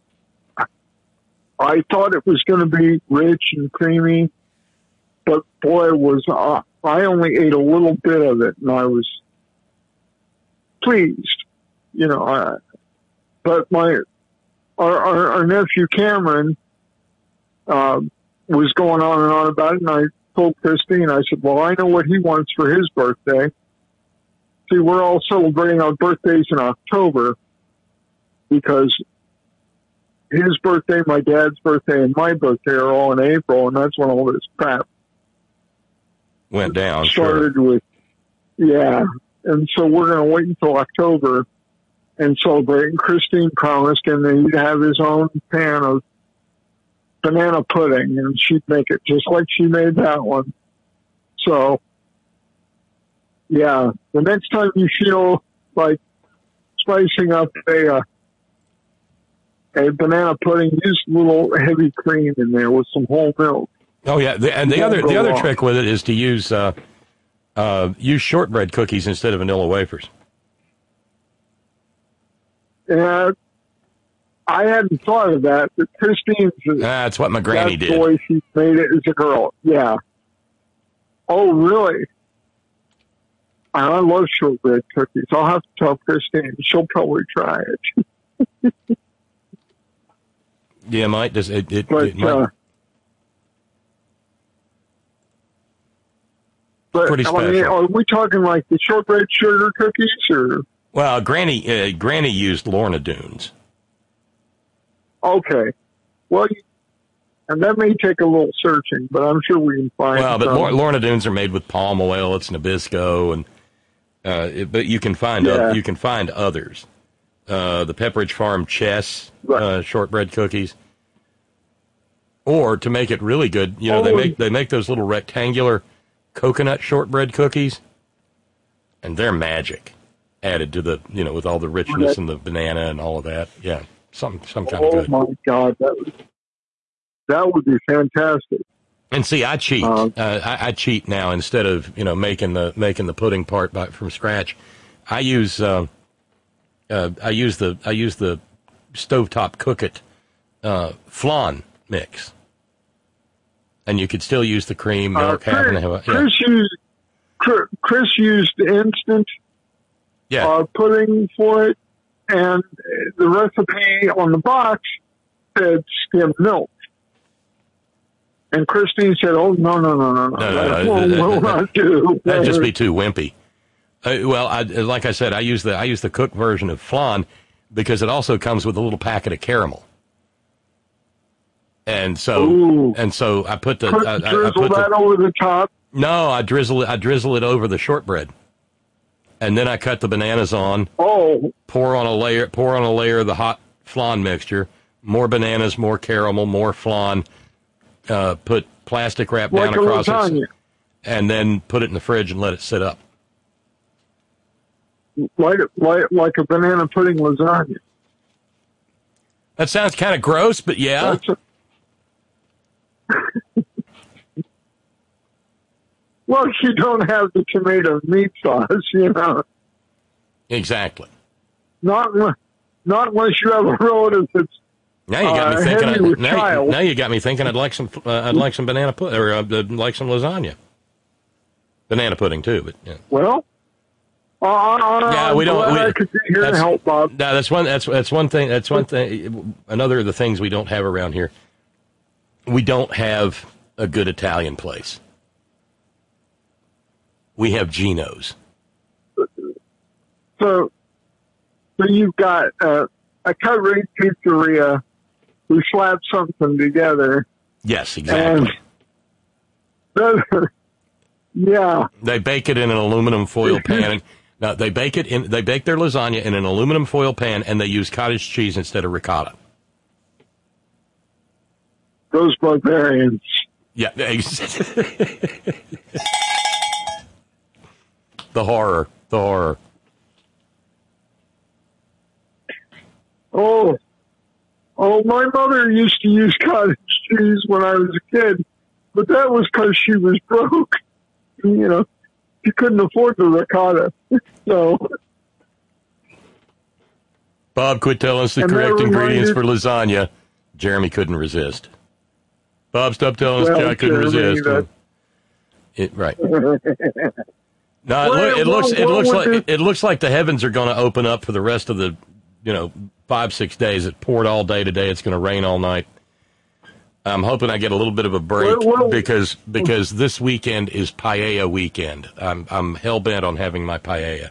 I thought it was going to be rich and creamy, but boy, was uh, I only ate a little bit of it, and I was pleased. You know, I, but my our, our, our nephew Cameron uh, was going on and on about it, and I told Christine, I said, well, I know what he wants for his birthday. See, we're all celebrating our birthdays in October, because his birthday, my dad's birthday, and my birthday are all in April, and that's when all this crap went down. Started sure. with, yeah. And so we're going to wait until October and celebrate. And Christine promised him that he'd have his own pan of banana pudding, and she'd make it just like she made that one. So, yeah, the next time you feel like spicing up a uh, a banana pudding, use a little heavy cream in there with some whole milk. Oh yeah, the, and the other the other trick with it is to use uh, uh, use shortbread cookies instead of vanilla wafers. Yeah, I hadn't thought of that, but Christine's that's what my granny that's did. The way she made it as a girl. Yeah. Oh, really? I love shortbread cookies. I'll have to tell Christine. She'll probably try it. Yeah, might does it? It, but, it might. Uh, but pretty special. I mean, are we talking like the shortbread sugar cookies, or? Well, Granny, uh, Granny used Lorna Doones. Okay, well, and that may take a little searching, but I'm sure we can find. Well, but some. Lorna Doones are made with palm oil. It's Nabisco, and uh, it, but you can find Yeah. uh, you can find others. Uh, the Pepperidge Farm Chess uh, shortbread cookies, or to make it really good, you know, Oh. they make they make those little rectangular coconut shortbread cookies, and they're magic. Added to the, you know, with all the richness and the banana and all of that, yeah, some some kind oh of good. my God, that would that would be fantastic. And see, I cheat. Um, uh, I, I cheat now instead of you know making the making the pudding part by, from scratch. I use. Uh, Uh, I use the I use the stovetop cook it uh, flan mix, and you could still use the cream, milk, uh, half and Chris, half. Yeah. Chris used Chris, Chris used instant Yeah. uh, pudding for it, and the recipe on the box said skim milk. And Christine said, "Oh no no no no no, No, that no, will, that- will that- not do." That'd just be too wimpy. Uh, well, I, like I said, I use the I use the cooked version of flan because it also comes with a little packet of caramel, and so Ooh. and so I put the Put- I, I- I drizzle put that the, over the top. No, I drizzle it. I drizzle it over the shortbread, and then I cut the bananas on. Oh, pour on a layer. Pour on a layer of the hot flan mixture. More bananas, more caramel, more flan. Uh, put plastic wrap like down a across lasagna, it, and then put it in the fridge and let it sit up. like like like a banana pudding lasagna. That sounds kind of gross, but yeah. A, well, you don't have the tomato meat sauce, you know. Exactly. Not, not unless you have a relative that's now you got uh, me thinking. heavy I, with now, child. now you got me thinking. I'd like some. Uh, I'd like some banana pudding, or uh, I'd like some lasagna. Banana pudding too, but yeah. Well, uh, yeah, we don't. We, I could be here to help, Bob. No, that's one. That's that's one thing. That's one thing. Another of the things we don't have around here. We don't have a good Italian place. We have Geno's. So, so you've got uh, a cut rate pizzeria who slaps something together. Yes, exactly. And yeah, they bake it in an aluminum foil pan. No, they bake it in. They bake their lasagna in an aluminum foil pan, and they use cottage cheese instead of ricotta. Those barbarians. Yeah. The horror. The horror. Oh, oh! My mother used to use cottage cheese when I was a kid, but that was because she was broke. You know, she couldn't afford the ricotta. So, Bob, quit telling us the And correct that ingredients reminded- for lasagna. Jeremy couldn't resist. Bob, stop telling us Well, I couldn't Jeremy, resist. that- It, right. No, it, Well, look, it well, looks it well, looks with like this- it looks like the heavens are going to open up for the rest of the, you know, five six days. It poured all day today. It's going to rain all night. I'm hoping I get a little bit of a break Well, well- because because this weekend is paella weekend. I'm I'm hell bent on having my paella.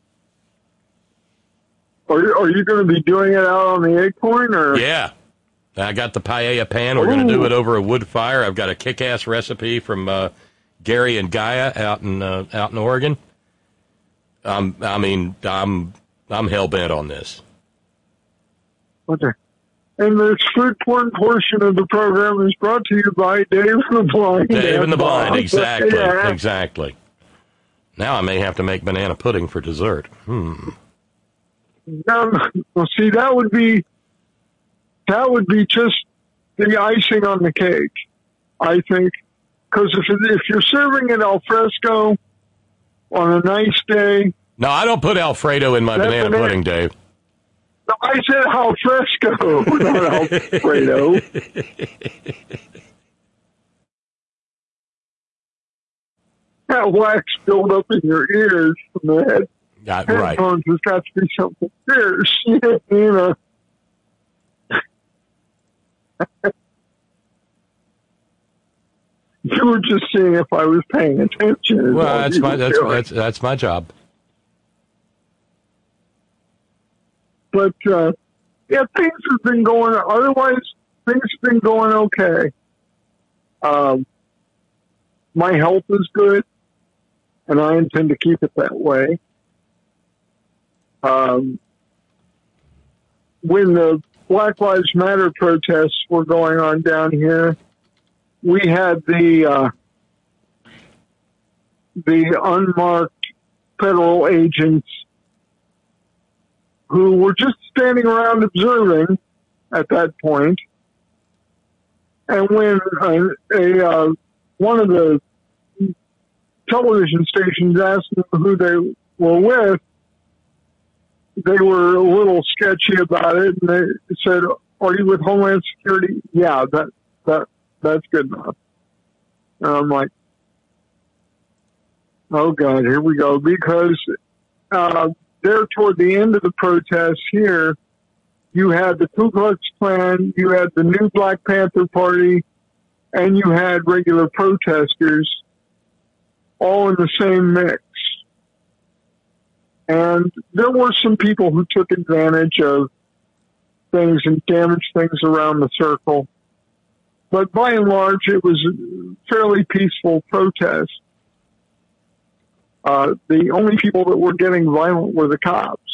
Are you, are you going to be doing it out on the acorn, or Yeah, I got the paella pan. We're going to do Ooh. it over a wood fire. I've got a kick-ass recipe from uh, Gary and Gaia out in uh, out in Oregon. Um, I mean, I'm I'm hell bent on this. Okay. And this food porn portion of the program is brought to you by Dave and the Blind. Dave and the Blind, Bob. exactly, Yeah. exactly. Now I may have to make banana pudding for dessert. Hmm. Um, well, see, that would be that would be just the icing on the cake, I think. Because if if you're serving it al fresco on a nice day, No, I don't put Alfredo in my That banana banana- pudding, Dave. no, I said al fresco, not Alfredo. That wax build up in your ears from the head. Yeah, right. Headphones has got to be something fierce, you know. You were just seeing if I was paying attention. is Well, all that's you my were that's doing. that's that's my job. But uh, yeah, things have been going. Otherwise, things have been going okay. Um, my health is good, and I intend to keep it that way. Um, when the Black Lives Matter protests were going on down here, we had the uh, the unmarked federal agents who were just standing around observing at that point. And when a, a uh, one of the television stations asked them who they were with, they were a little sketchy about it, and they said, "Are you with Homeland Security?" Yeah, that that that's good enough. And I'm like, "Oh God, here we go," because uh, there toward the end of the protests here, you had the Ku Klux Klan, you had the new Black Panther Party, and you had regular protesters all in the same mix. And there were some people who took advantage of things and damaged things around the circle. But by and large, it was a fairly peaceful protest. Uh, the only people that were getting violent were the cops.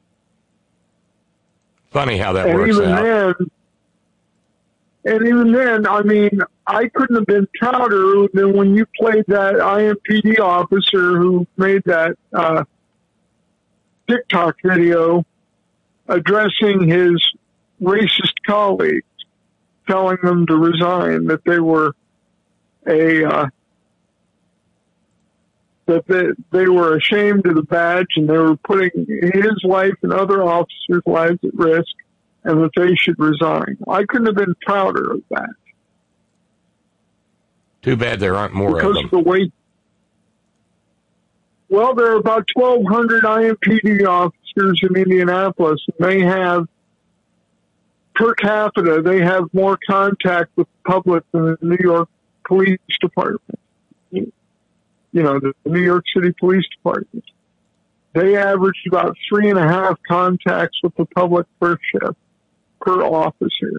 Funny how that and works even out. then, and even then, I mean, I couldn't have been prouder than when you played that I M P D officer who made that uh, TikTok video addressing his racist colleagues, telling them to resign, that they were a uh, that they, they were ashamed of the badge and they were putting his life and other officers' lives at risk, and that they should resign. I couldn't have been prouder of that. Too bad there aren't more because of them. Of the way, well, there are about twelve hundred I M P D officers in Indianapolis, and they have, per capita, they have more contact with the public than the New York Police Department. You know, the New York City Police Department. They average about three and a half contacts with the public per shift, per officer.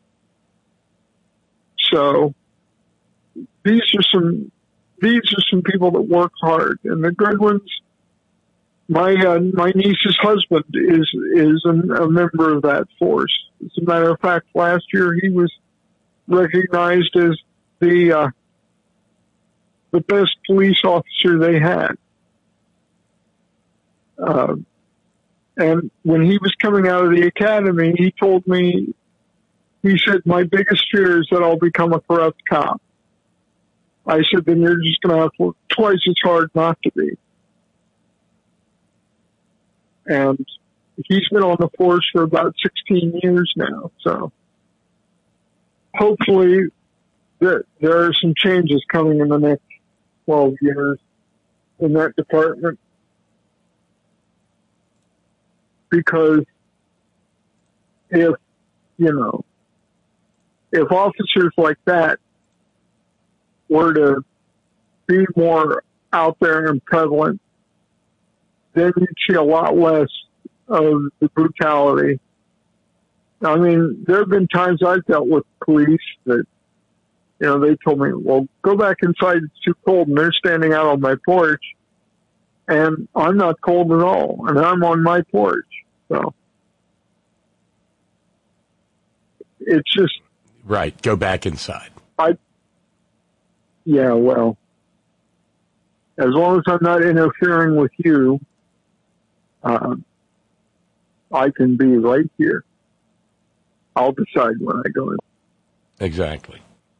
So these are some these are some people that work hard, and the good ones. My uh, my niece's husband is is a, a member of that force. As a matter of fact, last year he was recognized as the uh, the best police officer they had. Uh, and when he was coming out of the academy, he told me, he said, my biggest fear is that I'll become a corrupt cop. I said, then you're just going to have to work twice as hard not to be. And he's been on the force for about sixteen years now. So hopefully there, there are some changes coming in the next twelve years in that department. Because if, you know, if officers like that were to be more out there and prevalent, then you'd see a lot less of the brutality. I mean, there have been times I've dealt with police that, you know, they told me, well, go back inside, it's too cold, and they're standing out on my porch, and I'm not cold at all, and I'm on my porch. So it's just... Right, go back inside. I, yeah, well, as long as I'm not interfering with you, uh, I can be right here. I'll decide when I go in. Exactly.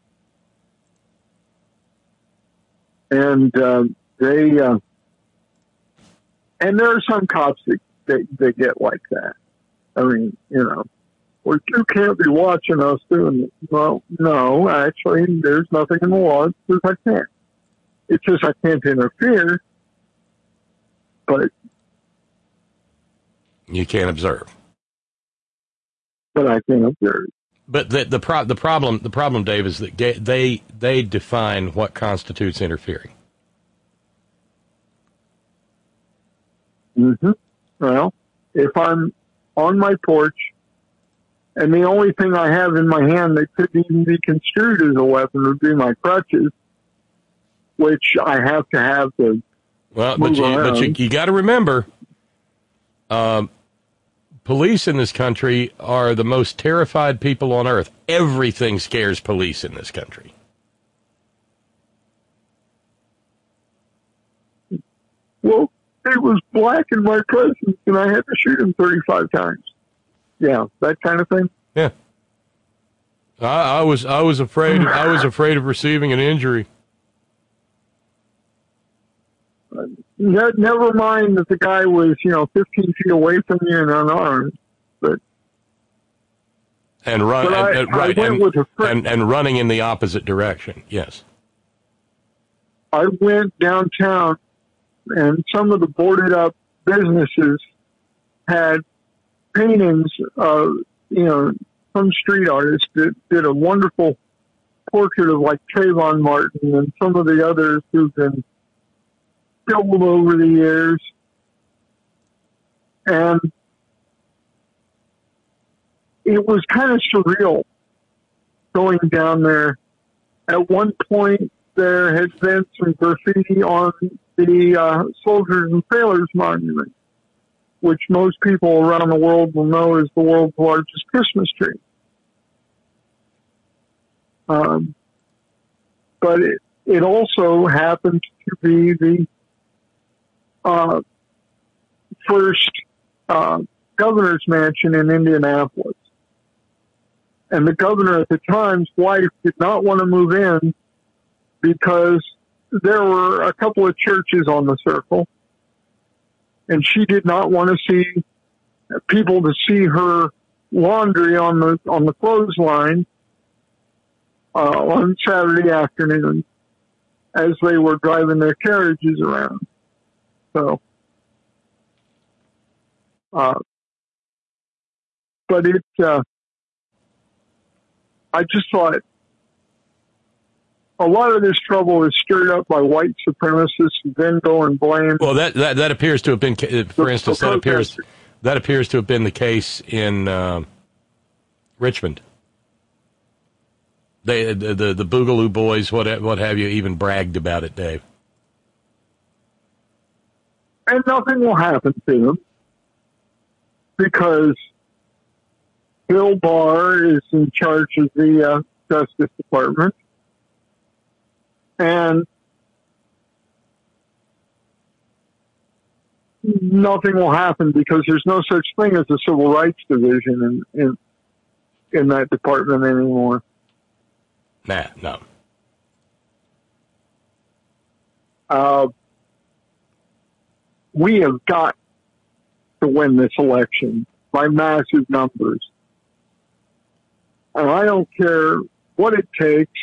And uh, they, uh, and there are some cops that, that, that get like that. I mean, you know, well, you can't be watching us doing it. Well, no, actually, there's nothing in the law that says I can't. It says I can't interfere, but you can't observe. But I can observe. But the the, pro- the problem the problem, Dave, is that ga- they they define what constitutes interfering. Mm-hmm. Well, if I'm on my porch and the only thing I have in my hand that could even be construed as a weapon would be my crutches, which I have to have to well, move but you, around. but you, you got to remember, um, police in this country are the most terrified people on earth. Everything scares police in this country. Well, it was black in my presence, and I had to shoot him thirty-five times. Yeah, that kind of thing. Yeah, I, I was I was afraid I was afraid of receiving an injury. Ne- Never mind that the guy was, you know, fifteen feet away from you and unarmed, but and run but and, I, and, right I went and, with a friend. and and running in the opposite direction. Yes, I went downtown, and some of the boarded up businesses had paintings of, you know, some street artist that did a wonderful portrait of like Trayvon Martin and some of the others who've been killed over the years. And it was kind of surreal going down there. At one point, there had been some graffiti on the uh, Soldiers and Sailors Monument, which most people around the world will know is the world's largest Christmas tree. Um, but it, it also happened to be the uh, first uh, governor's mansion in Indianapolis. And the governor at the time's wife did not want to move in because there were a couple of churches on the circle, and she did not want to see people to see her laundry on the on the clothesline uh, on Saturday afternoon as they were driving their carriages around. So, uh, but it, uh, I just thought a lot of this trouble is stirred up by white supremacists who then go and blame. Well, that, that, that appears to have been, for instance, that appears that appears to have been the case in uh, Richmond. They, the, the the Boogaloo Boys, what what have you, even bragged about it, Dave. And nothing will happen to them because Bill Barr is in charge of the uh, Justice Department. And nothing will happen because there's no such thing as a civil rights division in in, in that department anymore. Nah, no. Uh, we have got to win this election by massive numbers. And I don't care what it takes.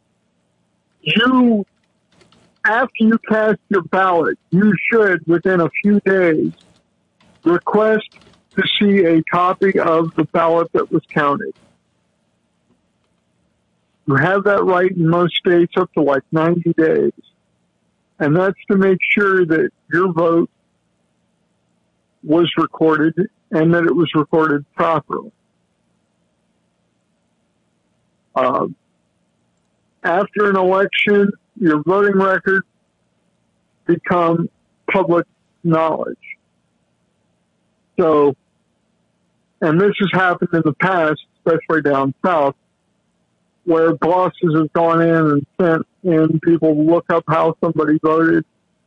You, after you cast your ballot, you should, within a few days, request to see a copy of the ballot that was counted. You have that right in most states up to like ninety days. And that's to make sure that your vote was recorded and that it was recorded properly. Uh, after an election, your voting records become public knowledge. So, and this has happened in the past, especially down south, where bosses have gone in and sent in people to look up how somebody voted.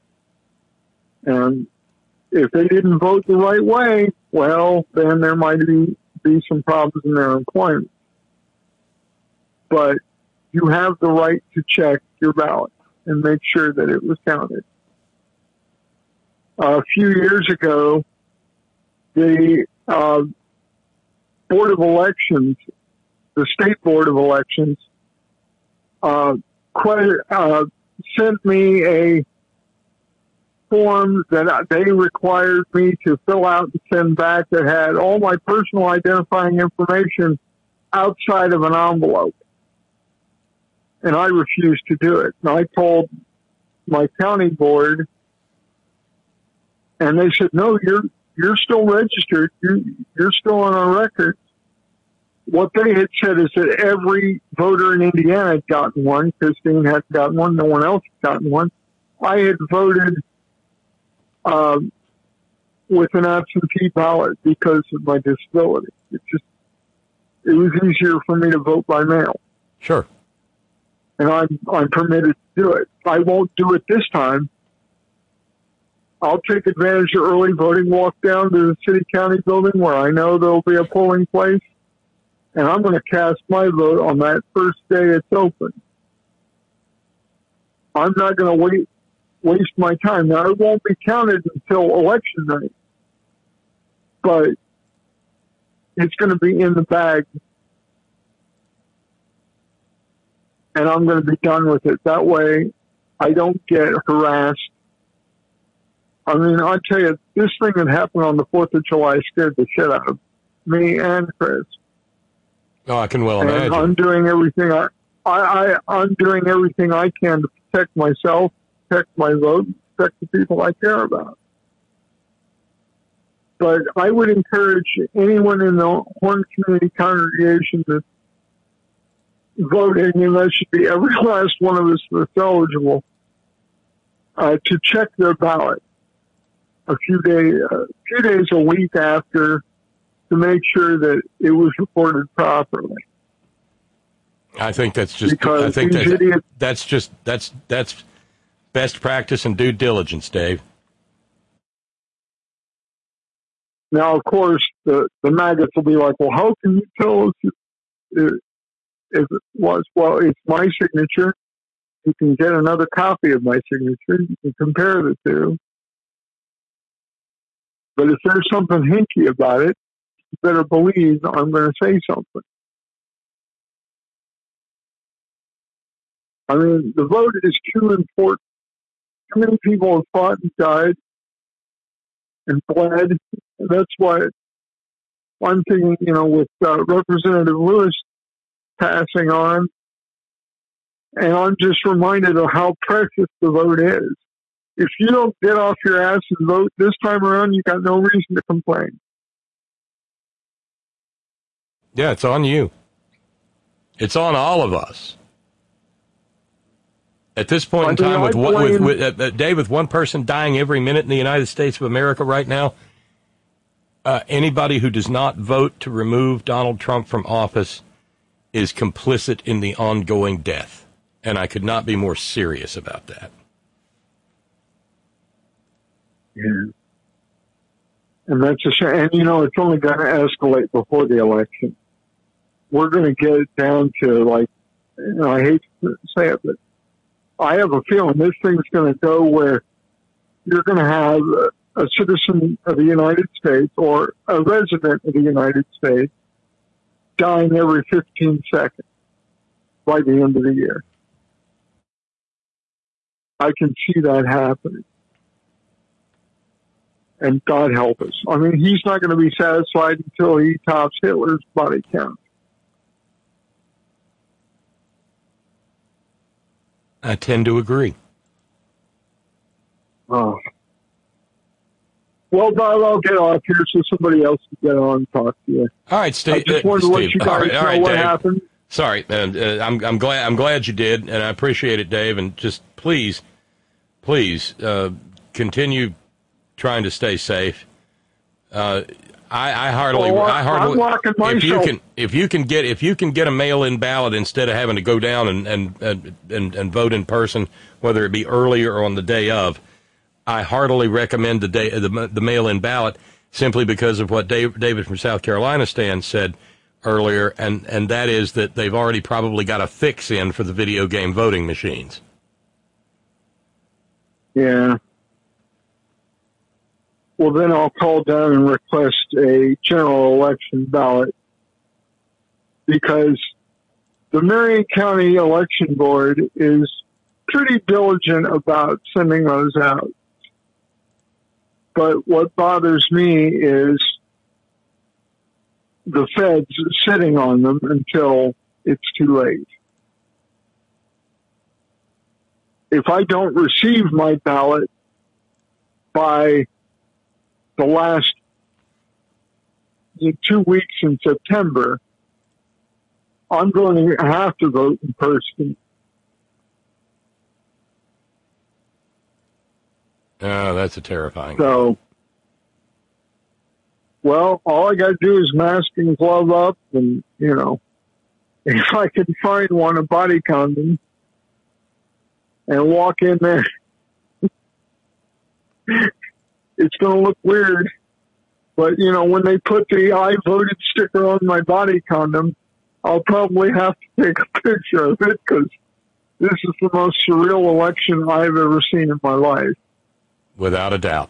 And if they didn't vote the right way, well, then there might be, be some problems in their employment. But you have the right to check your ballot and make sure that it was counted. Uh, a few years ago, the uh, Board of Elections, the State Board of Elections, uh, quite, uh, sent me a form that they required me to fill out and send back that had all my personal identifying information outside of an envelope. And I refused to do it. And I told my county board, and they said, no, you're, you're still registered. You're, you're still on our record. What they had said is that every voter in Indiana had gotten one. Christine had gotten one. No one else had gotten one. I had voted um, with an absentee ballot because of my disability. It just, it was easier for me to vote by mail. Sure. And I'm, I'm permitted to do it. I won't do it this time. I'll take advantage of early voting, walk down to the city county building where I know there'll be a polling place, and I'm going to cast my vote on that first day it's open. I'm not going to wait, waste my time. Now, it won't be counted until election night, but it's going to be in the bag, and I'm going to be done with it. That way, I don't get harassed. I mean, I'll tell you, this thing that happened on the fourth of July scared the shit out of me and Chris. Oh, I can well and imagine. I'm doing everything I, I, I, I'm doing everything I can to protect myself, protect my vote, protect the people I care about. But I would encourage anyone in the Horn Community congregation that's voting, and that should be every last one of us that's eligible, uh, to check their ballot a few days, a few days a week after, to make sure that it was reported properly. I think that's just. Because I think these that's, idiots- that's just that's that's best practice and due diligence, Dave. Now, of course, the the maggots will be like, "Well, how can you tell us if it was, well, it's my signature. You can get another copy of my signature. You can compare the two. But if there's something hinky about it, you better believe I'm going to say something. I mean, the vote is too important. Too many people have fought and died and bled. And that's why I'm thinking, you know, with uh, Representative Lewis passing on, and I'm just reminded of how precious the vote is. If you don't get off your ass and vote this time around, you got no reason to complain. Yeah, it's on you. It's on all of us. At this point in time, with, with, with uh, Dave, with one person dying every minute in the United States of America right now, uh, anybody who does not vote to remove Donald Trump from office is complicit in the ongoing death. And I could not be more serious about that. Yeah. And that's a shame. And, you know, it's only going to escalate before the election. We're going to get it down to, like, you know, I hate to say it, but I have a feeling this thing's going to go where you're going to have a, a citizen of the United States or a resident of the United States dying every fifteen seconds by the end of the year. I can see that happening. And God help us. I mean, he's not going to be satisfied until he tops Hitler's body count. I tend to agree. Oh. Well, Bob, I'll get off here so somebody else can get on and talk to you. All right, Steve. I just wanted to let you guys all right, all know right, what Dave. happened. Sorry, uh, uh, I'm I'm glad I'm glad you did, and I appreciate it, Dave. And just please, please uh, continue trying to stay safe. Uh, I, I hardly, well, I hardly. I'm locking if you myself. can, if you can get, if you can get a mail-in ballot instead of having to go down and and, and, and and vote in person, whether it be early or on the day of, I heartily recommend the day the, the mail-in ballot, simply because of what Dave, David from South Carolina Stan said earlier, and and that is that they've already probably got a fix in for the video game voting machines. Yeah. Well, then I'll call down and request a general election ballot, because the Marion County Election Board is pretty diligent about sending those out. But what bothers me is the feds sitting on them until it's too late. If I don't receive my ballot by the last two weeks in September, I'm going to have to vote in person. Oh, that's a terrifying. So, well, all I got to do is mask and glove up, and, you know, if I can find one, a body condom, and walk in there, it's going to look weird. But, you know, when they put the I voted sticker on my body condom, I'll probably have to take a picture of it, because this is the most surreal election I've ever seen in my life. Without a doubt.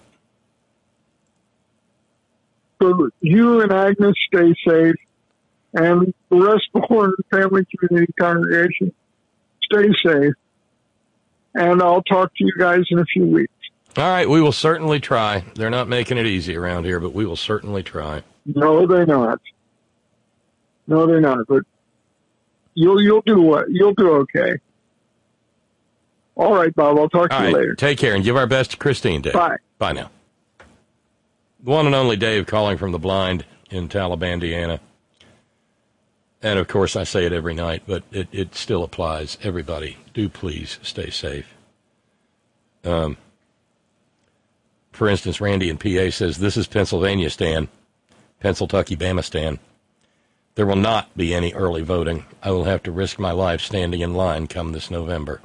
So you and Agnes stay safe, and the rest of the Horn Family Community Congregation, stay safe. And I'll talk to you guys in a few weeks. All right, we will certainly try. They're not making it easy around here, but we will certainly try. No, they're not. No, they're not. But you'll you'll do what? You'll do okay. All right, Bob. I'll talk to All you right, later. Take care and give our best to Christine, Dave. Bye. Bye now. The one and only Dave calling from the blind in Talibandiana. And, of course, I say it every night, but it, it still applies. Everybody, do please stay safe. Um, for instance, Randy in P A says, this is Pennsylvania, Stan. Pennsylvania, Bama, Stan. There will not be any early voting. I will have to risk my life standing in line come this November.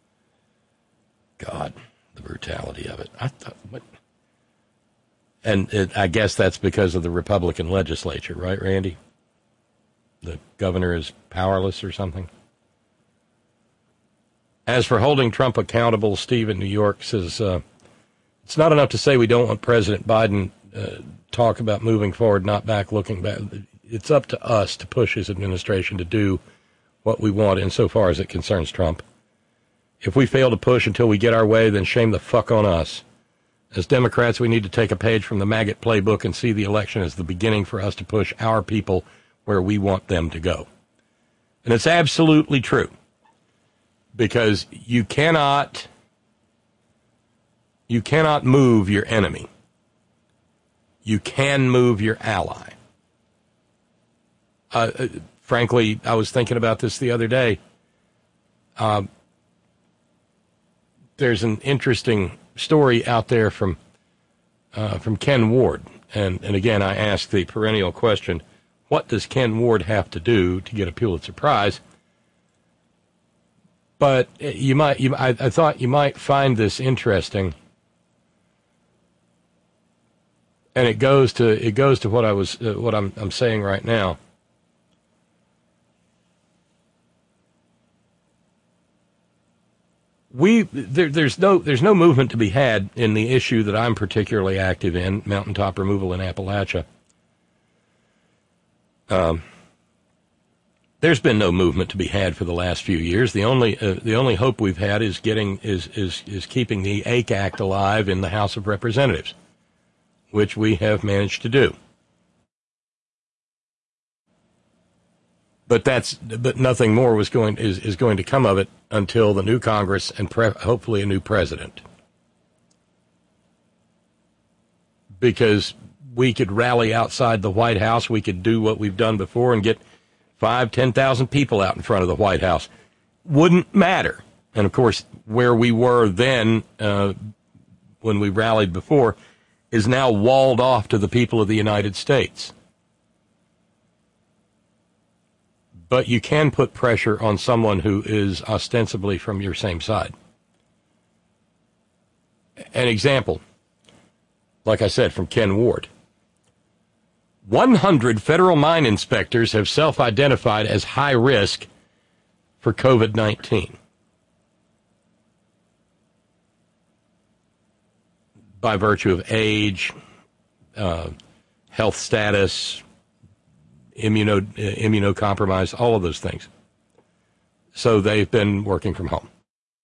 God, the brutality of it. I thought, what? And it, I guess that's because of the Republican legislature, right, Randy? the governor is powerless or something. As for holding Trump accountable, Steve in New York says, uh, it's not enough to say we don't want President Biden uh, talk about moving forward, not back, looking back. It's up to us to push his administration to do what we want insofar as it concerns Trump. If we fail to push until we get our way, then shame the fuck on us. As Democrats, we need to take a page from the maggot playbook and see the election as the beginning for us to push our people where we want them to go. And it's absolutely true. Because you cannot, you cannot move your enemy. You can move your ally. Uh, uh, frankly, I was thinking about this the other day. Uh, there's an interesting story out there from uh, from Ken Ward. And, and again, I ask the perennial question, what does Ken Ward have to do to get a Pulitzer Prize? But you might, you, I, I thought you might find this interesting, and it goes to it goes to what I was uh, what I'm I'm saying right now. We there, there's no there's no movement to be had in the issue that I'm particularly active in, mountaintop removal in Appalachia. Um. There's been no movement to be had for the last few years. The only uh, the only hope we've had is getting is is is keeping the A C E Act alive in the House of Representatives, which we have managed to do. But that's but nothing more was going is, is going to come of it until the new Congress and pre- hopefully a new president. Because we could rally outside the White House, we could do what we've done before and get Five, ten thousand people out in front of the White House. Wouldn't matter. And, of course, where we were then, uh, when we rallied before, is now walled off to the people of the United States. But you can put pressure on someone who is ostensibly from your same side. An example, like I said, from Ken Ward. one hundred federal mine inspectors have self-identified as high risk for COVID nineteen. By virtue of age, uh, health status, immuno, uh, immunocompromised, all of those things. So they've been working from home.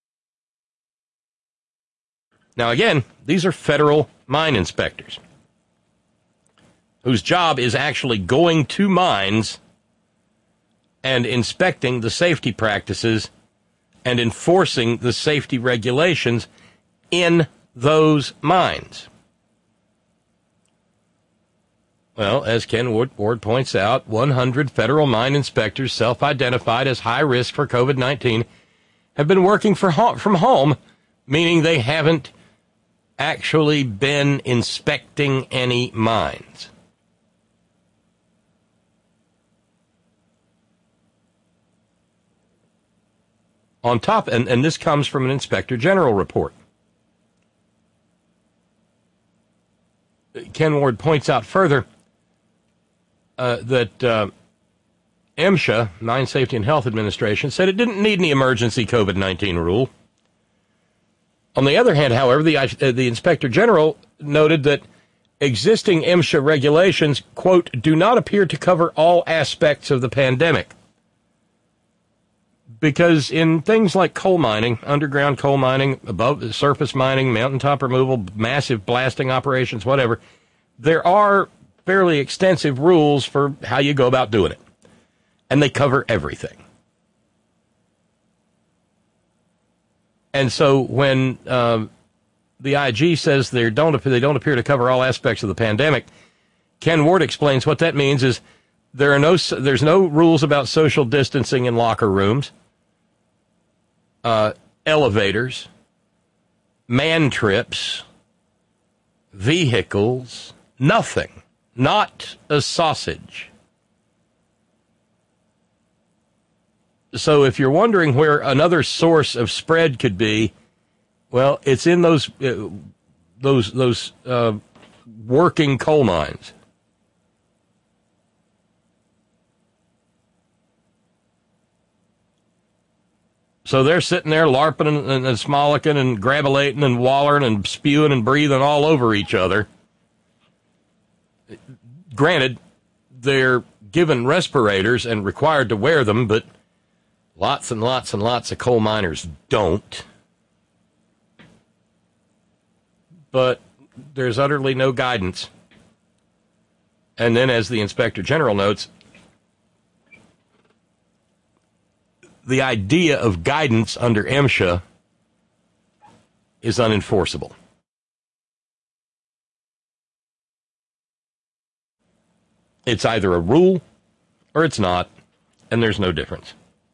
Now, again, these are federal mine inspectors whose job is actually going to mines and inspecting the safety practices and enforcing the safety regulations in those mines. Well, as Ken Ward, Ward points out, one hundred federal mine inspectors self-identified as high risk for COVID nineteen have been working for ho- from home, meaning they haven't actually been inspecting any mines. On top, and, and this comes from an Inspector General report. Ken Ward points out further uh, that uh, MSHA, Mine Safety and Health Administration, said it didn't need any emergency COVID nineteen rule. On the other hand, however, the, uh, the Inspector General noted that existing MSHA regulations, quote, do not appear to cover all aspects of the pandemic. Because in things like coal mining, underground coal mining, above surface mining, mountaintop removal, massive blasting operations, whatever, there are fairly extensive rules for how you go about doing it. And they cover everything. And so when uh, the I G says they don't, they don't appear to cover all aspects of the pandemic, Ken Ward explains what that means is there are no, there's no rules about social distancing in locker rooms. Uh, elevators, man trips, vehicles, nothing, not a sausage. So if you're wondering where another source of spread could be, well, it's in those uh, those those uh, working coal mines. So they're sitting there larping and, and, and smolicking and grabulating and wallering and spewing and breathing all over each other. Granted, they're given respirators and required to wear them, but lots and lots and lots of coal miners don't. But there's utterly no guidance. And then, as the Inspector General notes, the idea of guidance under MSHA is unenforceable. It's either a rule or it's not, and there's no difference.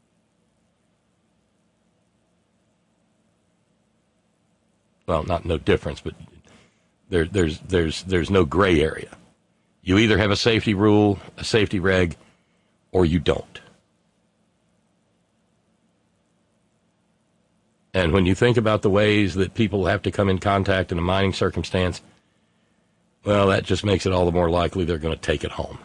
Well, not no difference, but there, there's there's there's no gray area. You either have a safety rule, a safety reg, or you don't. And when you think about the ways that people have to come in contact in a mining circumstance, well, that just makes it all the more likely they're going to take it home.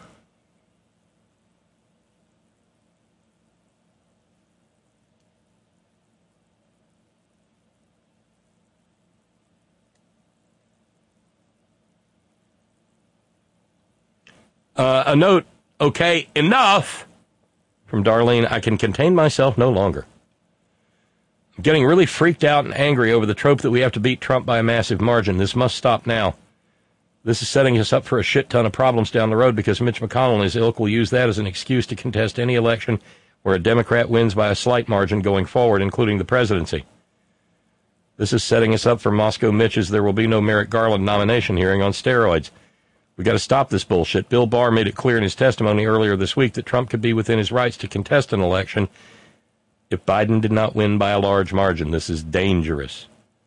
Uh, a note, okay, enough, from Darlene. I can contain myself no longer. I'm getting really freaked out and angry over the trope that we have to beat Trump by a massive margin. This must stop now. This is setting us up for a shit ton of problems down the road because Mitch McConnell and his ilk will use that as an excuse to contest any election where a Democrat wins by a slight margin going forward, including the presidency. This is setting us up for Moscow Mitch's There Will Be No Merrick Garland nomination hearing on steroids. We got to stop this bullshit. Bill Barr made it clear in his testimony earlier this week that Trump could be within his rights to contest an election if Biden did not win by a large margin. This is dangerous.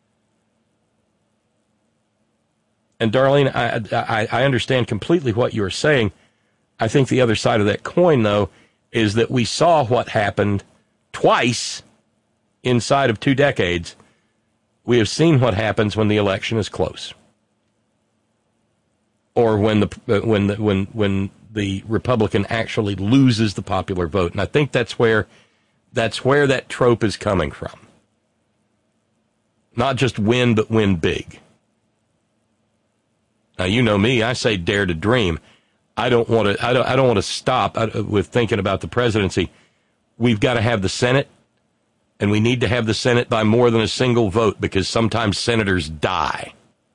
And Darlene, I, I, I understand completely what you're saying. I think the other side of that coin, though, is that we saw what happened twice inside of two decades. We have seen what happens when the election is close, or when the when the, when when the Republican actually loses the popular vote. And I think that's where that's where that trope is coming from. Not just win, but win big. Now, you know me, I say dare to dream. I don't want to I don't I don't want to stop with thinking about the presidency. We've got to have the Senate, and we need to have the Senate by more than a single vote because sometimes senators die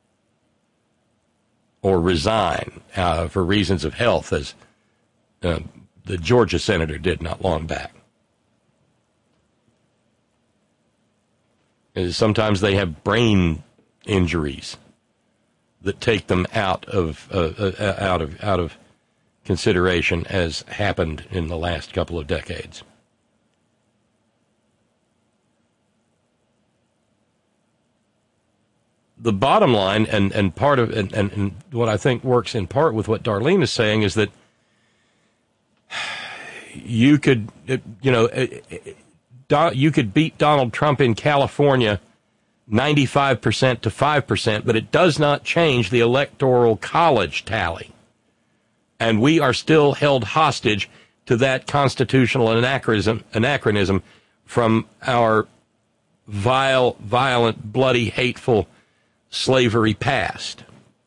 or resign uh, for reasons of health, as uh, the Georgia senator did not long back. And sometimes they have brain injuries that take them out of uh, uh, out of out of consideration, as happened in the last couple of decades. The bottom line, and, and part of and, and, and what I think works in part with what Darlene is saying, is that you could, you know, you could beat Donald Trump in California ninety-five percent to five percent, but it does not change the Electoral College tally. And we are still held hostage to that constitutional anachronism, anachronism from our vile, violent, bloody, hateful slavery past.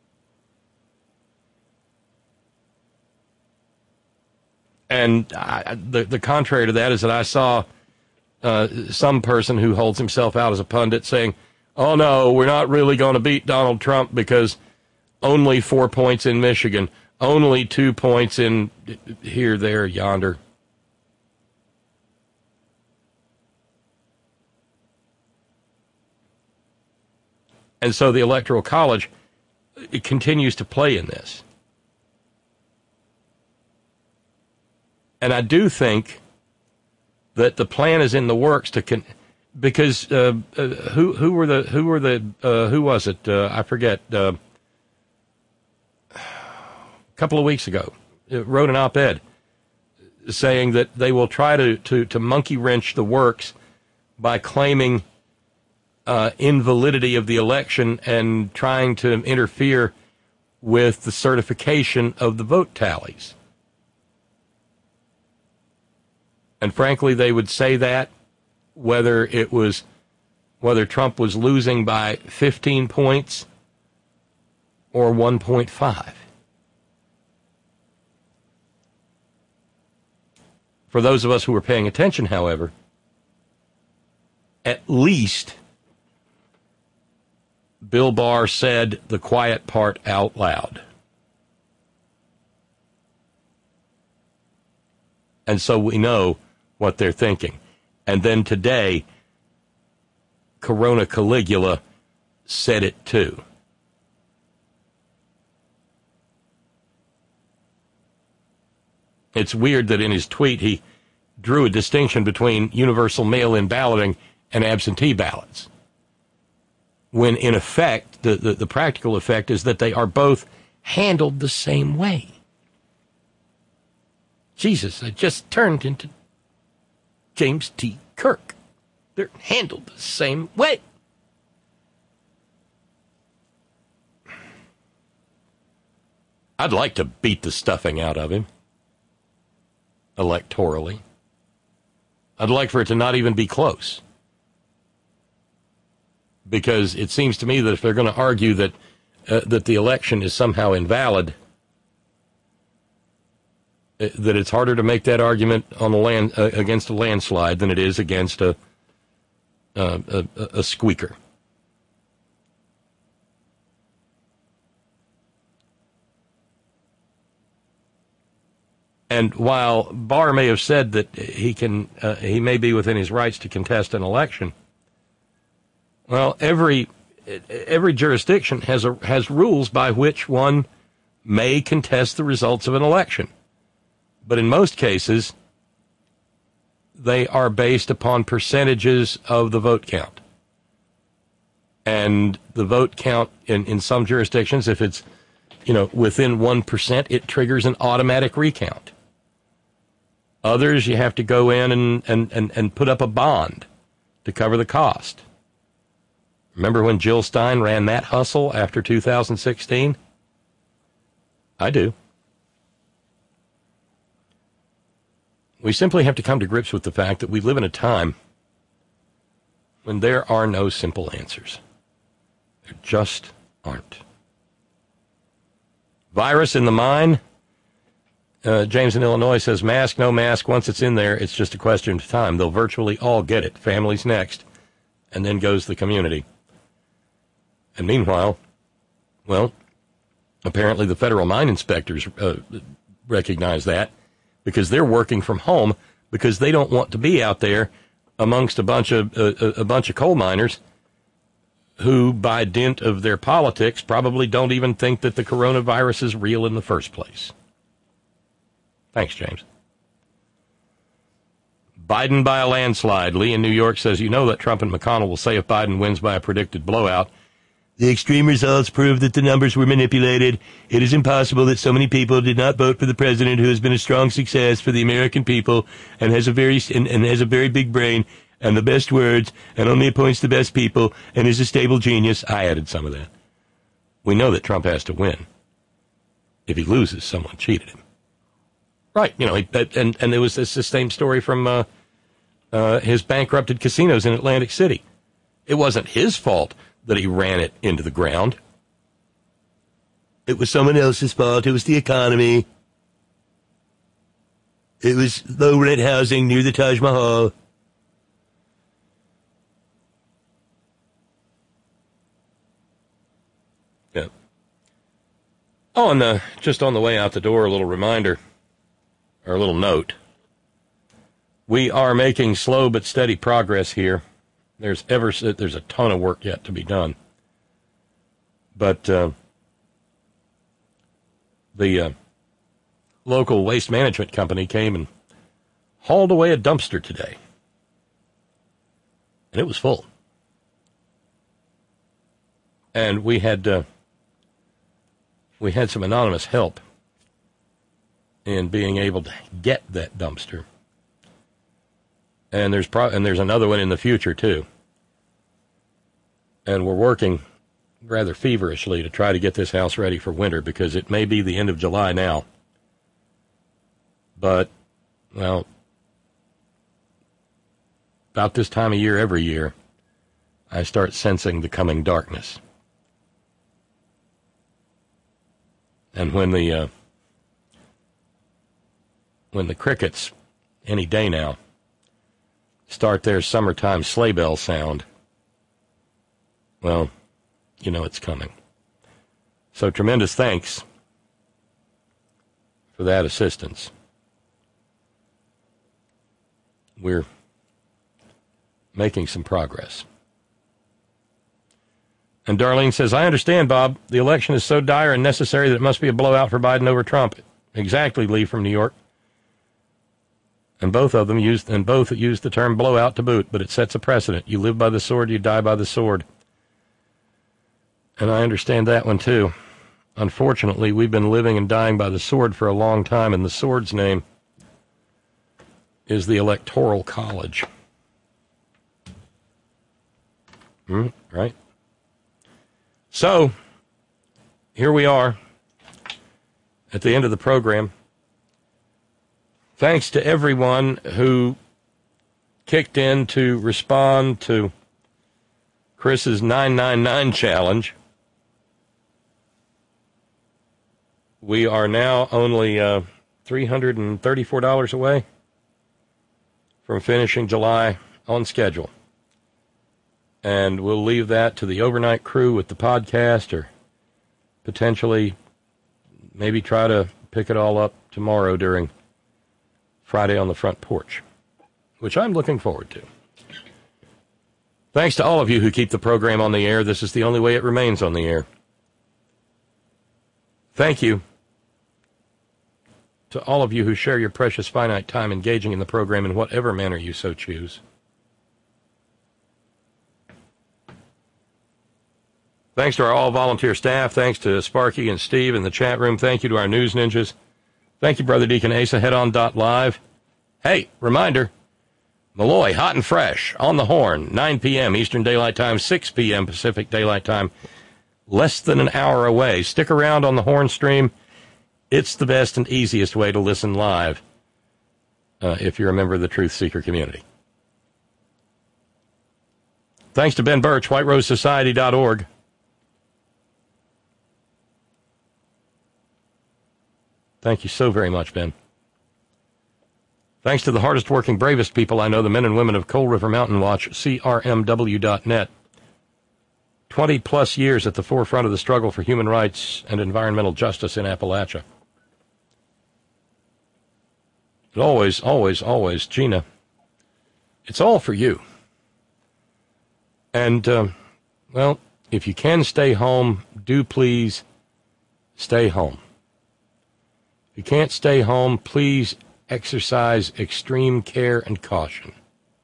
And I, the, the contrary to that is that I saw uh, some person who holds himself out as a pundit saying, oh, no, we're not really going to beat Donald Trump because only four points in Michigan, only two points in here, there, yonder. And so the Electoral College, it continues to play in this. And I do think that the plan is in the works to con- because uh, uh, who who were the who were the uh, who was it? Uh, I forget. Uh, a couple of weeks ago, it wrote an op-ed saying that they will try to to, to monkey wrench the works by claiming Uh, invalidity of the election and trying to interfere with the certification of the vote tallies. And frankly, they would say that whether it was whether Trump was losing by fifteen points or one point five. For those of us who were paying attention, however, at least Bill Barr said the quiet part out loud. And so we know what they're thinking. And then today, Corona Caligula said it too. It's weird that in his tweet he drew a distinction between universal mail-in balloting and absentee ballots, when in effect, the, the, the practical effect is that they are both handled the same way. Jesus, I just turned into James T. Kirk. They're handled the same way. I'd like to beat the stuffing out of him electorally. I'd like for it to not even be close. Because it seems to me that if they're going to argue that uh, that the election is somehow invalid, uh, that it's harder to make that argument on the land uh, against a landslide than it is against a uh, a, a squeaker. And while Barr may have said that he can, uh, he may be within his rights to contest an election, well, every every jurisdiction has a, has rules by which one may contest the results of an election. But in most cases, they are based upon percentages of the vote count. And the vote count in, in some jurisdictions, if it's, you know, within one percent, it triggers an automatic recount. Others, you have to go in and, and, and, and put up a bond to cover the cost. Remember when Jill Stein ran that hustle after two thousand sixteen? I do. We simply have to come to grips with the fact that we live in a time when there are no simple answers. There just aren't. Virus in the mind. Uh, James in Illinois says, mask, no mask. Once it's in there, it's just a question of time. They'll virtually all get it. Families next. And then goes the community. And meanwhile, well, apparently the federal mine inspectors uh, recognize that because they're working from home because they don't want to be out there amongst a bunch of uh, a bunch of coal miners who, by dint of their politics, probably don't even think that the coronavirus is real in the first place. Thanks, James. Biden by a landslide. Lee in New York says, you know that Trump and McConnell will say if Biden wins by a predicted blowout, the extreme results prove that the numbers were manipulated. It is impossible that so many people did not vote for the president who has been a strong success for the American people and has a very and, and has a very big brain and the best words and only appoints the best people and is a stable genius. I added some of that. We know that Trump has to win. If he loses, someone cheated him. Right, you know, and, and there was this, this same story from uh, uh, his bankrupted casinos in Atlantic City. It wasn't his fault that he ran it into the ground. It was someone else's fault. It was the economy. It was low-rent housing near the Taj Mahal. Yeah. Oh, and uh, just on the way out the door, a little reminder. Or a little note. We are making slow but steady progress here. There's ever there's a ton of work yet to be done. But uh, the uh, local waste management company came and hauled away a dumpster today. And it was full. And we had uh, we had some anonymous help in being able to get that dumpster. And there's pro- and there's another one in the future, too. And we're working rather feverishly to try to get this house ready for winter because it may be the end of July now. But, well, about this time of year every year, I start sensing the coming darkness. And when the uh, when the crickets, any day now, start their summertime sleigh bell sound, well, you know it's coming. So tremendous thanks for that assistance. We're making some progress. And Darlene says, I understand, Bob. The election is so dire and necessary that it must be a blowout for Biden over Trump. Exactly, Lee from New York. And both of them used, and both used the term blowout to boot, but it sets a precedent. You live by the sword, you die by the sword. And I understand that one, too. Unfortunately, we've been living and dying by the sword for a long time, and the sword's name is the Electoral College. Hmm, right? So, here we are at the end of the program. Thanks to everyone who kicked in to respond to Chris's nine nine nine challenge. We are now only uh, three hundred thirty-four dollars away from finishing July on schedule. And we'll leave that to the overnight crew with the podcast, or potentially maybe try to pick it all up tomorrow during Friday on the Front Porch, which I'm looking forward to. Thanks to all of you who keep the program on the air. This is the only way it remains on the air. Thank you to all of you who share your precious finite time engaging in the program in whatever manner you so choose. Thanks to our all-volunteer staff. Thanks to Sparky and Steve in the chat room. Thank you to our news ninjas. Thank you, Brother Deacon Asa. Head on dot live. Hey, reminder, Malloy, hot and fresh, on the horn, nine p.m. Eastern Daylight Time, six p.m. Pacific Daylight Time, less than an hour away. Stick around on the horn stream. It's the best and easiest way to listen live uh, if you're a member of the Truth Seeker community. Thanks to Ben Birch, white rose society dot org. Thank you so very much, Ben. Thanks to the hardest working, bravest people I know, the men and women of Coal River Mountain Watch, C R M W dot net. twenty plus years at the forefront of the struggle for human rights and environmental justice in Appalachia. But always, always, always, Gina, it's all for you. And, um, well, if you can stay home, do please stay home. If you can't stay home, please exercise extreme care and caution.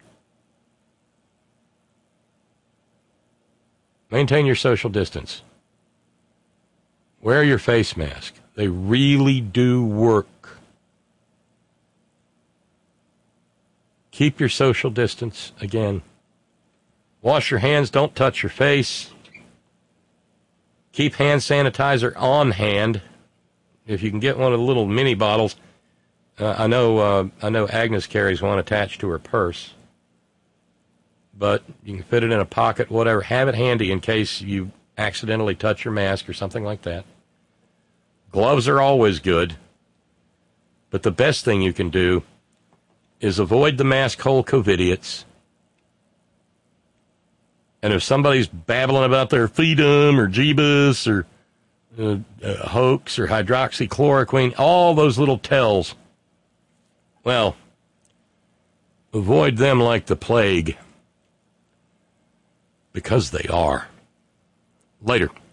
Maintain your social distance. Wear your face mask. They really do work. Keep your social distance. Again, wash your hands. Don't touch your face. Keep hand sanitizer on hand. If you can get one of the little mini bottles, uh, I know uh, I know Agnes carries one attached to her purse, but you can fit it in a pocket, whatever. Have it handy in case you accidentally touch your mask or something like that. Gloves are always good, but the best thing you can do is avoid the mask hole covidiots. And if somebody's babbling about their freedom or Jeebus or uh, uh, hoax or hydroxychloroquine, all those little tells, well, avoid them like the plague, because they are. Later.